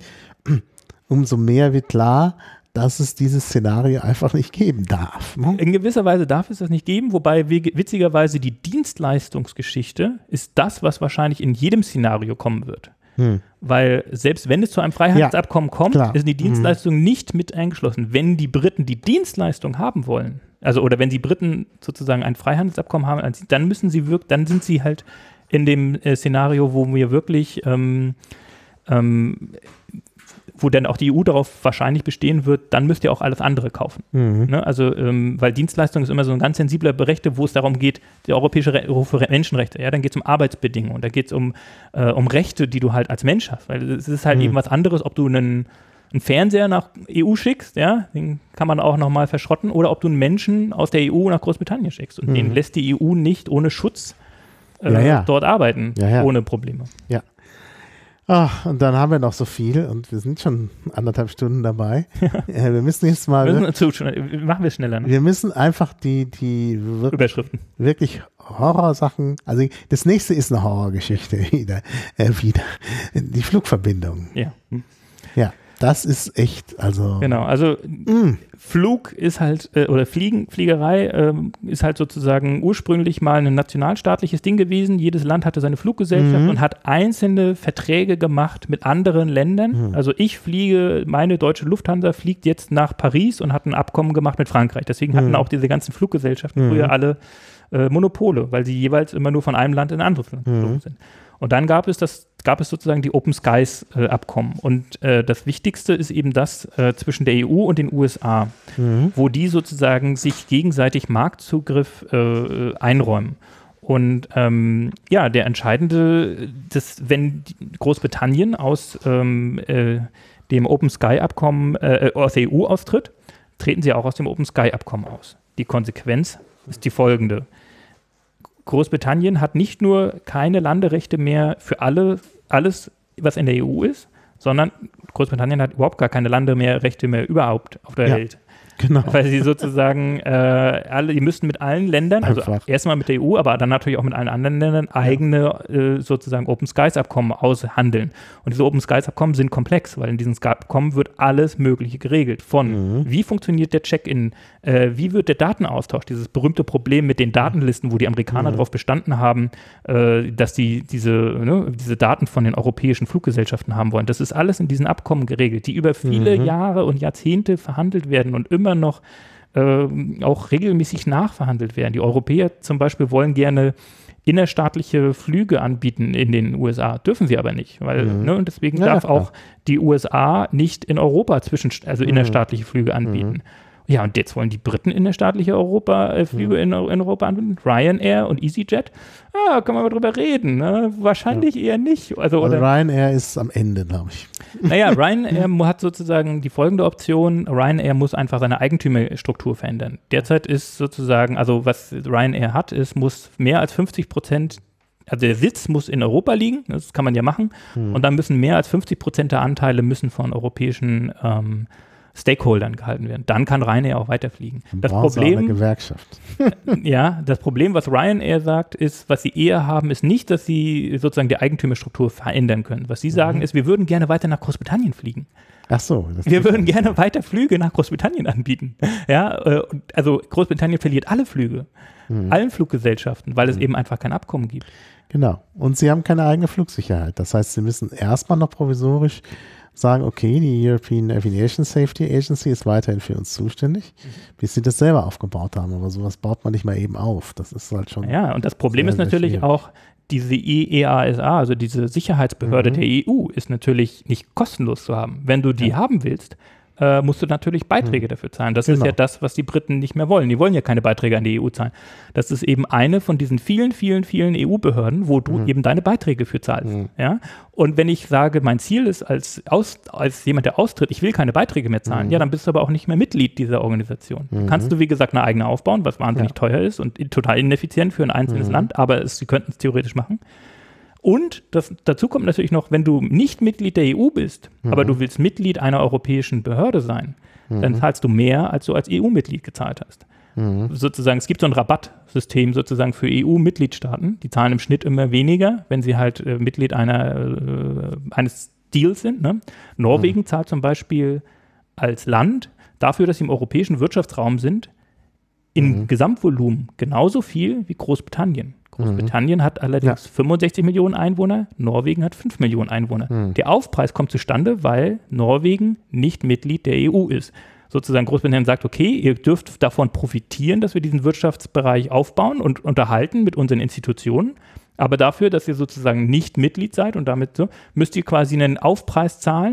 umso mehr wird klar, dass es dieses Szenario einfach nicht geben darf. Ne? In gewisser Weise darf es das nicht geben, wobei witzigerweise die Dienstleistungsgeschichte ist das, was wahrscheinlich in jedem Szenario kommen wird. Weil selbst wenn es zu einem Freihandelsabkommen kommt, ist die Dienstleistung nicht mit eingeschlossen. Wenn die Briten die Dienstleistung haben wollen, oder wenn die Briten sozusagen ein Freihandelsabkommen haben, dann sind sie halt in dem Szenario, wo wir wirklich wo dann auch die EU darauf wahrscheinlich bestehen wird, dann müsst ihr auch alles andere kaufen. Ne? Also, weil Dienstleistung ist immer so ein ganz sensibler Bereich, wo es darum geht, die europäische Menschenrechte, ja, dann geht es um Arbeitsbedingungen, da geht es um Rechte, die du halt als Mensch hast, weil es ist halt eben was anderes, ob du einen Fernseher nach EU schickst, ja, den kann man auch nochmal verschrotten, oder ob du einen Menschen aus der EU nach Großbritannien schickst. Und den lässt die EU nicht ohne Schutz dort arbeiten, ohne Probleme. Ja. Ach, und dann haben wir noch so viel und wir sind schon 1,5 Stunden dabei. Wir müssen jetzt mal. Machen wir schneller. Ne? Wir müssen einfach die Überschriften. Wirklich Horrorsachen. Also das nächste ist eine Horrorgeschichte wieder. Die Flugverbindung. Ja. Ja. Das ist echt, also. Genau, also Flug ist halt, oder Fliegerei ist halt sozusagen ursprünglich mal ein nationalstaatliches Ding gewesen. Jedes Land hatte seine Fluggesellschaft und hat einzelne Verträge gemacht mit anderen Ländern. Also meine deutsche Lufthansa fliegt jetzt nach Paris und hat ein Abkommen gemacht mit Frankreich. Deswegen hatten auch diese ganzen Fluggesellschaften früher alle Monopole, weil sie jeweils immer nur von einem Land in ein anderes Land geflogen sind. Und dann gab es sozusagen die Open Skies Abkommen. Und das Wichtigste ist eben das zwischen der EU und den USA, wo die sozusagen sich gegenseitig Marktzugriff einräumen. Und der entscheidende, wenn Großbritannien aus dem Open Sky Abkommen aus der EU austritt, treten sie auch aus dem Open Sky Abkommen aus. Die Konsequenz ist die folgende. Großbritannien hat nicht nur keine Landerechte mehr für alles, was in der EU ist, sondern Großbritannien hat überhaupt gar keine Landerechte mehr überhaupt auf der Welt. Genau. Weil sie sozusagen die müssten mit allen Ländern, also erstmal mit der EU, aber dann natürlich auch mit allen anderen Ländern eigene sozusagen Open Skies Abkommen aushandeln. Und diese Open Skies Abkommen sind komplex, weil in diesen Abkommen wird alles Mögliche geregelt. Von wie funktioniert der Check-in, wie wird der Datenaustausch, dieses berühmte Problem mit den Datenlisten, wo die Amerikaner darauf bestanden haben, dass die diese Daten von den europäischen Fluggesellschaften haben wollen. Das ist alles in diesen Abkommen geregelt, die über viele Jahre und Jahrzehnte verhandelt werden und immer noch auch regelmäßig nachverhandelt werden. Die Europäer zum Beispiel wollen gerne innerstaatliche Flüge anbieten in den USA, dürfen sie aber nicht, weil und deswegen darf auch die USA nicht in Europa innerstaatliche Flüge anbieten. Ja, und jetzt wollen die Briten innerstaatliche Flüge in Europa anbieten, Ryanair und EasyJet. Kann man mal drüber reden. Ne? Wahrscheinlich eher nicht. Also Ryanair ist am Ende, glaube ich. Naja, Ryanair hat sozusagen die folgende Option. Ryanair muss einfach seine Eigentümerstruktur verändern. Derzeit ist sozusagen, also was Ryanair hat, muss mehr als 50%, also der Sitz muss in Europa liegen, das kann man ja machen, und dann müssen mehr als 50% der Anteile müssen von europäischen Stakeholdern gehalten werden. Dann kann Ryanair auch weiterfliegen. Das Problem, Gewerkschaft. das Problem, was Ryanair sagt, ist, was sie eher haben, ist nicht, dass sie sozusagen die Eigentümerstruktur verändern können. Was sie sagen, ist, wir würden gerne weiter nach Großbritannien fliegen. Ach so. Wir würden gerne weiter Flüge nach Großbritannien anbieten. Ja, also Großbritannien verliert alle Flüge, allen Fluggesellschaften, weil es eben einfach kein Abkommen gibt. Genau. Und sie haben keine eigene Flugsicherheit. Das heißt, sie müssen erstmal noch provisorisch sagen, okay, die European Aviation Safety Agency ist weiterhin für uns zuständig, bis sie das selber aufgebaut haben. Aber sowas baut man nicht mal eben auf. Das ist halt schon. Ja, und das Problem ist natürlich auch, diese EASA, also diese Sicherheitsbehörde der EU, ist natürlich nicht kostenlos zu haben. Wenn du die haben willst, musst du natürlich Beiträge dafür zahlen. Das ist ja das, was die Briten nicht mehr wollen. Die wollen ja keine Beiträge an die EU zahlen. Das ist eben eine von diesen vielen, vielen, vielen EU-Behörden, wo du eben deine Beiträge für zahlst. Ja? Und wenn ich sage, mein Ziel ist als jemand, der austritt, ich will keine Beiträge mehr zahlen, ja, dann bist du aber auch nicht mehr Mitglied dieser Organisation. Kannst du, wie gesagt, eine eigene aufbauen, was wahnsinnig teuer ist und total ineffizient für ein einzelnes Land, aber sie könnten es theoretisch machen. Und dazu kommt natürlich noch, wenn du nicht Mitglied der EU bist, aber du willst Mitglied einer europäischen Behörde sein, dann zahlst du mehr, als du als EU-Mitglied gezahlt hast. Sozusagen, es gibt so ein Rabattsystem sozusagen für EU-Mitgliedstaaten. Die zahlen im Schnitt immer weniger, wenn sie halt Mitglied eines Deals sind. Ne? Norwegen zahlt zum Beispiel als Land dafür, dass sie im europäischen Wirtschaftsraum sind, in Gesamtvolumen genauso viel wie Großbritannien. Großbritannien hat allerdings 65 Millionen Einwohner, Norwegen hat 5 Millionen Einwohner. Der Aufpreis kommt zustande, weil Norwegen nicht Mitglied der EU ist. Sozusagen Großbritannien sagt, okay, ihr dürft davon profitieren, dass wir diesen Wirtschaftsbereich aufbauen und unterhalten mit unseren Institutionen, aber dafür, dass ihr sozusagen nicht Mitglied seid und damit so, müsst ihr quasi einen Aufpreis zahlen,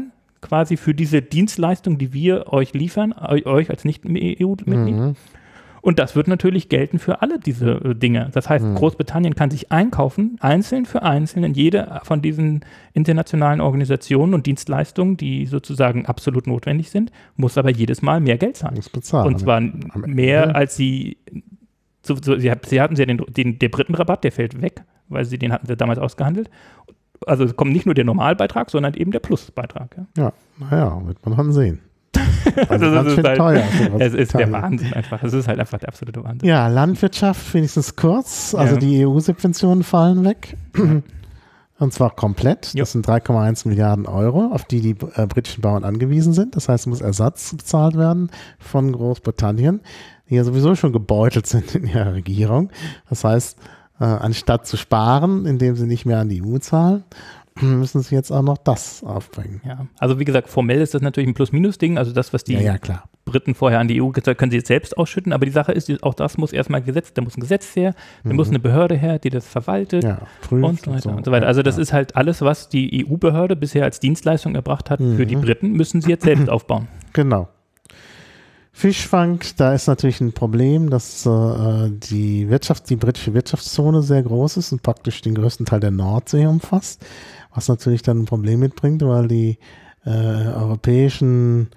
quasi für diese Dienstleistung, die wir euch liefern, euch als Nicht-EU-Mitglied. Und das wird natürlich gelten für alle diese Dinge. Das heißt, Großbritannien kann sich einkaufen, einzeln für einzeln in jede von diesen internationalen Organisationen und Dienstleistungen, die sozusagen absolut notwendig sind, muss aber jedes Mal mehr Geld zahlen. Muss bezahlen. Und zwar mehr, als sie sie hatten ja den Britenrabatt, der fällt weg, weil den hatten sie damals ausgehandelt. Also es kommt nicht nur der Normalbeitrag, sondern eben der Plusbeitrag. Ja, naja, wird man dann sehen. Also das ganz ist schön halt, teuer. Es ist der Wahnsinn einfach. Es ist halt einfach der absolute Wahnsinn. Ja, Landwirtschaft wenigstens kurz. Also die EU-Subventionen fallen weg. Und zwar komplett. Das sind 3,1 Milliarden Euro, auf die die britischen Bauern angewiesen sind. Das heißt, es muss Ersatz bezahlt werden von Großbritannien, die ja sowieso schon gebeutelt sind in ihrer Regierung. Das heißt, anstatt zu sparen, indem sie nicht mehr an die EU zahlen, müssen sie jetzt auch noch das aufbringen. Ja, also wie gesagt, formell ist das natürlich ein Plus-Minus-Ding. Also das, was die klar. Briten vorher an die EU gesagt haben, können sie jetzt selbst ausschütten. Aber die Sache ist, auch das muss erstmal da muss ein Gesetz her, da muss eine Behörde her, die das verwaltet und so weiter und so weiter. Also das ist halt alles, was die EU-Behörde bisher als Dienstleistung erbracht hat für die Briten, müssen sie jetzt selbst aufbauen. Genau. Fischfang, da ist natürlich ein Problem, dass die britische Wirtschaftszone sehr groß ist und praktisch den größten Teil der Nordsee umfasst, was natürlich dann ein Problem mitbringt, weil die europäischen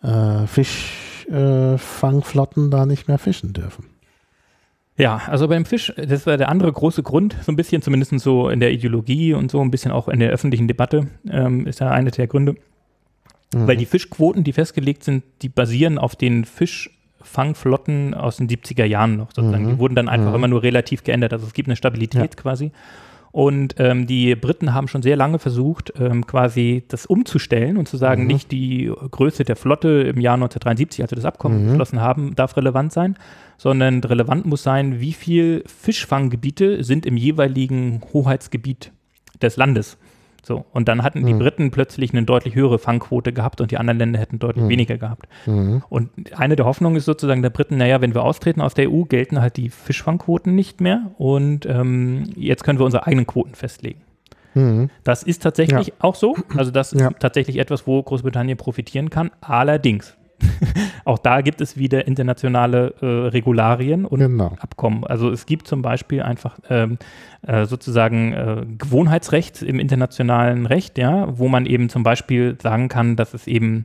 Fischfangflotten da nicht mehr fischen dürfen. Ja, also beim Fisch, das war der andere große Grund, so ein bisschen zumindest so in der Ideologie und so ein bisschen auch in der öffentlichen Debatte, ist ja einer der Gründe. Weil die Fischquoten, die festgelegt sind, die basieren auf den Fischfangflotten aus den 70er Jahren noch sozusagen. Die wurden dann einfach immer nur relativ geändert. Also es gibt eine Stabilität quasi. Und die Briten haben schon sehr lange versucht, quasi das umzustellen und zu sagen, nicht die Größe der Flotte im Jahr 1973, als wir das Abkommen geschlossen haben, darf relevant sein, sondern relevant muss sein, wie viel Fischfanggebiete sind im jeweiligen Hoheitsgebiet des Landes. So, und dann hatten die Briten plötzlich eine deutlich höhere Fangquote gehabt und die anderen Länder hätten deutlich weniger gehabt. Und eine der Hoffnungen ist sozusagen der Briten, naja, wenn wir austreten aus der EU, gelten halt die Fischfangquoten nicht mehr und jetzt können wir unsere eigenen Quoten festlegen. Das ist tatsächlich auch so. Also das ist tatsächlich etwas, wo Großbritannien profitieren kann. Allerdings, auch da gibt es wieder internationale Regularien und Abkommen. Also es gibt zum Beispiel einfach sozusagen Gewohnheitsrecht im internationalen Recht, ja, wo man eben zum Beispiel sagen kann, dass es eben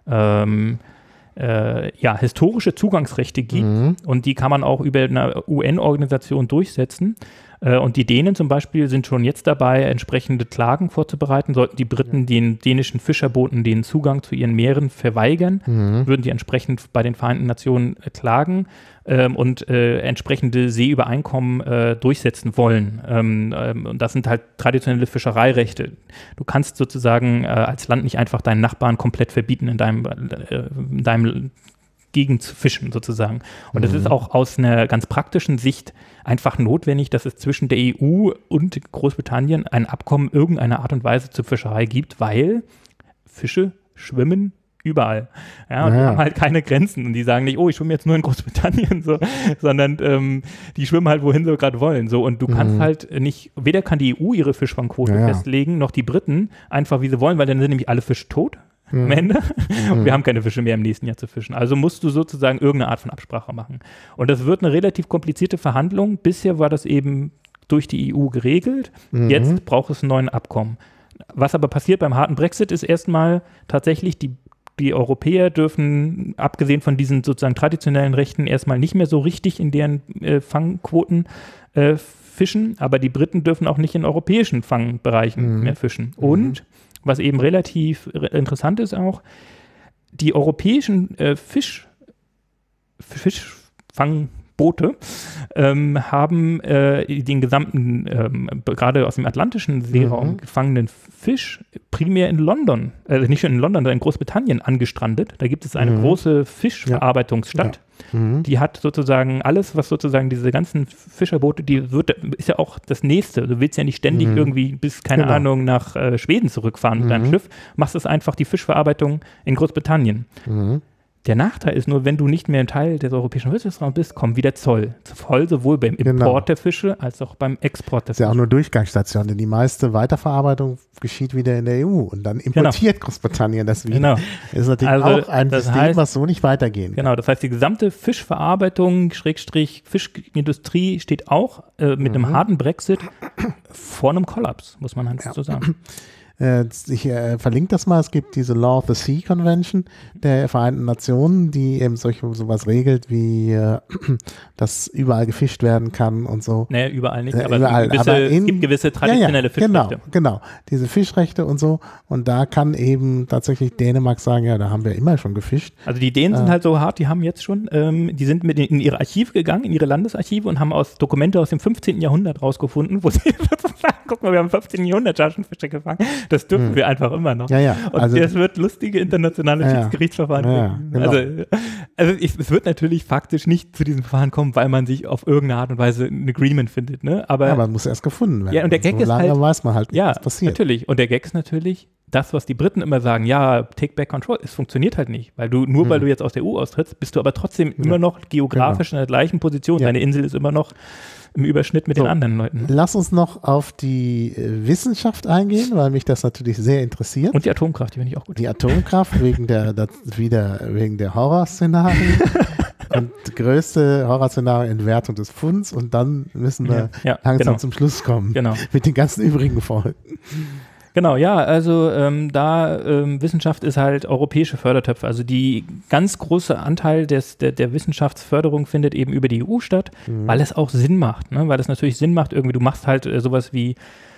historische Zugangsrechte gibt und die kann man auch über eine UN-Organisation durchsetzen. Und die Dänen zum Beispiel sind schon jetzt dabei, entsprechende Klagen vorzubereiten. Sollten die Briten den dänischen Fischerbooten den Zugang zu ihren Meeren verweigern, würden die entsprechend bei den Vereinten Nationen klagen und entsprechende Seeübereinkommen durchsetzen wollen. Und das sind halt traditionelle Fischereirechte. Du kannst sozusagen als Land nicht einfach deinen Nachbarn komplett verbieten, in deinem Gegend zu fischen sozusagen. Und das ist auch aus einer ganz praktischen Sicht einfach notwendig, dass es zwischen der EU und Großbritannien ein Abkommen irgendeiner Art und Weise zur Fischerei gibt, weil Fische schwimmen überall. Ja, und die haben halt keine Grenzen und die sagen nicht, oh, ich schwimme jetzt nur in Großbritannien, so, sondern die schwimmen halt, wohin sie gerade wollen. So. Und du kannst halt nicht, weder kann die EU ihre Fischfangquote festlegen, noch die Briten, einfach wie sie wollen, weil dann sind nämlich alle Fische tot am Ende. Und wir haben keine Fische mehr im nächsten Jahr zu fischen. Also musst du sozusagen irgendeine Art von Absprache machen. Und das wird eine relativ komplizierte Verhandlung. Bisher war das eben durch die EU geregelt. Jetzt braucht es einen neuen Abkommen. Was aber passiert beim harten Brexit, ist erstmal tatsächlich, die Europäer dürfen, abgesehen von diesen sozusagen traditionellen Rechten, erstmal nicht mehr so richtig in deren Fangquoten fischen, aber die Briten dürfen auch nicht in europäischen Fangbereichen mehr fischen. Und was eben relativ interessant ist auch, die europäischen Fischfangboote haben den gesamten, gerade aus dem atlantischen Seeraum gefangenen Fisch primär in London, nicht in London, sondern in Großbritannien angestrandet. Da gibt es eine große Fischverarbeitungsstadt. Die hat sozusagen alles, was sozusagen diese ganzen Fischerboote, ist ja auch das Nächste. Du willst ja nicht ständig irgendwie bis, keine Ahnung, nach Schweden zurückfahren mit deinem Schiff. Machst es einfach die Fischverarbeitung in Großbritannien. Der Nachteil ist nur, wenn du nicht mehr ein Teil des europäischen Wirtschaftsraums bist, kommt wieder Zoll. Zoll sowohl beim Import der Fische als auch beim Export der Das ist ja Fische. auch nur Durchgangsstation, denn die meiste Weiterverarbeitung geschieht wieder in der EU und dann importiert Großbritannien das wieder. Genau. Das ist natürlich Also, auch ein das System, heißt- was so nicht weitergehen kann. Genau, das heißt, die gesamte Fischverarbeitung, Schrägstrich Fischindustrie steht auch mit einem harten Brexit vor einem Kollaps, muss man halt so sagen. Ich verlinke das mal. Es gibt diese Law of the Sea Convention der Vereinten Nationen, die eben sowas regelt, wie dass überall gefischt werden kann und so. Naja, überall nicht, aber, Überall, es gibt gewisse traditionelle Fischrechte. Genau, diese Fischrechte und so. Und da kann eben tatsächlich Dänemark sagen, ja, da haben wir immer schon gefischt. Also die Dänen sind halt so hart, die haben jetzt schon, die sind in ihre Archive gegangen, in ihre Landesarchive und haben Dokumente aus dem 15. Jahrhundert rausgefunden, wo sie sozusagen, guck mal, wir haben im 15. Jahrhundert Scharfenfische gefangen. Das dürfen wir einfach immer noch. Ja. Und Also, es wird lustige internationale Schiedsgerichtsverfahren geben. genau. Also es wird natürlich faktisch nicht zu diesem Verfahren kommen, weil man sich auf irgendeine Art und Weise ein Agreement findet. Ne? aber muss erst gefunden werden. Ja, und der Gag so ist lange halt, weiß man halt nicht, ja, was passiert. natürlich. Und der Gag ist natürlich, das, was die Briten immer sagen, ja, take back control, es funktioniert halt nicht. Weil du, nur weil du jetzt aus der EU austrittst, bist du aber trotzdem immer noch geografisch in der gleichen Position. Ja. Deine Insel ist immer noch im Überschnitt mit den anderen Leuten. Ne? Lass uns noch auf die Wissenschaft eingehen, weil mich das natürlich sehr interessiert. Und die Atomkraft, die finde ich auch gut. Die Atomkraft wegen der Horrorszenarien. Und größte Horrorszenario Entwertung des Pfunds und dann müssen wir langsam zum Schluss kommen. Genau. Mit den ganzen übrigen Folgen. Genau, ja, also Wissenschaft ist halt europäische Fördertöpfe. Also die ganz große Anteil der Wissenschaftsförderung findet eben über die EU statt, weil es auch Sinn macht, ne? Weil es natürlich Sinn macht, irgendwie, du machst halt sowas wie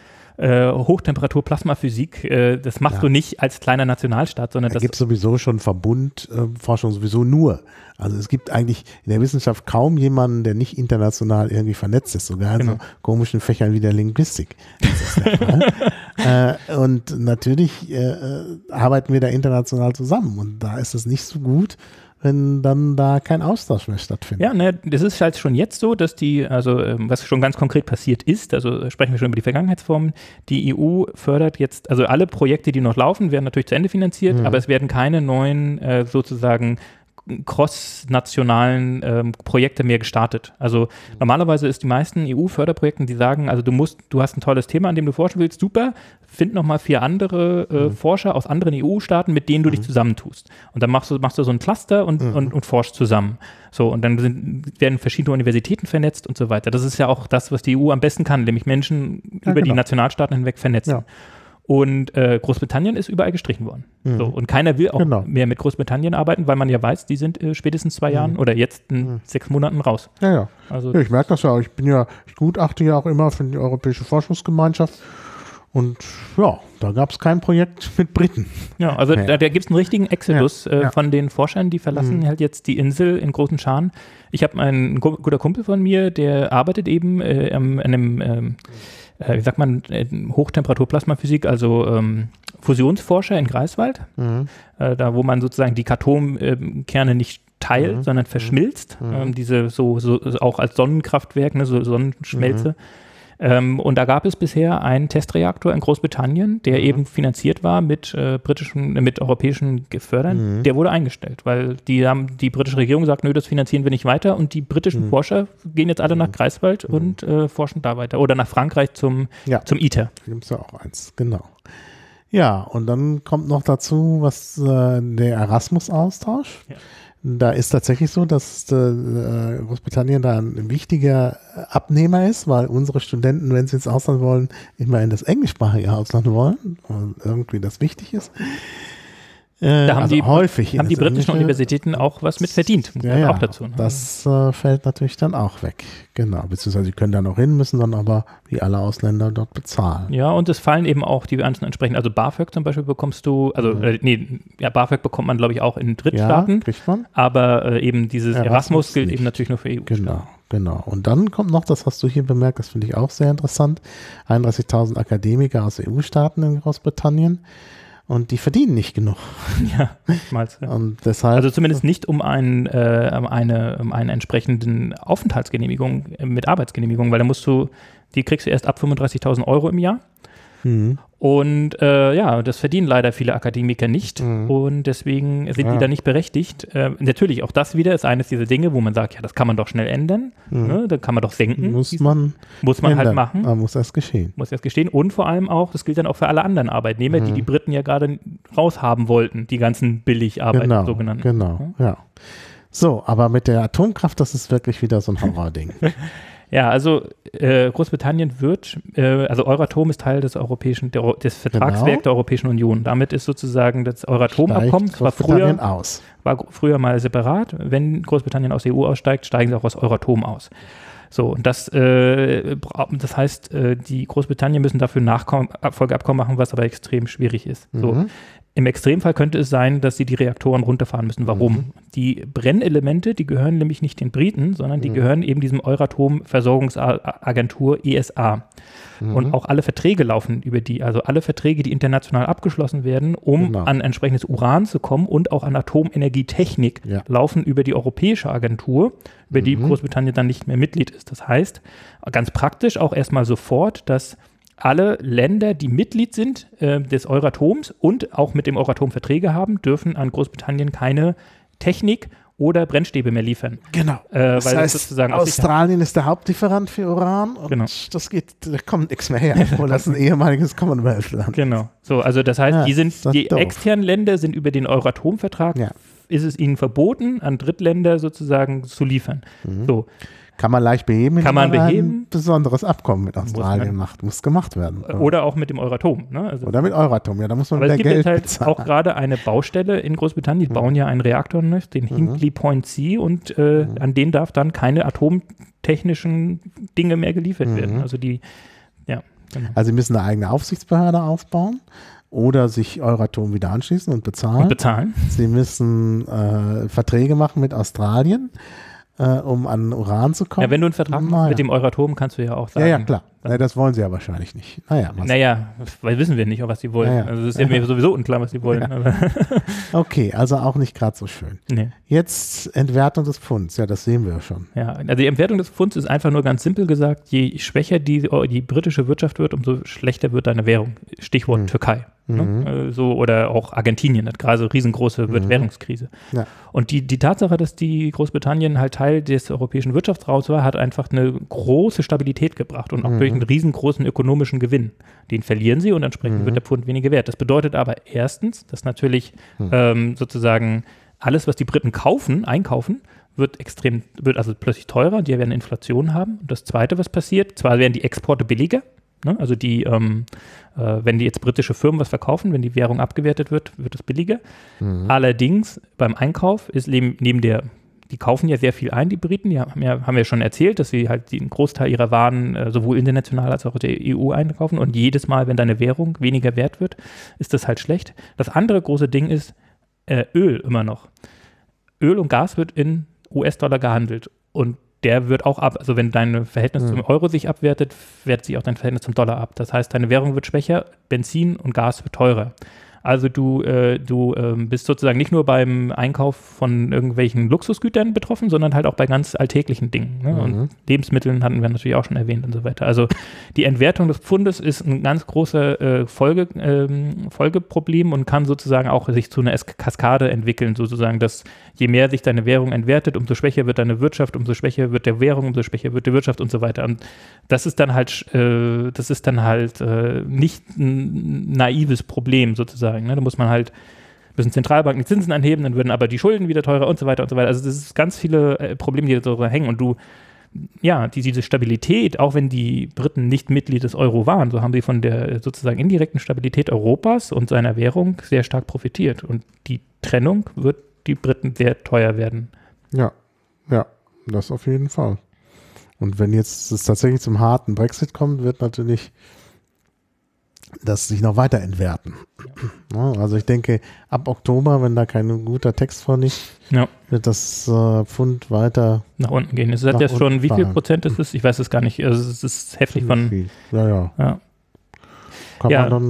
Hochtemperatur-Plasmaphysik, das machst du nicht als kleiner Nationalstaat, sondern da gibt es sowieso schon Verbundforschung sowieso nur. Also es gibt eigentlich in der Wissenschaft kaum jemanden, der nicht international irgendwie vernetzt ist, sogar in so komischen Fächern wie der Linguistik. Das ist der Fall. Und natürlich arbeiten wir da international zusammen und da ist es nicht so gut, wenn dann da kein Austausch mehr stattfindet. Ja, ne, das ist halt schon jetzt so, dass was schon ganz konkret passiert ist, also sprechen wir schon über die Vergangenheitsformen, die EU fördert jetzt, also alle Projekte, die noch laufen, werden natürlich zu Ende finanziert, aber es werden keine neuen sozusagen cross-nationalen Projekte mehr gestartet. Also normalerweise ist die meisten EU-Förderprojekten, die sagen, also du hast ein tolles Thema, an dem du forschen willst, super, find nochmal 4 andere Forscher aus anderen EU-Staaten, mit denen du dich zusammentust. Und dann machst du so ein Cluster und forschst zusammen. So, und dann werden verschiedene Universitäten vernetzt und so weiter. Das ist ja auch das, was die EU am besten kann, nämlich Menschen über die Nationalstaaten hinweg vernetzen. Ja. Und Großbritannien ist überall gestrichen worden. So, und keiner will auch mehr mit Großbritannien arbeiten, weil man ja weiß, die sind spätestens 2 Jahren oder jetzt in 6 Monaten raus. Ja. Also, ich merke das ja auch. Ich gutachte ja auch immer für die Europäische Forschungsgemeinschaft. Und ja, da gab es kein Projekt mit Briten. Ja, also da gibt es einen richtigen Exodus von den Forschern, die verlassen halt jetzt die Insel in großen Scharen. Ich habe einen guter Kumpel von mir, der arbeitet eben an einem wie sagt man, Hochtemperatur-Plasmaphysik, also Fusionsforscher in Greifswald, da wo man sozusagen die Atomkerne nicht teilt, sondern verschmilzt, diese so auch als Sonnenkraftwerk, ne, so Sonnenschmelze. Und da gab es bisher einen Testreaktor in Großbritannien, der eben finanziert war mit europäischen Gefördern. Der wurde eingestellt, weil die britische Regierung sagt, nö, das finanzieren wir nicht weiter. Und die britischen Forscher gehen jetzt alle nach Greifswald und forschen da weiter. Oder nach Frankreich zum ITER. Da gibt es ja auch eins, genau. Ja, und dann kommt noch dazu, der Erasmus-Austausch. Ja. Da ist tatsächlich so, dass Großbritannien da ein wichtiger Abnehmer ist, weil unsere Studenten, wenn sie ins Ausland wollen, immer in das englischsprachige Ausland wollen, weil irgendwie das wichtig ist. Da haben haben die britischen Universitäten auch was mit verdient. Auch dazu. Ne? Das fällt natürlich dann auch weg. Genau, beziehungsweise sie können da noch hin, müssen dann aber wie alle Ausländer dort bezahlen. Ja, und es fallen eben auch die ganzen entsprechend, also BAföG zum Beispiel bekommst du, BAföG bekommt man, glaube ich, auch in Drittstaaten. Ja, kriegt man. Aber eben dieses Erasmus gilt eben natürlich nur für EU. Genau. Und dann kommt noch, das hast du hier bemerkt, das finde ich auch sehr interessant, 31.000 Akademiker aus EU-Staaten in Großbritannien. Und die verdienen nicht genug. Ja, oftmals. Ja. Und deshalb, also zumindest nicht um eine entsprechenden Aufenthaltsgenehmigung mit Arbeitsgenehmigung, weil die kriegst du erst ab 35.000 Euro im Jahr. Und das verdienen leider viele Akademiker nicht und deswegen sind die da nicht berechtigt. Natürlich, auch das wieder ist eines dieser Dinge, wo man sagt, ja, das kann man doch schnell ändern, ne? Da kann man doch senken. Muss man halt machen. Aber muss erst geschehen. Muss erst geschehen und vor allem auch, das gilt dann auch für alle anderen Arbeitnehmer, die Briten ja gerade raushaben wollten, die ganzen Billigarbeiter sogenannten. Genau, ja. So, aber mit der Atomkraft, das ist wirklich wieder so ein Horrording. Ja, also Großbritannien wird, also Euratom ist Teil des Vertragswerks der Europäischen Union. Damit ist sozusagen das Euratom-Abkommen, war früher mal separat. Wenn Großbritannien aus der EU aussteigt, steigen sie auch aus Euratom aus. So, und das heißt, die Großbritannien müssen dafür Nachfolgeabkommen machen, was aber extrem schwierig ist. So. Im Extremfall könnte es sein, dass sie die Reaktoren runterfahren müssen. Warum? Die Brennelemente, die gehören nämlich nicht den Briten, sondern die gehören eben diesem Euratom-Versorgungsagentur ESA. Und auch alle Verträge laufen über die, also alle Verträge, die international abgeschlossen werden, um an entsprechendes Uran zu kommen und auch an Atomenergietechnik, laufen über die europäische Agentur, über die Großbritannien dann nicht mehr Mitglied ist. Das heißt, ganz praktisch auch erstmal sofort, dass alle Länder, die Mitglied sind des Euratoms und auch mit dem Euratom Verträge haben, dürfen an Großbritannien keine Technik oder Brennstäbe mehr liefern. Genau. Das heißt, sozusagen Australien ist der Hauptlieferant für Uran und da kommt nichts mehr her, obwohl das ein ehemaliges Commonwealth-Land. Genau. So, also das heißt, die externen Länder sind über den Euratom-Vertrag, ist es ihnen verboten, an Drittländer sozusagen zu liefern. So. Kann man leicht beheben, indem man ein besonderes Abkommen mit Australien muss gemacht werden. Oder auch mit dem Euratom. Ne? Also oder mit Euratom, da muss man wieder Geld bezahlen. Aber es gibt auch gerade eine Baustelle in Großbritannien, die bauen ja einen Reaktor, den Hinkley Point C, und an den darf dann keine atomtechnischen Dinge mehr geliefert werden. Also Also sie müssen eine eigene Aufsichtsbehörde aufbauen oder sich Euratom wieder anschließen und bezahlen. Sie müssen Verträge machen mit Australien, um an Uran zu kommen. Ja, wenn du einen Vertrag machst mit dem Euratom, kannst du ja auch sagen. Ja, klar. Das wollen sie ja wahrscheinlich nicht. Weil wissen wir nicht, was sie wollen. Also es ist ja mir sowieso unklar, was sie wollen. Ja. Okay, also auch nicht gerade so schön. Nee. Jetzt Entwertung des Pfunds. Ja, das sehen wir schon. Ja, also die Entwertung des Pfunds ist einfach nur ganz simpel gesagt, je schwächer die britische Wirtschaft wird, umso schlechter wird deine Währung. Stichwort Türkei. Ne? Oder auch Argentinien hat gerade so riesengroße Währungskrise. Ja. Und die Tatsache, dass die Großbritannien halt Teil des europäischen Wirtschaftsraums war, hat einfach eine große Stabilität gebracht und auch durch einen riesengroßen ökonomischen Gewinn. Den verlieren sie und entsprechend wird der Pfund weniger wert. Das bedeutet aber erstens, dass natürlich sozusagen alles, was die Briten einkaufen, wird also plötzlich teurer, die werden Inflation haben. Und das Zweite, was passiert, zwar werden die Exporte billiger, ne? Also wenn die jetzt britische Firmen was verkaufen, wenn die Währung abgewertet wird, wird es billiger. Allerdings beim Einkauf ist die kaufen ja sehr viel ein, die Briten, die haben wir schon erzählt, dass sie halt den Großteil ihrer Waren sowohl international als auch der EU einkaufen und jedes Mal, wenn deine Währung weniger wert wird, ist das halt schlecht. Das andere große Ding ist Öl immer noch. Öl und Gas wird in US-Dollar gehandelt und der wird auch also wenn dein Verhältnis zum Euro sich abwertet, wertet sich auch dein Verhältnis zum Dollar ab. Das heißt, deine Währung wird schwächer, Benzin und Gas wird teurer. Also du bist sozusagen nicht nur beim Einkauf von irgendwelchen Luxusgütern betroffen, sondern halt auch bei ganz alltäglichen Dingen. Ne? Und Lebensmitteln hatten wir natürlich auch schon erwähnt und so weiter. Also die Entwertung des Pfundes ist ein ganz großer Folgeproblem und kann sozusagen auch sich zu einer Kaskade entwickeln, sozusagen, dass je mehr sich deine Währung entwertet, umso schwächer wird deine Wirtschaft, umso schwächer wird der Währung, umso schwächer wird die Wirtschaft und so weiter. Und das ist dann halt nicht ein naives Problem sozusagen. Ne? Da müssen Zentralbanken die Zinsen anheben, dann würden aber die Schulden wieder teurer und so weiter und so weiter. Also das ist ganz viele Probleme, die da hängen. Und diese Stabilität, auch wenn die Briten nicht Mitglied des Euro waren, so haben sie von der sozusagen indirekten Stabilität Europas und seiner Währung sehr stark profitiert. Und die Trennung wird die Briten sehr teuer werden. Ja, das auf jeden Fall. Und wenn jetzt es tatsächlich zum harten Brexit kommt, wird natürlich das sich noch weiter entwerten. Ja, also ich denke, ab Oktober, wenn da kein guter Text vorliegt, wird das Pfund weiter nach unten gehen. Es hat jetzt schon, wie viel Prozent ist es? Ich weiß es gar nicht. Also es ist heftig von... Ja. Kann man dann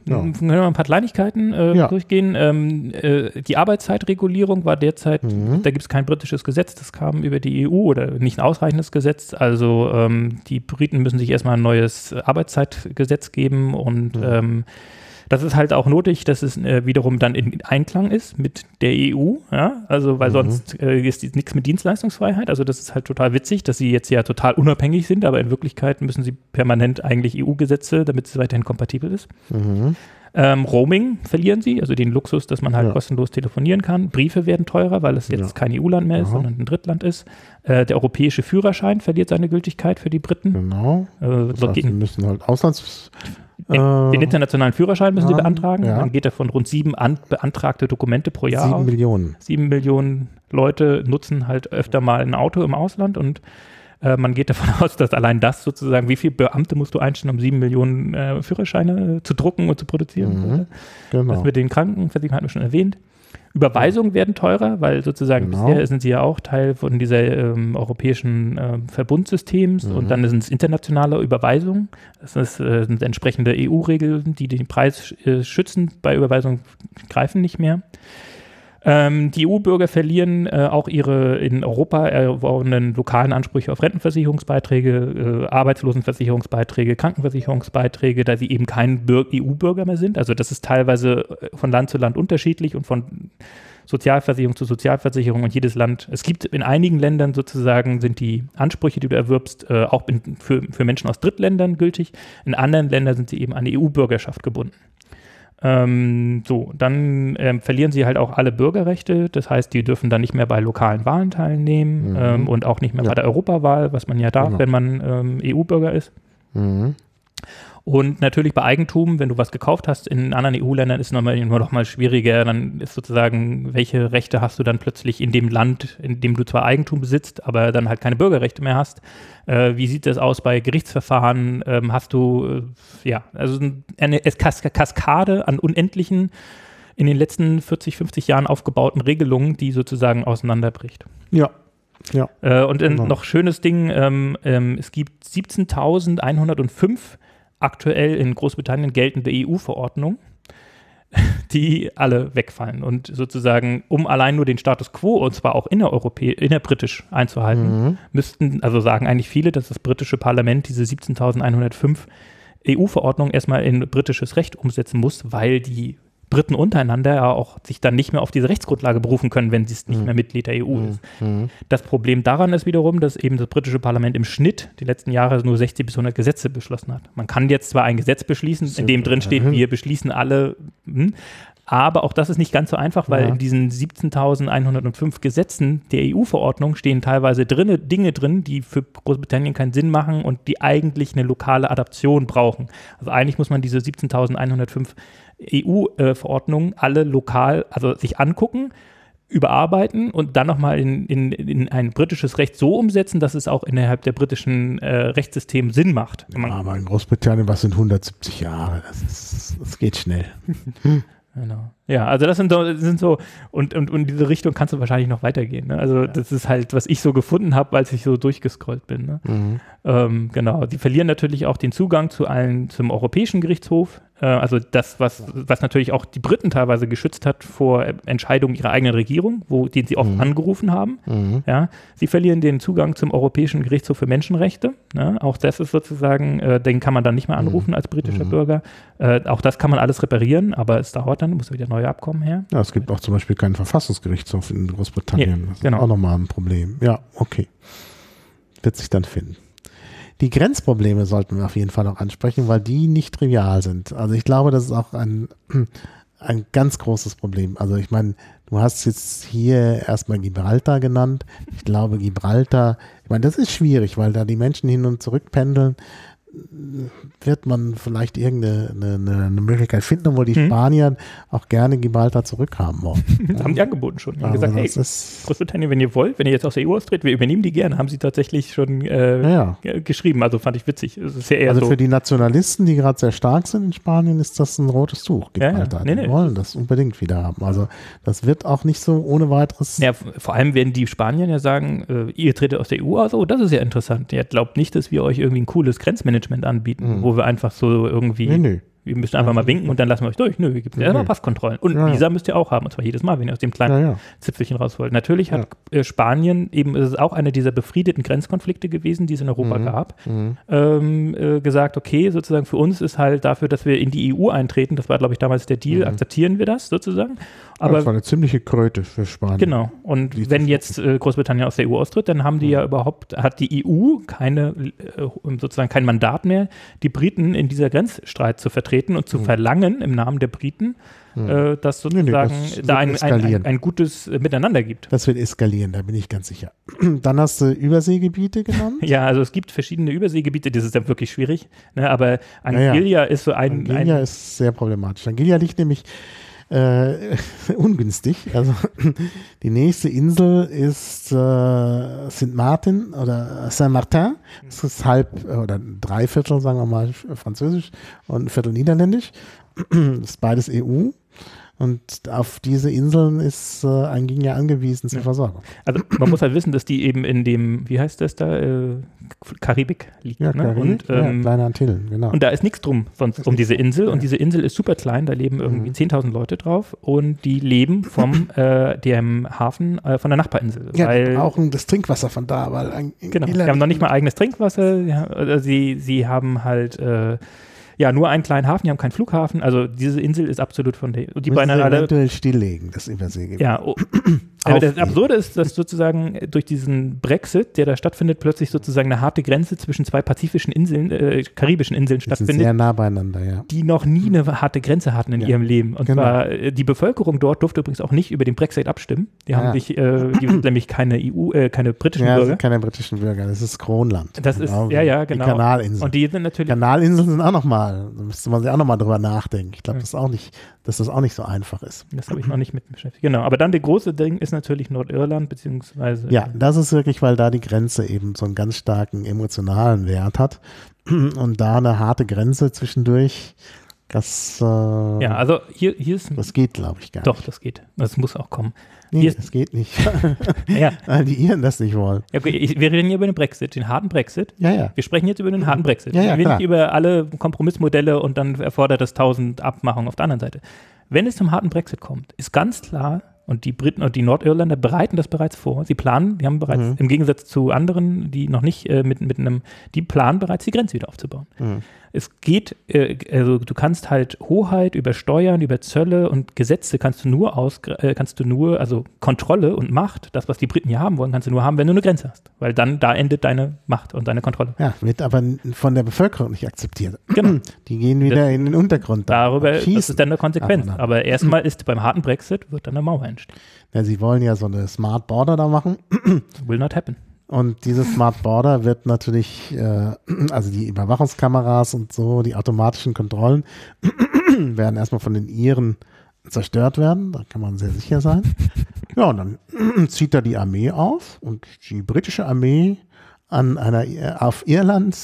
Können wir mal ein paar Kleinigkeiten durchgehen. Die Arbeitszeitregulierung war derzeit, da gibt es kein britisches Gesetz, das kam über die EU oder nicht ein ausreichendes Gesetz. Also die Briten müssen sich erstmal ein neues Arbeitszeitgesetz geben und das ist halt auch nötig, dass es wiederum dann in Einklang ist mit der EU, ja, also weil sonst ist nichts mit Dienstleistungsfreiheit, also das ist halt total witzig, dass sie jetzt ja total unabhängig sind, aber in Wirklichkeit müssen sie permanent eigentlich EU-Gesetze, damit es weiterhin kompatibel ist. Roaming verlieren sie, also den Luxus, dass man halt kostenlos telefonieren kann. Briefe werden teurer, weil es jetzt kein EU-Land mehr ist, sondern ein Drittland ist. Der europäische Führerschein verliert seine Gültigkeit für die Briten. Genau. Das heißt, sie müssen halt den internationalen Führerschein müssen sie beantragen. Dann geht er von rund 7 beantragte Dokumente pro Jahr 7 aus. Millionen. 7 Millionen Leute nutzen halt öfter mal ein Auto im Ausland und man geht davon aus, dass allein das sozusagen, wie viele Beamte musst du einstellen, um 7 Millionen Führerscheine zu drucken und zu produzieren? Genau. Das mit den Krankenversicherungen hatten wir schon erwähnt. Überweisungen werden teurer, weil sozusagen bisher sind sie ja auch Teil von dieser europäischen Verbundsystems und dann sind es internationale Überweisungen. Das sind entsprechende EU-Regeln, die den Preis schützen. Bei Überweisungen greifen nicht mehr. Die EU-Bürger verlieren auch ihre in Europa erworbenen lokalen Ansprüche auf Rentenversicherungsbeiträge, Arbeitslosenversicherungsbeiträge, Krankenversicherungsbeiträge, da sie eben kein EU-Bürger mehr sind. Also das ist teilweise von Land zu Land unterschiedlich und von Sozialversicherung zu Sozialversicherung und jedes Land. Es gibt in einigen Ländern sozusagen sind die Ansprüche, die du erwirbst, auch für Menschen aus Drittländern gültig. In anderen Ländern sind sie eben an die EU-Bürgerschaft gebunden. Dann verlieren sie halt auch alle Bürgerrechte. Das heißt, die dürfen dann nicht mehr bei lokalen Wahlen teilnehmen und auch nicht mehr bei der Europawahl, was man ja darf, wenn man EU-Bürger ist. Und natürlich bei Eigentum, wenn du was gekauft hast in anderen EU-Ländern, ist es noch mal schwieriger. Dann ist sozusagen, welche Rechte hast du dann plötzlich in dem Land, in dem du zwar Eigentum besitzt, aber dann halt keine Bürgerrechte mehr hast. Wie sieht das aus bei Gerichtsverfahren? Hast du, also eine Kaskade an unendlichen, in den letzten 40, 50 Jahren aufgebauten Regelungen, die sozusagen auseinanderbricht. Ja. Und noch schönes Ding, es gibt 17.105 aktuell in Großbritannien geltende EU-Verordnungen, die alle wegfallen. Und sozusagen, um allein nur den Status quo, und zwar auch innerbritisch einzuhalten, müssten, also sagen eigentlich viele, dass das britische Parlament diese 17.105 EU-Verordnungen erstmal in britisches Recht umsetzen muss, weil die Briten untereinander ja auch sich dann nicht mehr auf diese Rechtsgrundlage berufen können, wenn sie nicht mehr Mitglied der EU ist. Das Problem daran ist wiederum, dass eben das britische Parlament im Schnitt die letzten Jahre nur 60 bis 100 Gesetze beschlossen hat. Man kann jetzt zwar ein Gesetz beschließen, in dem drin steht, wir beschließen alle, aber auch das ist nicht ganz so einfach, weil in diesen 17.105 Gesetzen der EU-Verordnung stehen teilweise Dinge drin, die für Großbritannien keinen Sinn machen und die eigentlich eine lokale Adaption brauchen. Also eigentlich muss man diese 17.105 EU-Verordnungen alle lokal, also sich angucken, überarbeiten und dann nochmal in ein britisches Recht so umsetzen, dass es auch innerhalb der britischen Rechtssystem Sinn macht. Aber in Großbritannien, was sind 170 Jahre? Das geht schnell. Genau. Ja, also das sind so und in diese Richtung kannst du wahrscheinlich noch weitergehen. Ne? Also das ist halt, was ich so gefunden habe, als ich so durchgescrollt bin. Ne? Genau. Die verlieren natürlich auch den Zugang zum Europäischen Gerichtshof. Also das, was natürlich auch die Briten teilweise geschützt hat vor Entscheidungen ihrer eigenen Regierung, den sie oft angerufen haben. Ja, sie verlieren den Zugang zum Europäischen Gerichtshof für Menschenrechte. Ne? Auch das ist sozusagen, den kann man dann nicht mehr anrufen als britischer Bürger. Auch das kann man alles reparieren, aber es dauert dann, muss wieder neue Abkommen her. Ja, es gibt auch zum Beispiel keinen Verfassungsgerichtshof in Großbritannien. Ja, das ist auch nochmal ein Problem. Ja, okay. Wird sich dann finden. Die Grenzprobleme sollten wir auf jeden Fall noch ansprechen, weil die nicht trivial sind. Also ich glaube, das ist auch ein ganz großes Problem. Also ich meine, du hast jetzt hier erstmal Gibraltar genannt. Ich glaube, Gibraltar, ich meine, das ist schwierig, weil da die Menschen hin und zurück pendeln. Wird man vielleicht irgendeine Möglichkeit finden, obwohl die Spanier auch gerne Gibraltar zurückhaben wollen. Das haben die angeboten schon. Die haben gesagt, hey, Großbritannien, wenn ihr wollt, wenn ihr jetzt aus der EU austritt, wir übernehmen die gerne, haben sie tatsächlich schon geschrieben. Also fand ich witzig. Es ist ja eher also für die Nationalisten, die gerade sehr stark sind in Spanien, ist das ein rotes Tuch. Gibraltar. Die wollen das unbedingt wieder haben. Also das wird auch nicht so ohne weiteres. Ja, vor allem werden die Spanier ja sagen, ihr tretet aus der EU aus, oh, das ist ja interessant. Ihr glaubt nicht, dass wir euch irgendwie ein cooles Grenzmanagement anbieten, wo wir einfach so irgendwie. Wir müssen einfach mal winken und dann lassen wir euch durch. Nö, wir geben erstmal Passkontrollen. Und Visa müsst ihr auch haben, und zwar jedes Mal, wenn ihr aus dem kleinen Zipfelchen raus wollt. Natürlich hat Spanien, eben ist es auch einer dieser befriedeten Grenzkonflikte gewesen, die es in Europa gab, gesagt, okay, sozusagen für uns ist halt dafür, dass wir in die EU eintreten, das war, glaube ich, damals der Deal, akzeptieren wir das sozusagen. Aber das war eine ziemliche Kröte für Spanien. Genau. Und wenn jetzt Großbritannien aus der EU austritt, dann haben die ja hat die EU sozusagen kein Mandat mehr, die Briten in dieser Grenzstreit zu vertreten und zu verlangen im Namen der Briten, dass sozusagen da ein gutes Miteinander gibt. Das wird eskalieren, da bin ich ganz sicher. Dann hast du Überseegebiete genannt. Ja, also es gibt verschiedene Überseegebiete, das ist dann wirklich schwierig, ne, aber Anguilla ist so Anguilla ist sehr problematisch. Anguilla liegt nämlich ungünstig. Also die nächste Insel ist St. Martin oder Saint-Martin. Das ist halb oder 3/4, sagen wir mal, französisch und 1/4 niederländisch. Das ist beides EU. Und auf diese Inseln ist Anguilla angewiesen zur Versorgung. Also man muss halt wissen, dass die eben in dem, wie heißt das da, Karibik liegt. Ja, ne? Und, kleine Antillen, genau. Und da ist nichts drum sonst um diese Insel. Und diese Insel ist super klein, da leben irgendwie 10.000 Leute drauf. Und die leben vom dem Hafen von der Nachbarinsel. Ja, auch das Trinkwasser von da. Genau, die haben noch nicht mal eigenes Trinkwasser. Ja, sie haben halt nur einen kleinen Hafen, die haben keinen Flughafen. Also diese Insel ist absolut von der. Und die beiden alle eventuell stilllegen, das Überseegebiet. Ja, aber das Absurde ist, dass sozusagen durch diesen Brexit, der da stattfindet, plötzlich sozusagen eine harte Grenze zwischen zwei pazifischen Inseln, karibischen Inseln stattfindet. Sehr nah beieinander, ja. Die noch nie eine harte Grenze hatten in ihrem Leben. Und zwar, die Bevölkerung dort durfte übrigens auch nicht über den Brexit abstimmen. Die haben sich, die sind nämlich keine britischen Bürger. Sind keine britischen Bürger, das ist Kronland. Das ist, genau. Die Kanalinseln. Und die sind natürlich. Kanalinseln sind auch nochmal, da müsste man sich auch nochmal drüber nachdenken. Ich glaube, dass das auch nicht so einfach ist. Das habe ich noch nicht mit beschäftigt. Genau, aber dann der große Ding ist natürlich Nordirland, beziehungsweise. Ja, das ist wirklich, weil da die Grenze eben so einen ganz starken emotionalen Wert hat. Und da eine harte Grenze zwischendurch, das. Also hier ist. Das geht, glaube ich, gar nicht. Doch, das geht. Das muss auch kommen. Nee, das geht nicht. Weil die Iren das nicht wollen. Ja, okay, wir reden hier über den Brexit, den harten Brexit. Ja. Wir sprechen jetzt über den harten Brexit. Ja, wir nicht über alle Kompromissmodelle und dann erfordert das 1000 Abmachungen auf der anderen Seite. Wenn es zum harten Brexit kommt, ist ganz klar, und die Briten und die Nordirländer bereiten das bereits vor. Sie planen, die haben bereits im Gegensatz zu anderen, die noch nicht die planen bereits die Grenze wieder aufzubauen. Es geht, also du kannst halt Hoheit über Steuern, über Zölle und Gesetze kannst du nur, also Kontrolle und Macht, das, was die Briten hier haben wollen, kannst du nur haben, wenn du eine Grenze hast. Weil dann, da endet deine Macht und deine Kontrolle. Ja, wird aber von der Bevölkerung nicht akzeptiert. Genau. Die gehen wieder in den Untergrund. Das ist dann eine Konsequenz. Aber erstmal ist beim harten Brexit, wird dann eine Mauer entstehen. Ja, sie wollen ja so eine Smart Border da machen. Will not happen. Und diese Smart Border wird natürlich, also die Überwachungskameras und so, die automatischen Kontrollen werden erstmal von den Iren zerstört werden, da kann man sehr sicher sein. Ja, und dann zieht da die Armee auf und die britische Armee auf Irland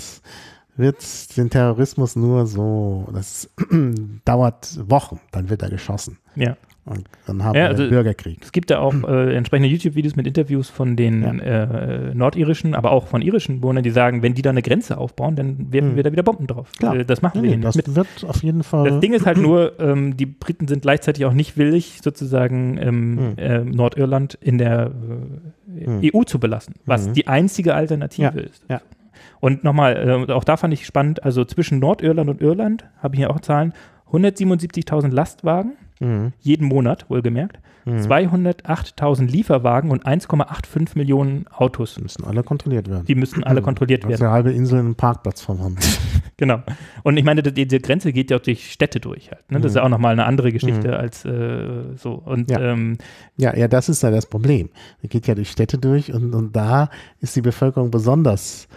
wird den Terrorismus nur so, das dauert Wochen, dann wird er geschossen. Ja. Und dann haben wir einen Bürgerkrieg. Es gibt da auch entsprechende YouTube-Videos mit Interviews von den nordirischen, aber auch von irischen Bewohnern, die sagen, wenn die da eine Grenze aufbauen, dann werfen wir da wieder Bomben drauf. Klar. Das machen wir nicht. Das wird auf jeden Fall. Das Ding ist halt nur, die Briten sind gleichzeitig auch nicht willig, sozusagen Nordirland in der EU zu belassen, was die einzige Alternative ist. Ja. Und nochmal, auch da fand ich spannend, also zwischen Nordirland und Irland, habe ich hier auch Zahlen, 177.000 Lastwagen, jeden Monat, wohlgemerkt, 208.000 Lieferwagen und 1,85 Millionen Autos. Die müssen alle kontrolliert werden. Die müssen alle kontrolliert werden. Das ist eine halbe Insel in einem Parkplatz vorhanden. Genau. Und ich meine, diese Grenze geht ja auch durch Städte durch halt. Ne? Das ist ja auch nochmal eine andere Geschichte als so. Und, ja, das ist ja das Problem. Die geht ja durch Städte durch und da ist die Bevölkerung besonders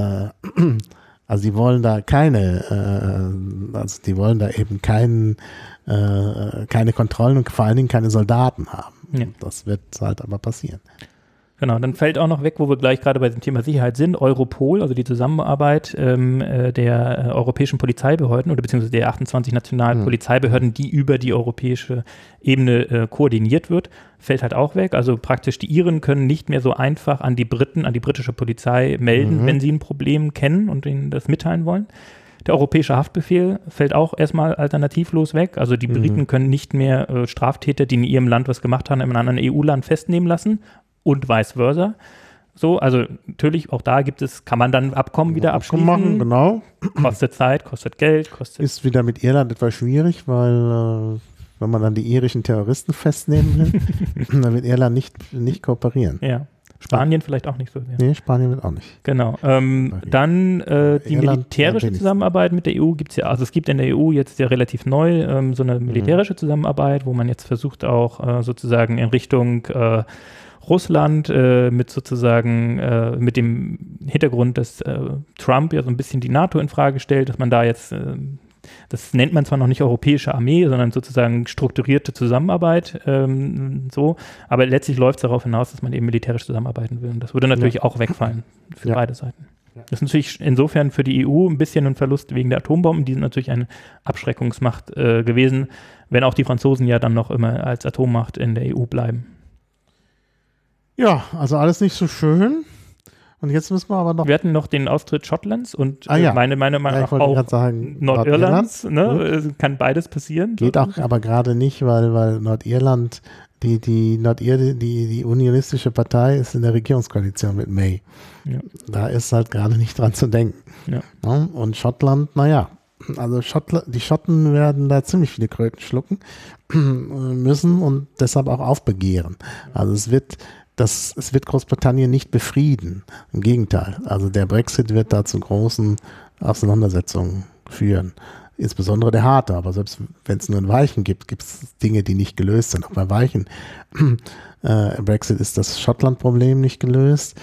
also die wollen da die wollen da eben keine Kontrollen und vor allen Dingen keine Soldaten haben. Ja. Das wird halt aber passieren. Genau, dann fällt auch noch weg, wo wir gleich gerade bei dem Thema Sicherheit sind, Europol, also die Zusammenarbeit der europäischen Polizeibehörden oder beziehungsweise der 28 nationalen Polizeibehörden, die über die europäische Ebene koordiniert wird, fällt halt auch weg. Also praktisch die Iren können nicht mehr so einfach an die britische Polizei melden, wenn sie ein Problem kennen und ihnen das mitteilen wollen. Der europäische Haftbefehl fällt auch erstmal alternativlos weg. Also die Briten können nicht mehr Straftäter, die in ihrem Land was gemacht haben, in einem anderen EU-Land festnehmen lassen und vice versa. So, also natürlich, auch da kann man dann Abkommen wieder abschließen. Machen, genau. Kostet Zeit, kostet Geld, Ist wieder mit Irland etwas schwierig, weil wenn man dann die irischen Terroristen festnehmen will, dann wird Irland nicht kooperieren. Ja. Spanien vielleicht auch nicht so. Nee, Spanien wird auch nicht. Genau. Dann die militärische Zusammenarbeit mit der EU gibt es ja, also es gibt in der EU jetzt ja relativ neu so eine militärische Zusammenarbeit, wo man jetzt versucht auch sozusagen in Richtung Russland mit sozusagen mit dem Hintergrund, dass Trump ja so ein bisschen die NATO in Frage stellt, dass man da jetzt, das nennt man zwar noch nicht europäische Armee, sondern sozusagen strukturierte Zusammenarbeit, aber letztlich läuft es darauf hinaus, dass man eben militärisch zusammenarbeiten will. Und das würde natürlich auch wegfallen für beide Seiten. Das ist natürlich insofern für die EU ein bisschen ein Verlust wegen der Atombomben. Die sind natürlich eine Abschreckungsmacht gewesen, wenn auch die Franzosen ja dann noch immer als Atommacht in der EU bleiben. Ja, also alles nicht so schön. Und jetzt müssen wir aber noch... Wir hatten noch den Austritt Schottlands und ja. meine Meinung auch sagen, Nordirlands. Ne? Kann beides passieren. Geht auch aber gerade nicht, weil Nordirland, die unionistische Partei ist in der Regierungskoalition mit May. Ja. Da ist halt gerade nicht dran zu denken. Ja. Und Schottland, also die Schotten werden da ziemlich viele Kröten schlucken müssen und deshalb auch aufbegehren. Also es wird Großbritannien nicht befrieden. Im Gegenteil. Also der Brexit wird da zu großen Auseinandersetzungen führen. Insbesondere der harte, aber selbst wenn es nur einen weichen gibt, gibt es Dinge, die nicht gelöst sind. Auch bei weichen Brexit ist das Schottland-Problem nicht gelöst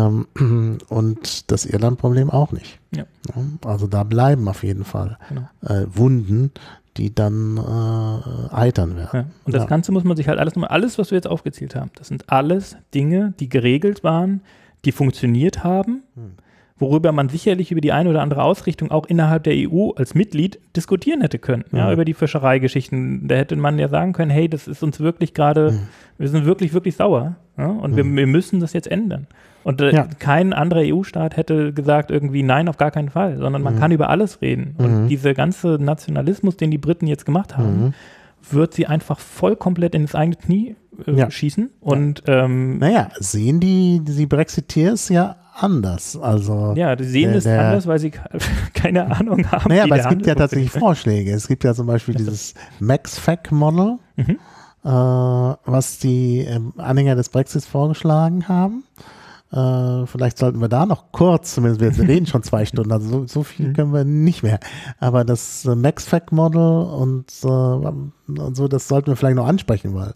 und das Irland-Problem auch nicht. Ja. Also da bleiben auf jeden Fall Wunden, die dann eitern werden. Ja. Und das Ganze muss man sich halt alles, was wir jetzt aufgezählt haben, das sind alles Dinge, die geregelt waren, die funktioniert haben, worüber man sicherlich über die eine oder andere Ausrichtung auch innerhalb der EU als Mitglied diskutieren hätte können. Ja, über die Fischereigeschichten. Da hätte man ja sagen können, hey, das ist uns wirklich gerade, wir sind wirklich, wirklich sauer. Ja? Und wir müssen das jetzt ändern. Und kein anderer EU-Staat hätte gesagt irgendwie, nein, auf gar keinen Fall, sondern man kann über alles reden. Und dieser ganze Nationalismus, den die Briten jetzt gemacht haben, wird sie einfach voll komplett ins eigene Knie schießen. Und sehen die Brexiteers ja anders. Also die sehen es anders, weil sie keine Ahnung haben. Aber es gibt ja tatsächlich Vorschläge. Es gibt ja zum Beispiel dieses Max-Fac-Model, was die Anhänger des Brexits vorgeschlagen haben. Vielleicht sollten wir da noch kurz, zumindest wir reden schon 2 Stunden, also so viel können wir nicht mehr. Aber das Max-Fac-Model und so, das sollten wir vielleicht noch ansprechen, weil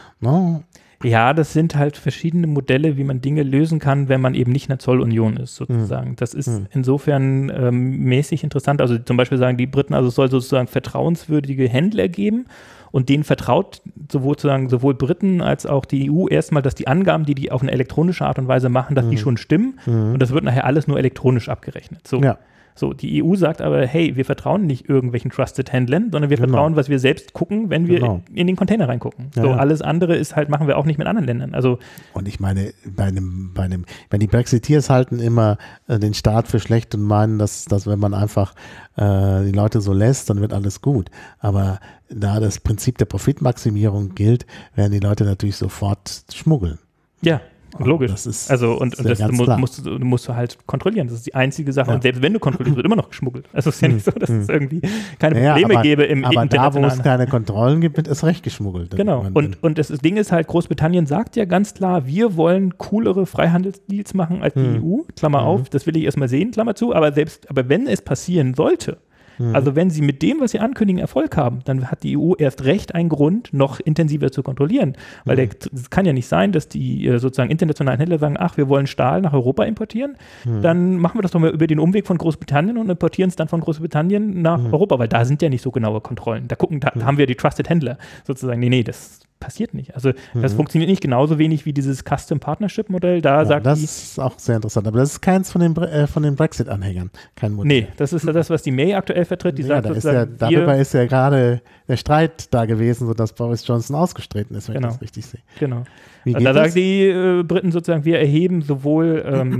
Ja, das sind halt verschiedene Modelle, wie man Dinge lösen kann, wenn man eben nicht in der Zollunion ist, sozusagen. Das ist insofern mäßig interessant. Also zum Beispiel sagen die Briten, also es soll sozusagen vertrauenswürdige Händler geben und denen vertraut sowohl Briten als auch die EU erstmal, dass die Angaben, die auf eine elektronische Art und Weise machen, dass die schon stimmen und das wird nachher alles nur elektronisch abgerechnet. So. Ja. So, die EU sagt aber, hey, wir vertrauen nicht irgendwelchen Trusted-Händlern, sondern wir vertrauen, was wir selbst gucken, wenn wir in den Container reingucken. Ja. So, alles andere ist halt, machen wir auch nicht mit anderen Ländern. Also, und ich meine, wenn die Brexiteers halten immer den Staat für schlecht und meinen, dass wenn man einfach die Leute so lässt, dann wird alles gut. Aber da das Prinzip der Profitmaximierung gilt, werden die Leute natürlich sofort schmuggeln. Ja. Logisch. Das ist und das musst du halt kontrollieren. Das ist die einzige Sache. Ja. Und selbst wenn du kontrollierst, wird immer noch geschmuggelt. Also es ist ja nicht so, dass es irgendwie keine Probleme gäbe im internationalen. Aber da, wo es keine Kontrollen gibt, wird es recht geschmuggelt. Genau. Und das Ding ist halt, Großbritannien sagt ja ganz klar, wir wollen coolere Freihandelsdeals machen als die EU. Klammer auf, das will ich erstmal sehen, Klammer zu. Aber wenn es passieren sollte, also wenn sie mit dem, was sie ankündigen, Erfolg haben, dann hat die EU erst recht einen Grund, noch intensiver zu kontrollieren. Weil es kann ja nicht sein, dass die sozusagen internationalen Händler sagen, ach, wir wollen Stahl nach Europa importieren, dann machen wir das doch mal über den Umweg von Großbritannien und importieren es dann von Großbritannien nach Europa, weil da sind ja nicht so genaue Kontrollen. Da haben wir die Trusted Händler sozusagen. Nee, das passiert nicht. Also das funktioniert nicht genauso wenig wie dieses Custom Partnership Modell. Das ist auch sehr interessant. Aber das ist keins von den Brexit-Anhängern. Kein Modell. Nee, das ist das, was die May aktuell vertritt. Die sagt darüber ist ja gerade der Streit da gewesen, sodass Boris Johnson ausgestritten ist, wenn ich das richtig sehe. Genau. Da sagen die Briten sozusagen, wir erheben sowohl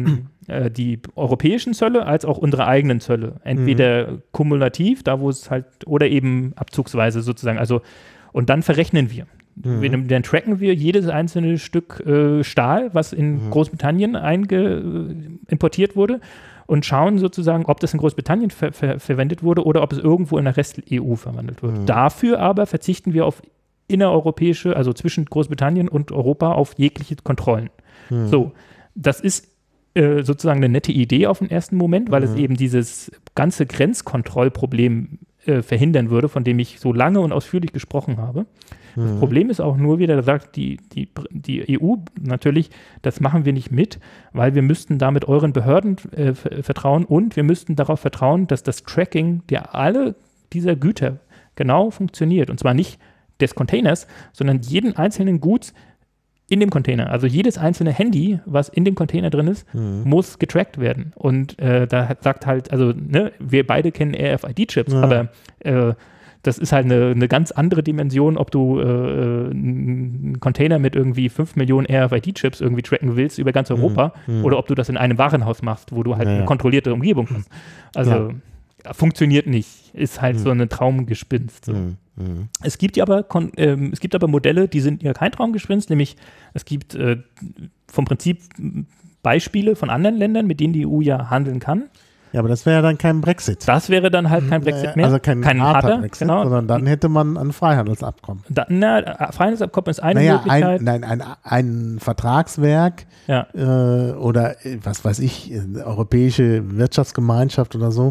die europäischen Zölle als auch unsere eigenen Zölle. Entweder kumulativ, da wo es halt, oder eben abzugsweise sozusagen. Also, und dann verrechnen wir. Dann tracken wir jedes einzelne Stück Stahl, was in Großbritannien importiert wurde, und schauen sozusagen, ob das in Großbritannien verwendet wurde oder ob es irgendwo in der Rest-EU verwendet wird. Dafür aber verzichten wir auf innereuropäische, also zwischen Großbritannien und Europa, auf jegliche Kontrollen. So, das ist sozusagen eine nette Idee auf den ersten Moment, weil es eben dieses ganze Grenzkontrollproblem verhindern würde, von dem ich so lange und ausführlich gesprochen habe. Das Problem ist auch nur wieder, da sagt die EU natürlich, das machen wir nicht mit, weil wir müssten damit euren Behörden vertrauen und wir müssten darauf vertrauen, dass das Tracking alle dieser Güter genau funktioniert. Und zwar nicht des Containers, sondern jeden einzelnen Guts in dem Container. Also jedes einzelne Handy, was in dem Container drin ist, muss getrackt werden. Und da sagt halt, also wir beide kennen RFID-Chips, aber das ist halt eine ganz andere Dimension, ob du einen Container mit irgendwie 5 Millionen RFID-Chips irgendwie tracken willst über ganz Europa oder ob du das in einem Warenhaus machst, wo du halt eine kontrollierte Umgebung hast. Also funktioniert nicht. Ist halt so ein Traumgespinst. So. Es gibt aber Modelle, die sind ja kein Traumgespinst, nämlich es gibt vom Prinzip Beispiele von anderen Ländern, mit denen die EU ja handeln kann. Ja, aber das wäre ja dann kein Brexit. Das wäre dann halt kein Brexit mehr. Also kein harter Brexit, genau. Sondern dann hätte man ein Freihandelsabkommen. Freihandelsabkommen ist eine Möglichkeit. Ein Vertragswerk oder was weiß ich, europäische Wirtschaftsgemeinschaft oder so,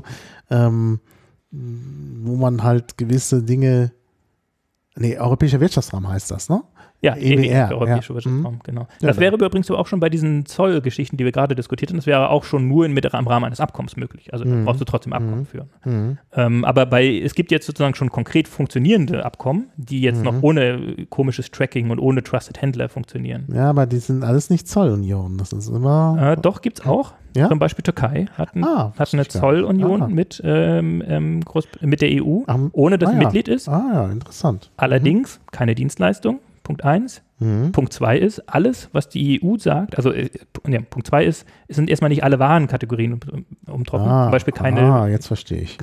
wo man halt gewisse Dinge, europäischer Wirtschaftsraum heißt das, ne? Ja, EWR, der Europäische Wirtschaftsraum, genau. Das wäre übrigens auch schon bei diesen Zollgeschichten, die wir gerade diskutiert haben, das wäre auch schon nur im Rahmen eines Abkommens möglich. Also da brauchst du trotzdem Abkommen für. Aber es gibt jetzt sozusagen schon konkret funktionierende Abkommen, die jetzt noch ohne komisches Tracking und ohne Trusted Handler funktionieren. Ja, aber die sind alles nicht Zollunionen. Das ist immer. Doch, gibt es auch. Ja? Zum Beispiel Türkei hat eine Zollunion mit der EU, ohne dass sie Mitglied ist. Ja, interessant. Allerdings keine Dienstleistung. Punkt 1. Punkt 2 ist, alles, was die EU sagt, also Punkt 2 ist, es sind erstmal nicht alle Warenkategorien umtroffen. Zum Beispiel jetzt verstehe ich.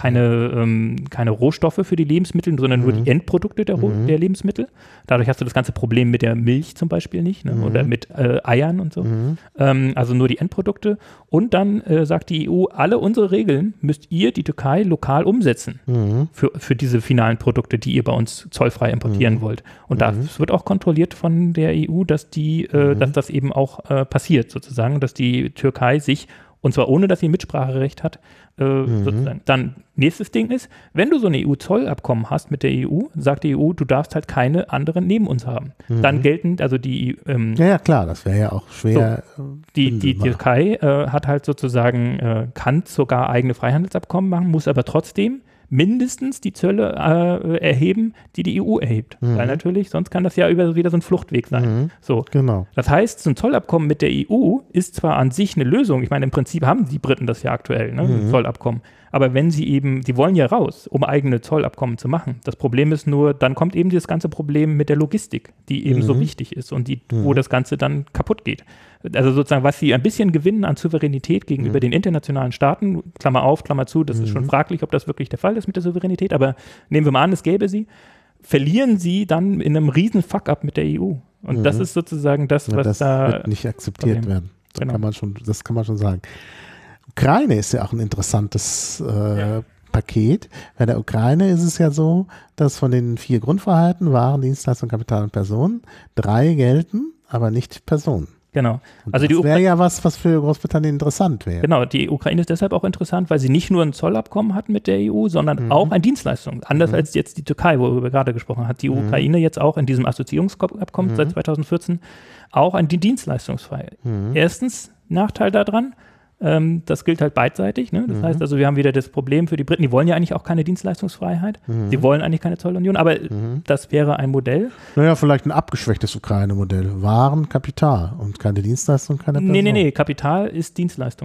Keine Rohstoffe für die Lebensmittel, sondern nur die Endprodukte der Lebensmittel. Dadurch hast du das ganze Problem mit der Milch zum Beispiel nicht, ne? Oder mit Eiern und so. Also nur die Endprodukte. Und dann sagt die EU, alle unsere Regeln müsst ihr, die Türkei, lokal umsetzen für diese finalen Produkte, die ihr bei uns zollfrei importieren wollt. Und das wird auch kontrolliert von der EU, dass das eben auch passiert sozusagen, dass die Türkei sich, und zwar ohne, dass sie Mitspracherecht hat, sozusagen. Dann nächstes Ding ist, wenn du so ein EU-Zollabkommen hast mit der EU, sagt die EU, du darfst halt keine anderen neben uns haben. Dann gelten, also die ja, klar, das wäre ja auch schwer. So, die Türkei hat halt sozusagen, kann sogar eigene Freihandelsabkommen machen, muss aber trotzdem mindestens die Zölle erheben, die die EU erhebt. Weil natürlich, sonst kann das ja wieder so ein Fluchtweg sein. So. Genau. Das heißt, so ein Zollabkommen mit der EU ist zwar an sich eine Lösung, ich meine, im Prinzip haben die Briten das ja aktuell, ne, ein Zollabkommen, aber wenn sie eben, die wollen ja raus, um eigene Zollabkommen zu machen. Das Problem ist nur, dann kommt eben dieses ganze Problem mit der Logistik, die eben so wichtig ist und wo das Ganze dann kaputt geht. Also sozusagen, was sie ein bisschen gewinnen an Souveränität gegenüber den internationalen Staaten, Klammer auf, Klammer zu, das ist schon fraglich, ob das wirklich der Fall ist mit der Souveränität, aber nehmen wir mal an, es gäbe sie, verlieren sie dann in einem riesen Fuck-up mit der EU. Und das ist sozusagen das, was das wird nicht akzeptiert werden. Das kann man schon sagen. Ukraine ist ja auch ein interessantes Paket. Bei der Ukraine ist es ja so, dass von den 4 Grundfreiheiten, Waren, Dienstleistungen, Kapital und Personen, 3 gelten, aber nicht Personen. Genau. Also das wäre ja was für Großbritannien interessant wäre. Genau, die Ukraine ist deshalb auch interessant, weil sie nicht nur ein Zollabkommen hat mit der EU, sondern auch ein Dienstleistung. Anders als jetzt die Türkei, worüber wir gerade gesprochen haben, hat die Ukraine jetzt auch in diesem Assoziierungsabkommen seit 2014 auch eine Dienstleistungsfreiheit. Erstens, Nachteil daran, das gilt halt beidseitig. Ne? Das heißt also, wir haben wieder das Problem für die Briten, die wollen ja eigentlich auch keine Dienstleistungsfreiheit, die wollen eigentlich keine Zollunion, aber das wäre ein Modell. Naja, vielleicht ein abgeschwächtes Ukraine-Modell. Waren, Kapital und keine Dienstleistung, keine Person. Nee, Kapital ist Dienstleistung.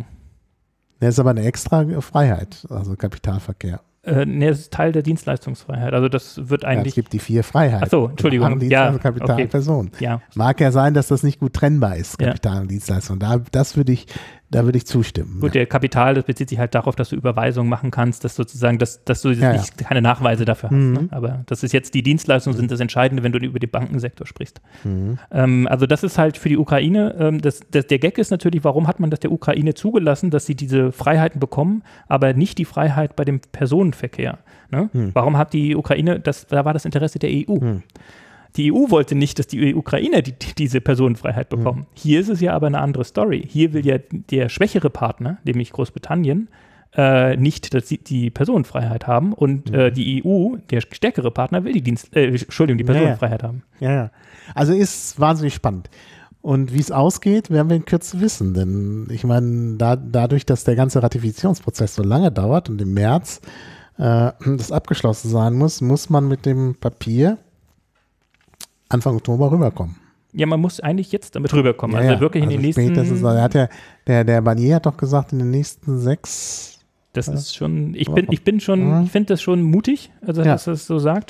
Das ist aber eine extra Freiheit, also Kapitalverkehr. Nee, das ist Teil der Dienstleistungsfreiheit. Also das wird eigentlich. Ja, es gibt die 4 Freiheiten. Ach so, Entschuldigung. Ja, Kapital, okay. Person. Ja. Mag ja sein, dass das nicht gut trennbar ist, Kapital und Dienstleistung. Das würde ich Da würde ich zustimmen. Gut, der Kapital, das bezieht sich halt darauf, dass du Überweisungen machen kannst, dass sozusagen, dass du keine Nachweise dafür hast. Ne? Aber das ist jetzt, die Dienstleistungen sind das Entscheidende, wenn du über den Bankensektor sprichst. Also das ist halt für die Ukraine, der Gag ist natürlich, warum hat man das der Ukraine zugelassen, dass sie diese Freiheiten bekommen, aber nicht die Freiheit bei dem Personenverkehr. Ne? Warum hat die Ukraine, da war das Interesse der EU. Die EU wollte nicht, dass die Ukrainer diese Personenfreiheit bekommen. Hier ist es ja aber eine andere Story. Hier will ja der schwächere Partner, nämlich Großbritannien, nicht, dass sie die Personenfreiheit haben und die EU, der stärkere Partner, will die Personenfreiheit haben. Ja. Also ist wahnsinnig spannend. Und wie es ausgeht, werden wir in Kürze wissen. Denn ich meine, dadurch, dass der ganze Ratifizierungsprozess so lange dauert und im März das abgeschlossen sein muss man mit dem Papier Anfang Oktober rüberkommen. Ja, man muss eigentlich jetzt damit rüberkommen. Also wirklich in den nächsten... Der Barnier hat doch gesagt, in den nächsten 6... Das ist schon... Ich finde das schon mutig, dass er das so sagt,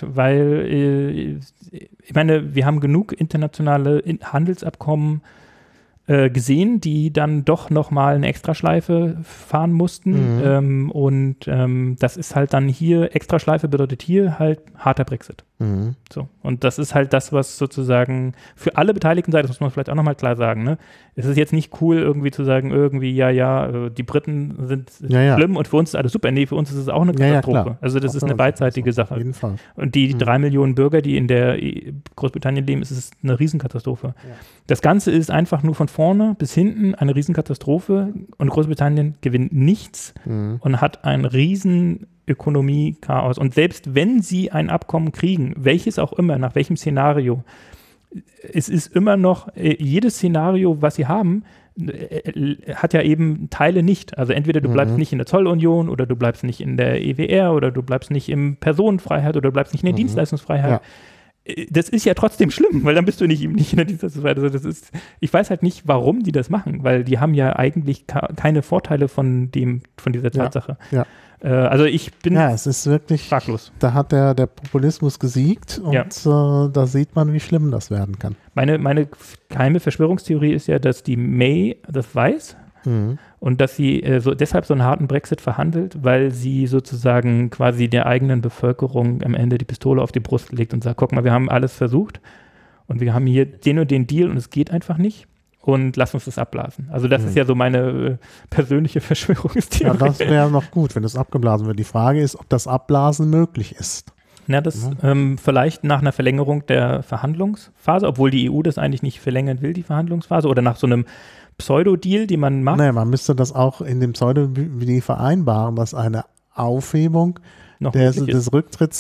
weil ich meine, wir haben genug internationale Handelsabkommen gesehen, die dann doch nochmal eine Extraschleife fahren mussten. Das ist halt dann hier, Extraschleife bedeutet hier halt harter Brexit. So. Und das ist halt das, was sozusagen für alle beteiligten Seiten, das muss man vielleicht auch nochmal klar sagen, ne? Es ist jetzt nicht cool, irgendwie zu sagen, die Briten sind schlimm und für uns ist alles super. Nee, für uns ist es auch eine Katastrophe. Also das ist eine beidseitige Sache. Auf jeden Fall. Und die 3 Millionen Bürger, die in der Großbritannien leben, ist es eine Riesenkatastrophe. Ja. Das Ganze ist einfach nur von vorne bis hinten eine Riesenkatastrophe und Großbritannien gewinnt nichts und hat ein riesen Ökonomie-Chaos. Und selbst wenn sie ein Abkommen kriegen, welches auch immer, nach welchem Szenario, es ist immer noch, jedes Szenario, was sie haben, hat ja eben Teile nicht. Also entweder du bleibst nicht in der Zollunion oder du bleibst nicht in der EWR oder du bleibst nicht in Personenfreiheit oder du bleibst nicht in der Dienstleistungsfreiheit. Ja. Das ist ja trotzdem schlimm, weil dann bist du nicht in der Dienstleistungsfreiheit. Also ich weiß halt nicht, warum die das machen, weil die haben ja eigentlich keine Vorteile von dieser Tatsache. Ja. Also ich bin es ist wirklich fraglos. Da hat der Populismus gesiegt und da sieht man, wie schlimm das werden kann. Meine geheime Verschwörungstheorie ist ja, dass die May das weiß und dass sie deshalb so einen harten Brexit verhandelt, weil sie sozusagen quasi der eigenen Bevölkerung am Ende die Pistole auf die Brust legt und sagt, guck mal, wir haben alles versucht und wir haben hier den und den Deal und es geht einfach nicht. Und lass uns das abblasen. Also das ist ja so meine persönliche Verschwörungstheorie. Ja, das wäre noch gut, wenn das abgeblasen wird. Die Frage ist, ob das Abblasen möglich ist. Na, das vielleicht nach einer Verlängerung der Verhandlungsphase, obwohl die EU das eigentlich nicht verlängern will, die Verhandlungsphase, oder nach so einem Pseudo-Deal, den man macht. Nee, man müsste das auch in dem Pseudo-Deal vereinbaren, dass eine Aufhebung des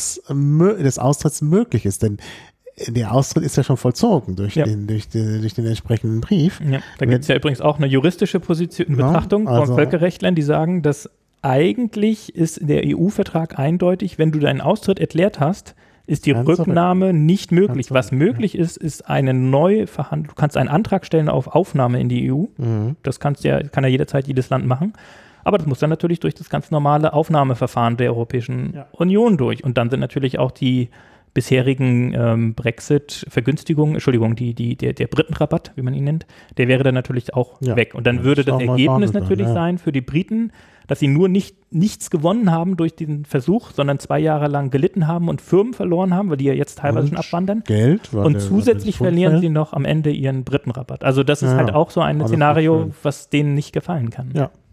Austritts möglich ist. Denn der Austritt ist ja schon vollzogen durch den entsprechenden Brief. Ja, da gibt es ja übrigens auch eine juristische Betrachtung von Völkerrechtlern, die sagen, dass eigentlich ist der EU-Vertrag eindeutig, wenn du deinen Austritt erklärt hast, ist die Rücknahme nicht möglich. Was möglich ist eine neue Verhandlung. Du kannst einen Antrag stellen auf Aufnahme in die EU. Das kann ja jederzeit jedes Land machen. Aber das muss dann natürlich durch das ganz normale Aufnahmeverfahren der Europäischen Union durch. Und dann sind natürlich auch die bisherigen Brexit-Vergünstigungen, der Britenrabatt, wie man ihn nennt, der wäre dann natürlich auch weg. Und dann würde das Ergebnis natürlich sein für die Briten, dass sie nur nichts gewonnen haben durch diesen Versuch, sondern 2 Jahre lang gelitten haben und Firmen verloren haben, weil die ja jetzt teilweise schon abwandern. Geld. Und zusätzlich verlieren sie noch am Ende ihren Britenrabatt. Also das ist halt auch so ein Szenario, was denen nicht gefallen kann.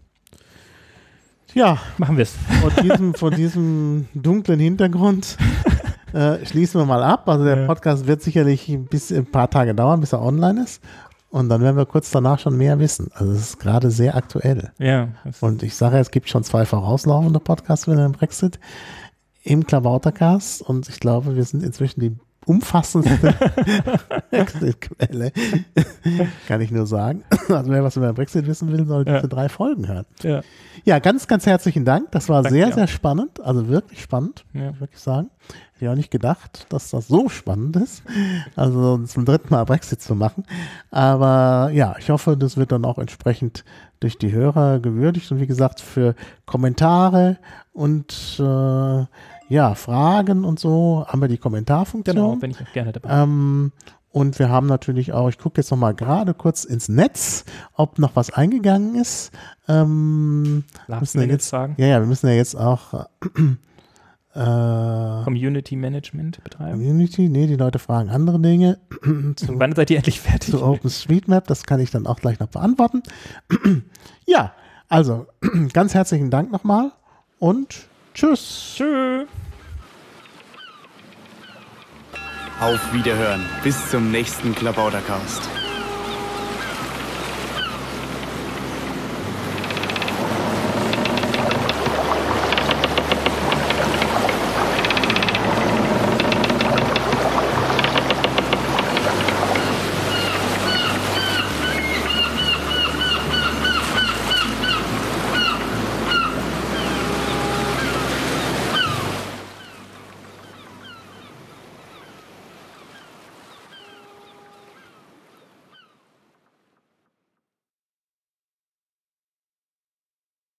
Ja. Machen wir es. Vor diesem dunklen Hintergrund schließen wir mal ab. Also der Podcast wird sicherlich ein paar Tage dauern, bis er online ist. Und dann werden wir kurz danach schon mehr wissen. Also es ist gerade sehr aktuell. Ja. Und ich sage, es gibt schon 2 vorauslaufende Podcasts für den Brexit im Klabautercast. Und ich glaube, wir sind inzwischen die umfassendste Exit-Quelle. Kann ich nur sagen. Also wer was über den Brexit wissen will, soll diese 3 Folgen hören. Ja, ganz, ganz herzlichen Dank. Das war sehr, sehr spannend. Also wirklich spannend, muss ich wirklich sagen. Hätte ich auch nicht gedacht, dass das so spannend ist. Also zum 3. Mal Brexit zu machen. Aber ja, ich hoffe, das wird dann auch entsprechend durch die Hörer gewürdigt. Und wie gesagt, für Kommentare und Fragen und so haben wir die Kommentarfunktion. Genau, bin ich auch gerne dabei. Und wir haben natürlich auch, ich gucke jetzt noch mal gerade kurz ins Netz, ob noch was eingegangen ist. Müssen wir jetzt sagen. Ja, wir müssen ja jetzt auch Community Management betreiben. Community, nee, die Leute fragen andere Dinge. Wann seid ihr endlich fertig? Zu OpenStreetMap, das kann ich dann auch gleich noch beantworten. Ja, also ganz herzlichen Dank nochmal und tschüss. Tschüss. Auf Wiederhören. Bis zum nächsten Klabautercast.